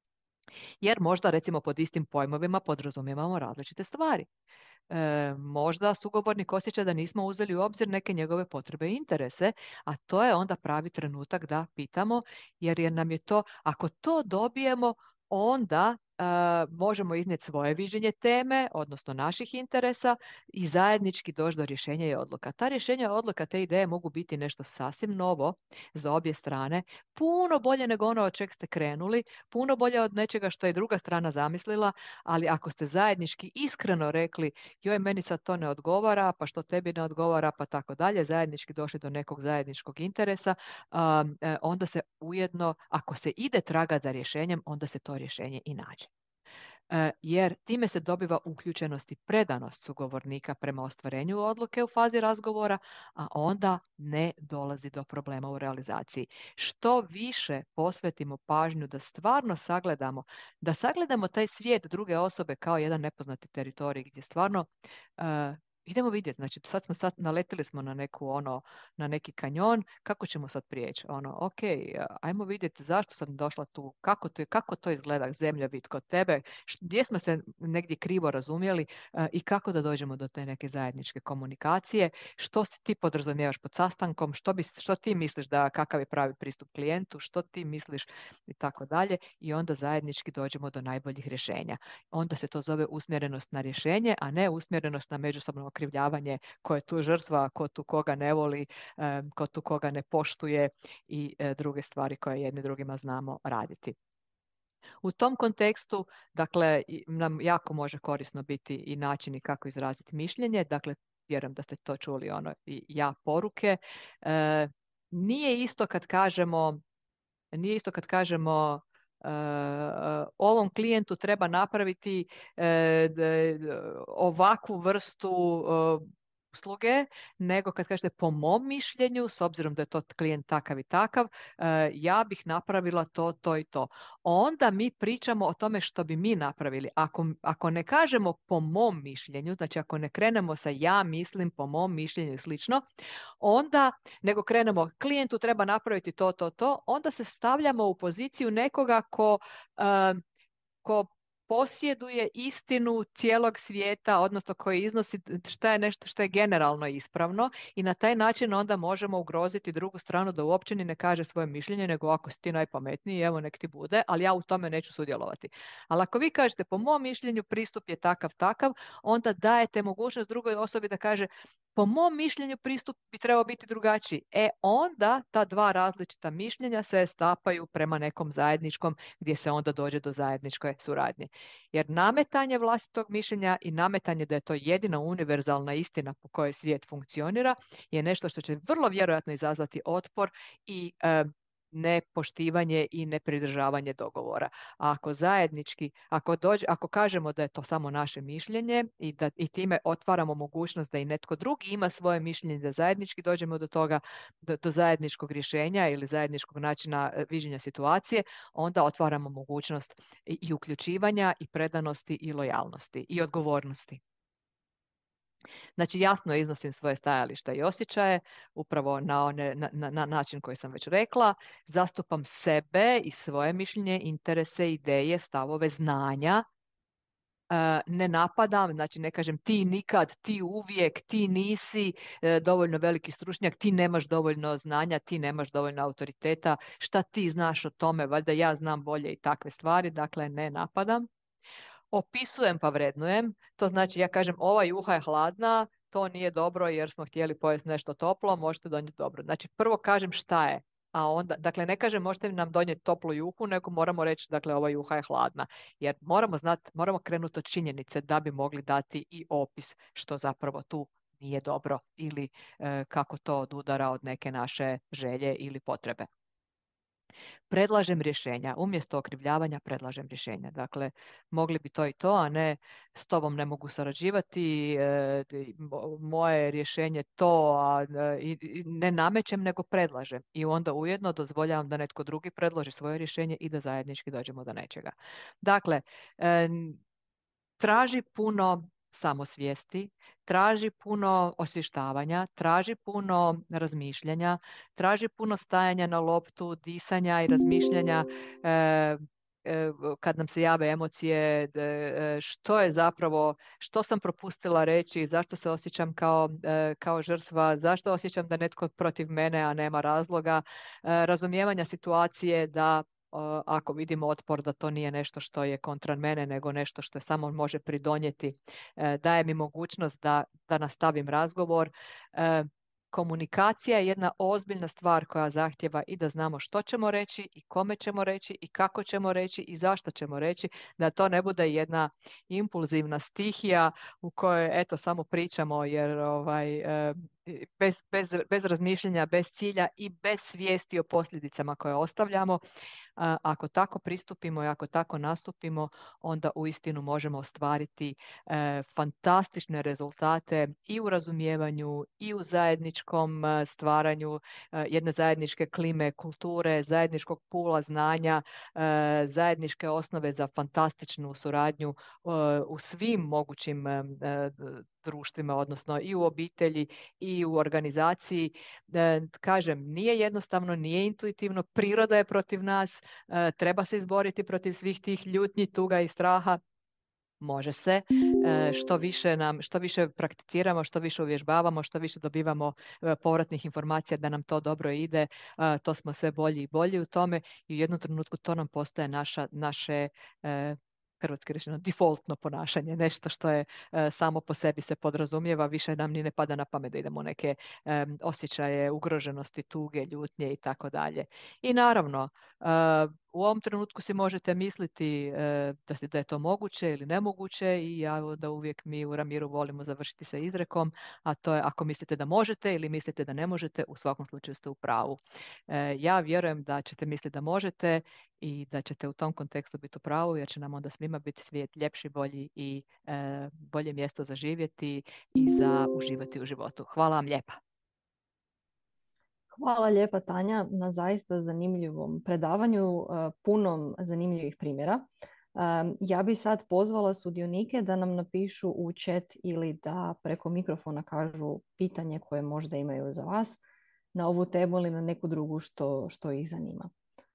jer možda recimo pod istim pojmovima podrazumijevamo različite stvari. E, možda sugovornik osjeća da nismo uzeli u obzir neke njegove potrebe i interese, a to je onda pravi trenutak da pitamo, jer je nam je to, ako to dobijemo, onda e, možemo iznijeti svoje viđenje teme, odnosno naših interesa i zajednički doći do rješenja i odluka. Ta rješenja i odluka, te ideje mogu biti nešto sasvim novo za obje strane, puno bolje nego ono od čeg ste krenuli, puno bolje od nečega što je druga strana zamislila, ali ako ste zajednički iskreno rekli joj, meni sad to ne odgovara, pa što tebi ne odgovara, pa tako dalje, zajednički došli do nekog zajedničkog interesa, um, e, onda se ujedno, ako se ide traga za rješenjem, onda se to rješenje i nađe. E, jer time se dobiva uključenost i predanost sugovornika prema ostvarenju odluke u fazi razgovora, a onda ne dolazi do problema u realizaciji. Što više posvetimo pažnju da stvarno sagledamo, da sagledamo taj svijet druge osobe kao jedan nepoznati teritorij gdje stvarno e, idemo vidjeti, znači sad smo sad naletili smo na neku ono, na neki kanjon, kako ćemo sad prijeći? Ono, ok, ajmo vidjeti zašto sam došla tu, kako to, kako to izgleda zemljovid kod tebe, gdje smo se negdje krivo razumjeli uh, i kako da dođemo do te neke zajedničke komunikacije, što si ti podrazumijevaš pod sastankom, što, bi, što ti misliš da kakav je pravi pristup klijentu, što ti misliš i tako dalje, i onda zajednički dođemo do najboljih rješenja. Onda se to zove usmjerenost na rješenje, a ne usmjerenost na međusobno okrivljavanje ko je tu žrtva, ko tu koga ne voli, um, ko tu koga ne poštuje i uh, druge stvari koje jedni drugima znamo raditi. U tom kontekstu, dakle, nam jako može korisno biti i načini kako izraziti mišljenje. Dakle, vjerujem da ste to čuli, ono, i ja poruke. E, nije isto kad kažemo, nije isto kad kažemo e, ovom klijentu treba napraviti e, de, ovakvu vrstu e, usluge, nego kad kažete po mom mišljenju, s obzirom da je to klijent takav i takav, ja bih napravila to, to i to. Onda mi pričamo o tome što bi mi napravili. Ako, ako ne kažemo po mom mišljenju, znači ako ne krenemo sa ja mislim po mom mišljenju i slično, onda nego krenemo klijentu treba napraviti to, to, to, onda se stavljamo u poziciju nekoga ko, uh, ko posjeduje istinu cijelog svijeta, odnosno koji iznosi šta je nešto što je generalno ispravno, i na taj način onda možemo ugroziti drugu stranu da uopće ni ne kaže svoje mišljenje, nego ako si ti najpametniji, evo nek ti bude, ali ja u tome neću sudjelovati. Ali ako vi kažete po mom mišljenju pristup je takav takav, onda dajete mogućnost drugoj osobi da kaže po mom mišljenju pristup bi trebao biti drugačiji. E onda ta dva različita mišljenja se stapaju prema nekom zajedničkom gdje se onda dođe do zajedničke suradnje. Jer nametanje vlastitog mišljenja i nametanje da je to jedina univerzalna istina po kojoj svijet funkcionira je nešto što će vrlo vjerojatno izazvati otpor i e, nepoštivanje i nepridržavanje dogovora. A ako zajednički, ako, dođe, ako kažemo da je to samo naše mišljenje i da i time otvaramo mogućnost da i netko drugi ima svoje mišljenje, da zajednički dođemo do toga, do, do zajedničkog rješenja ili zajedničkog načina viđenja situacije, onda otvaramo mogućnost i, i uključivanja i predanosti i lojalnosti i odgovornosti. Znači jasno iznosim svoje stajališta i osjećaje upravo na, one, na, na, na način koji sam već rekla, zastupam sebe i svoje mišljenje, interese, ideje, stavove, znanja, ne napadam, znači ne kažem ti nikad, ti uvijek, ti nisi dovoljno veliki stručnjak, ti nemaš dovoljno znanja, ti nemaš dovoljno autoriteta, šta ti znaš o tome, valjda ja znam bolje i takve stvari, dakle ne napadam. Opisujem pa vrednujem, to znači ja kažem ova juha je hladna, to nije dobro jer smo htjeli pojesti nešto toplo, možete donijeti dobro. Znači prvo kažem šta je, a onda, dakle ne kažem možete nam donijeti toplu juhu, nego moramo reći dakle ova juha je hladna. Jer moramo znati, moramo krenuti od činjenice da bi mogli dati i opis što zapravo tu nije dobro ili e, kako to odudara od neke naše želje ili potrebe. Predlažem rješenja, umjesto okrivljavanja predlažem rješenja. Dakle, mogli bi to i to, a ne s tobom ne mogu surađivati, e, moje je rješenje to, a i, ne namećem nego predlažem. I onda ujedno dozvoljavam da netko drugi predloži svoje rješenje i da zajednički dođemo do nečega. Dakle, e, traži puno samosvijesti, traži puno osvještavanja, traži puno razmišljanja, traži puno stajanja na loptu, disanja i razmišljanja e, e, kad nam se jave emocije, de, što je zapravo, što sam propustila reći, zašto se osjećam kao, e, kao žrtva, zašto osjećam da netko protiv mene, a nema razloga, e, razumijevanja situacije da ako vidimo otpor da to nije nešto što je kontra mene, nego nešto što je samo može pridonijeti, daje mi mogućnost da, da nastavim razgovor. Komunikacija je jedna ozbiljna stvar koja zahtjeva i da znamo što ćemo reći i kome ćemo reći i kako ćemo reći i zašto ćemo reći, da to ne bude jedna impulzivna stihija u kojoj eto samo pričamo jer ovaj, bez, bez, bez razmišljanja, bez cilja i bez svijesti o posljedicama koje ostavljamo. Ako tako pristupimo i ako tako nastupimo, onda uistinu možemo ostvariti e, fantastične rezultate i u razumijevanju i u zajedničkom stvaranju e, jedne zajedničke klime kulture, zajedničkog pula znanja, e, zajedničke osnove za fantastičnu suradnju e, u svim mogućim e, društvima, odnosno i u obitelji i u organizaciji. E, kažem, nije jednostavno, nije intuitivno, priroda je protiv nas, e, treba se izboriti protiv svih tih ljutnji, tuga i straha. Može se, e, što više nam, što više prakticiramo, što više uvježbavamo, što više dobivamo e, povratnih informacija da nam to dobro ide, e, to smo sve bolji i bolji u tome i u jednom trenutku to nam postaje naša, naše e, hrvatski rečeno defaultno ponašanje, nešto što je e, samo po sebi se podrazumijeva, više nam ni ne pada na pamet da idemo u neke e, osjećaje ugroženosti, tuge, ljutnje i tako dalje. I naravno, e, u ovom trenutku si možete misliti e, da, si, da je to moguće ili nemoguće i ja da uvijek mi u Ramiru volimo završiti sa izrekom, a to je ako mislite da možete ili mislite da ne možete, u svakom slučaju ste u pravu. E, ja vjerujem da ćete misliti da možete i da ćete u tom kontekstu biti u pravu jer će nam onda svima biti svijet ljepši, bolji i e, bolje mjesto za živjeti i za uživati u životu. Hvala vam lijepa. Hvala lijepa Tanja na zaista zanimljivom predavanju, punom zanimljivih primjera. Ja bi sad pozvala sudionike da nam napišu u chat ili da preko mikrofona kažu pitanje koje možda imaju za vas na ovu temu ili na neku drugu što, što ih zanima.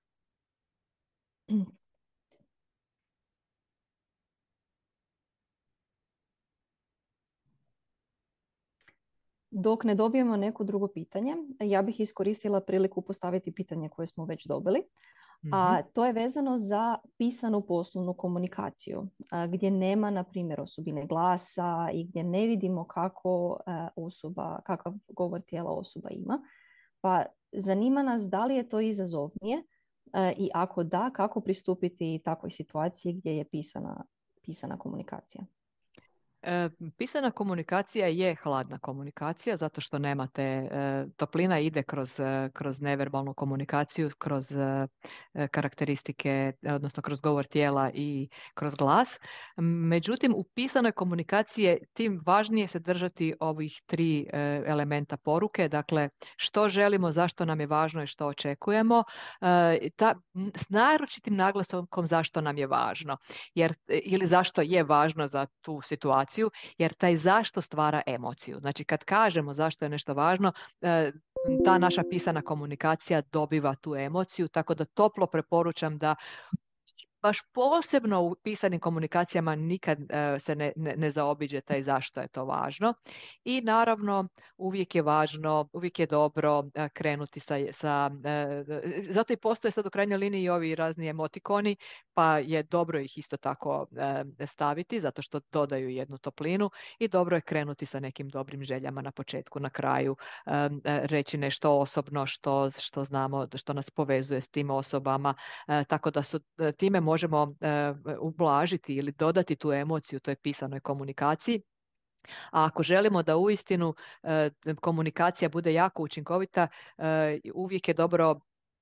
Dok ne dobijemo neko drugo pitanje, ja bih iskoristila priliku postaviti pitanje koje smo već dobili. Mm-hmm. A to je vezano za pisanu poslovnu komunikaciju, a, gdje nema, na primjer, osobine glasa i gdje ne vidimo kako a, osoba, kakav govor tijela osoba ima. Pa zanima nas da li je to izazovnije a, i ako da, kako pristupiti takvoj situaciji gdje je pisana, pisana komunikacija. E, pisana komunikacija je hladna komunikacija zato što nemate, e, toplina ide kroz, kroz neverbalnu komunikaciju, kroz e, karakteristike, odnosno kroz govor tijela i kroz glas. Međutim, u pisanoj komunikaciji je tim važnije se držati ovih tri e, elementa poruke, dakle što želimo, zašto nam je važno i što očekujemo, e, ta, s naročitim naglaskom zašto nam je važno, jer, ili zašto je važno za tu situaciju, jer taj zašto stvara emociju. Znači kad kažemo zašto je nešto važno, ta naša pisana komunikacija dobiva tu emociju, tako da toplo preporučam da baš posebno u pisanim komunikacijama nikad uh, se ne, ne, ne zaobiđe taj zašto je to važno. I naravno uvijek je važno, uvijek je dobro uh, krenuti sa... sa uh, zato i postoje sad u krajnjoj liniji ovi razni emotikoni, pa je dobro ih isto tako uh, staviti, zato što dodaju jednu toplinu i dobro je krenuti sa nekim dobrim željama na početku, na kraju, um, reći nešto osobno što, što znamo, što nas povezuje s tim osobama, uh, tako da su time možemo uh, ublažiti ili dodati tu emociju toj pisanoj komunikaciji. A ako želimo da uistinu uh, komunikacija bude jako učinkovita, uh, uvijek je dobro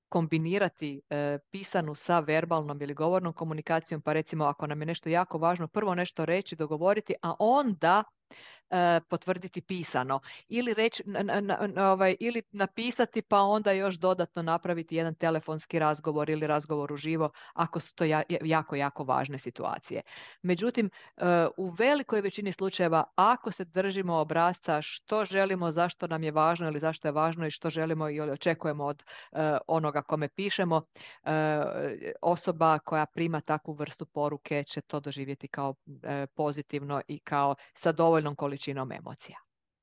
kombinirati e, pisanu sa verbalnom ili govornom komunikacijom, pa recimo ako nam je nešto jako važno, prvo nešto reći, dogovoriti, a onda e, potvrditi pisano. Ili, reći, na, na, na, ovaj, ili napisati pa onda još dodatno napraviti jedan telefonski razgovor ili razgovor uživo ako su to ja, jako, jako važne situacije. Međutim, e, u velikoj većini slučajeva ako se držimo obrasca što želimo, zašto nam je važno ili zašto je važno i što želimo ili očekujemo od e, onoga kome pišemo, e, osoba koja prima takvu vrstu poruke će to doživjeti kao e, pozitivno i kao sa dovoljnom količinom emocija.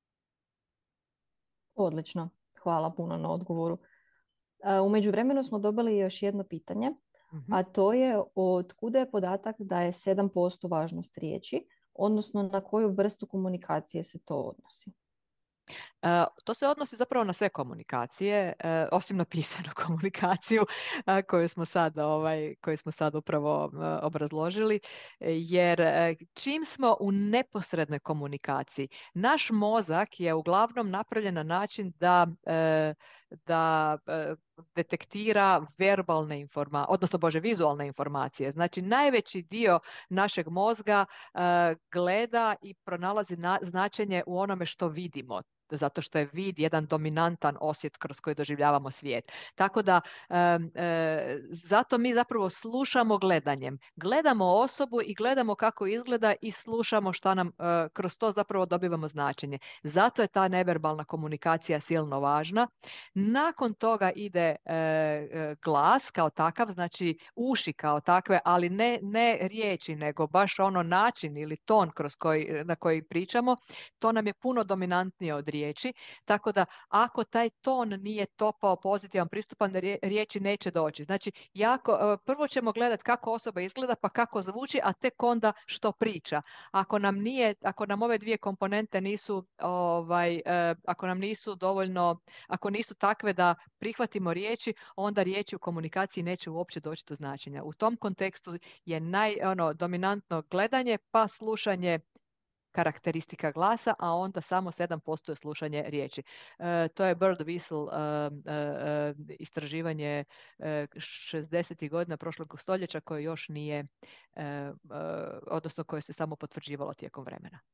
Odlično. Hvala puno na odgovoru. U međuvremenu smo dobili još jedno pitanje, Mhm. a to je od kuda je podatak da je sedam posto važnost riječi, odnosno na koju vrstu komunikacije se to odnosi? Uh, to se odnosi zapravo na sve komunikacije, uh, osim na pisanu komunikaciju uh, koju smo sad, ovaj, koju smo sad upravo uh, obrazložili, jer uh, čim smo u neposrednoj komunikaciji, naš mozak je uglavnom napravljen na način da, uh, da uh, detektira verbalne informacije, odnosno bože, vizualne informacije. Znači, najveći dio našeg mozga uh, gleda i pronalazi na, značenje u onome što vidimo, zato što je vid jedan dominantan osjet kroz koji doživljavamo svijet. Tako da e, e, zato mi zapravo slušamo gledanjem. Gledamo osobu i gledamo kako izgleda i slušamo šta nam, e, kroz to zapravo dobivamo značenje. Zato je ta neverbalna komunikacija silno važna. Nakon toga ide e, e, glas kao takav, znači uši kao takve, ali ne, ne riječi, nego baš ono način ili ton kroz koji, na koji pričamo. To nam je puno dominantnije od riječi, tako da ako taj ton nije topao, pozitivan, pristupan, riječi neće doći. Znači, jako, prvo ćemo gledati kako osoba izgleda, pa kako zvuči, a tek onda što priča. Ako nam nije, ako nam ove dvije komponente nisu, ovaj, ako nam nisu dovoljno, ako nisu takve da prihvatimo riječi, onda riječi u komunikaciji neće uopće doći do značenja. U tom kontekstu je naj, ono, dominantno gledanje, pa slušanje karakteristika glasa, a onda samo sedam posto je slušanje riječi. E, to je Bird Whistle e, e, istraživanje e, šezdesetih godina prošlog stoljeća koje još nije, e, e, odnosno koje se samo potvrđivalo tijekom vremena.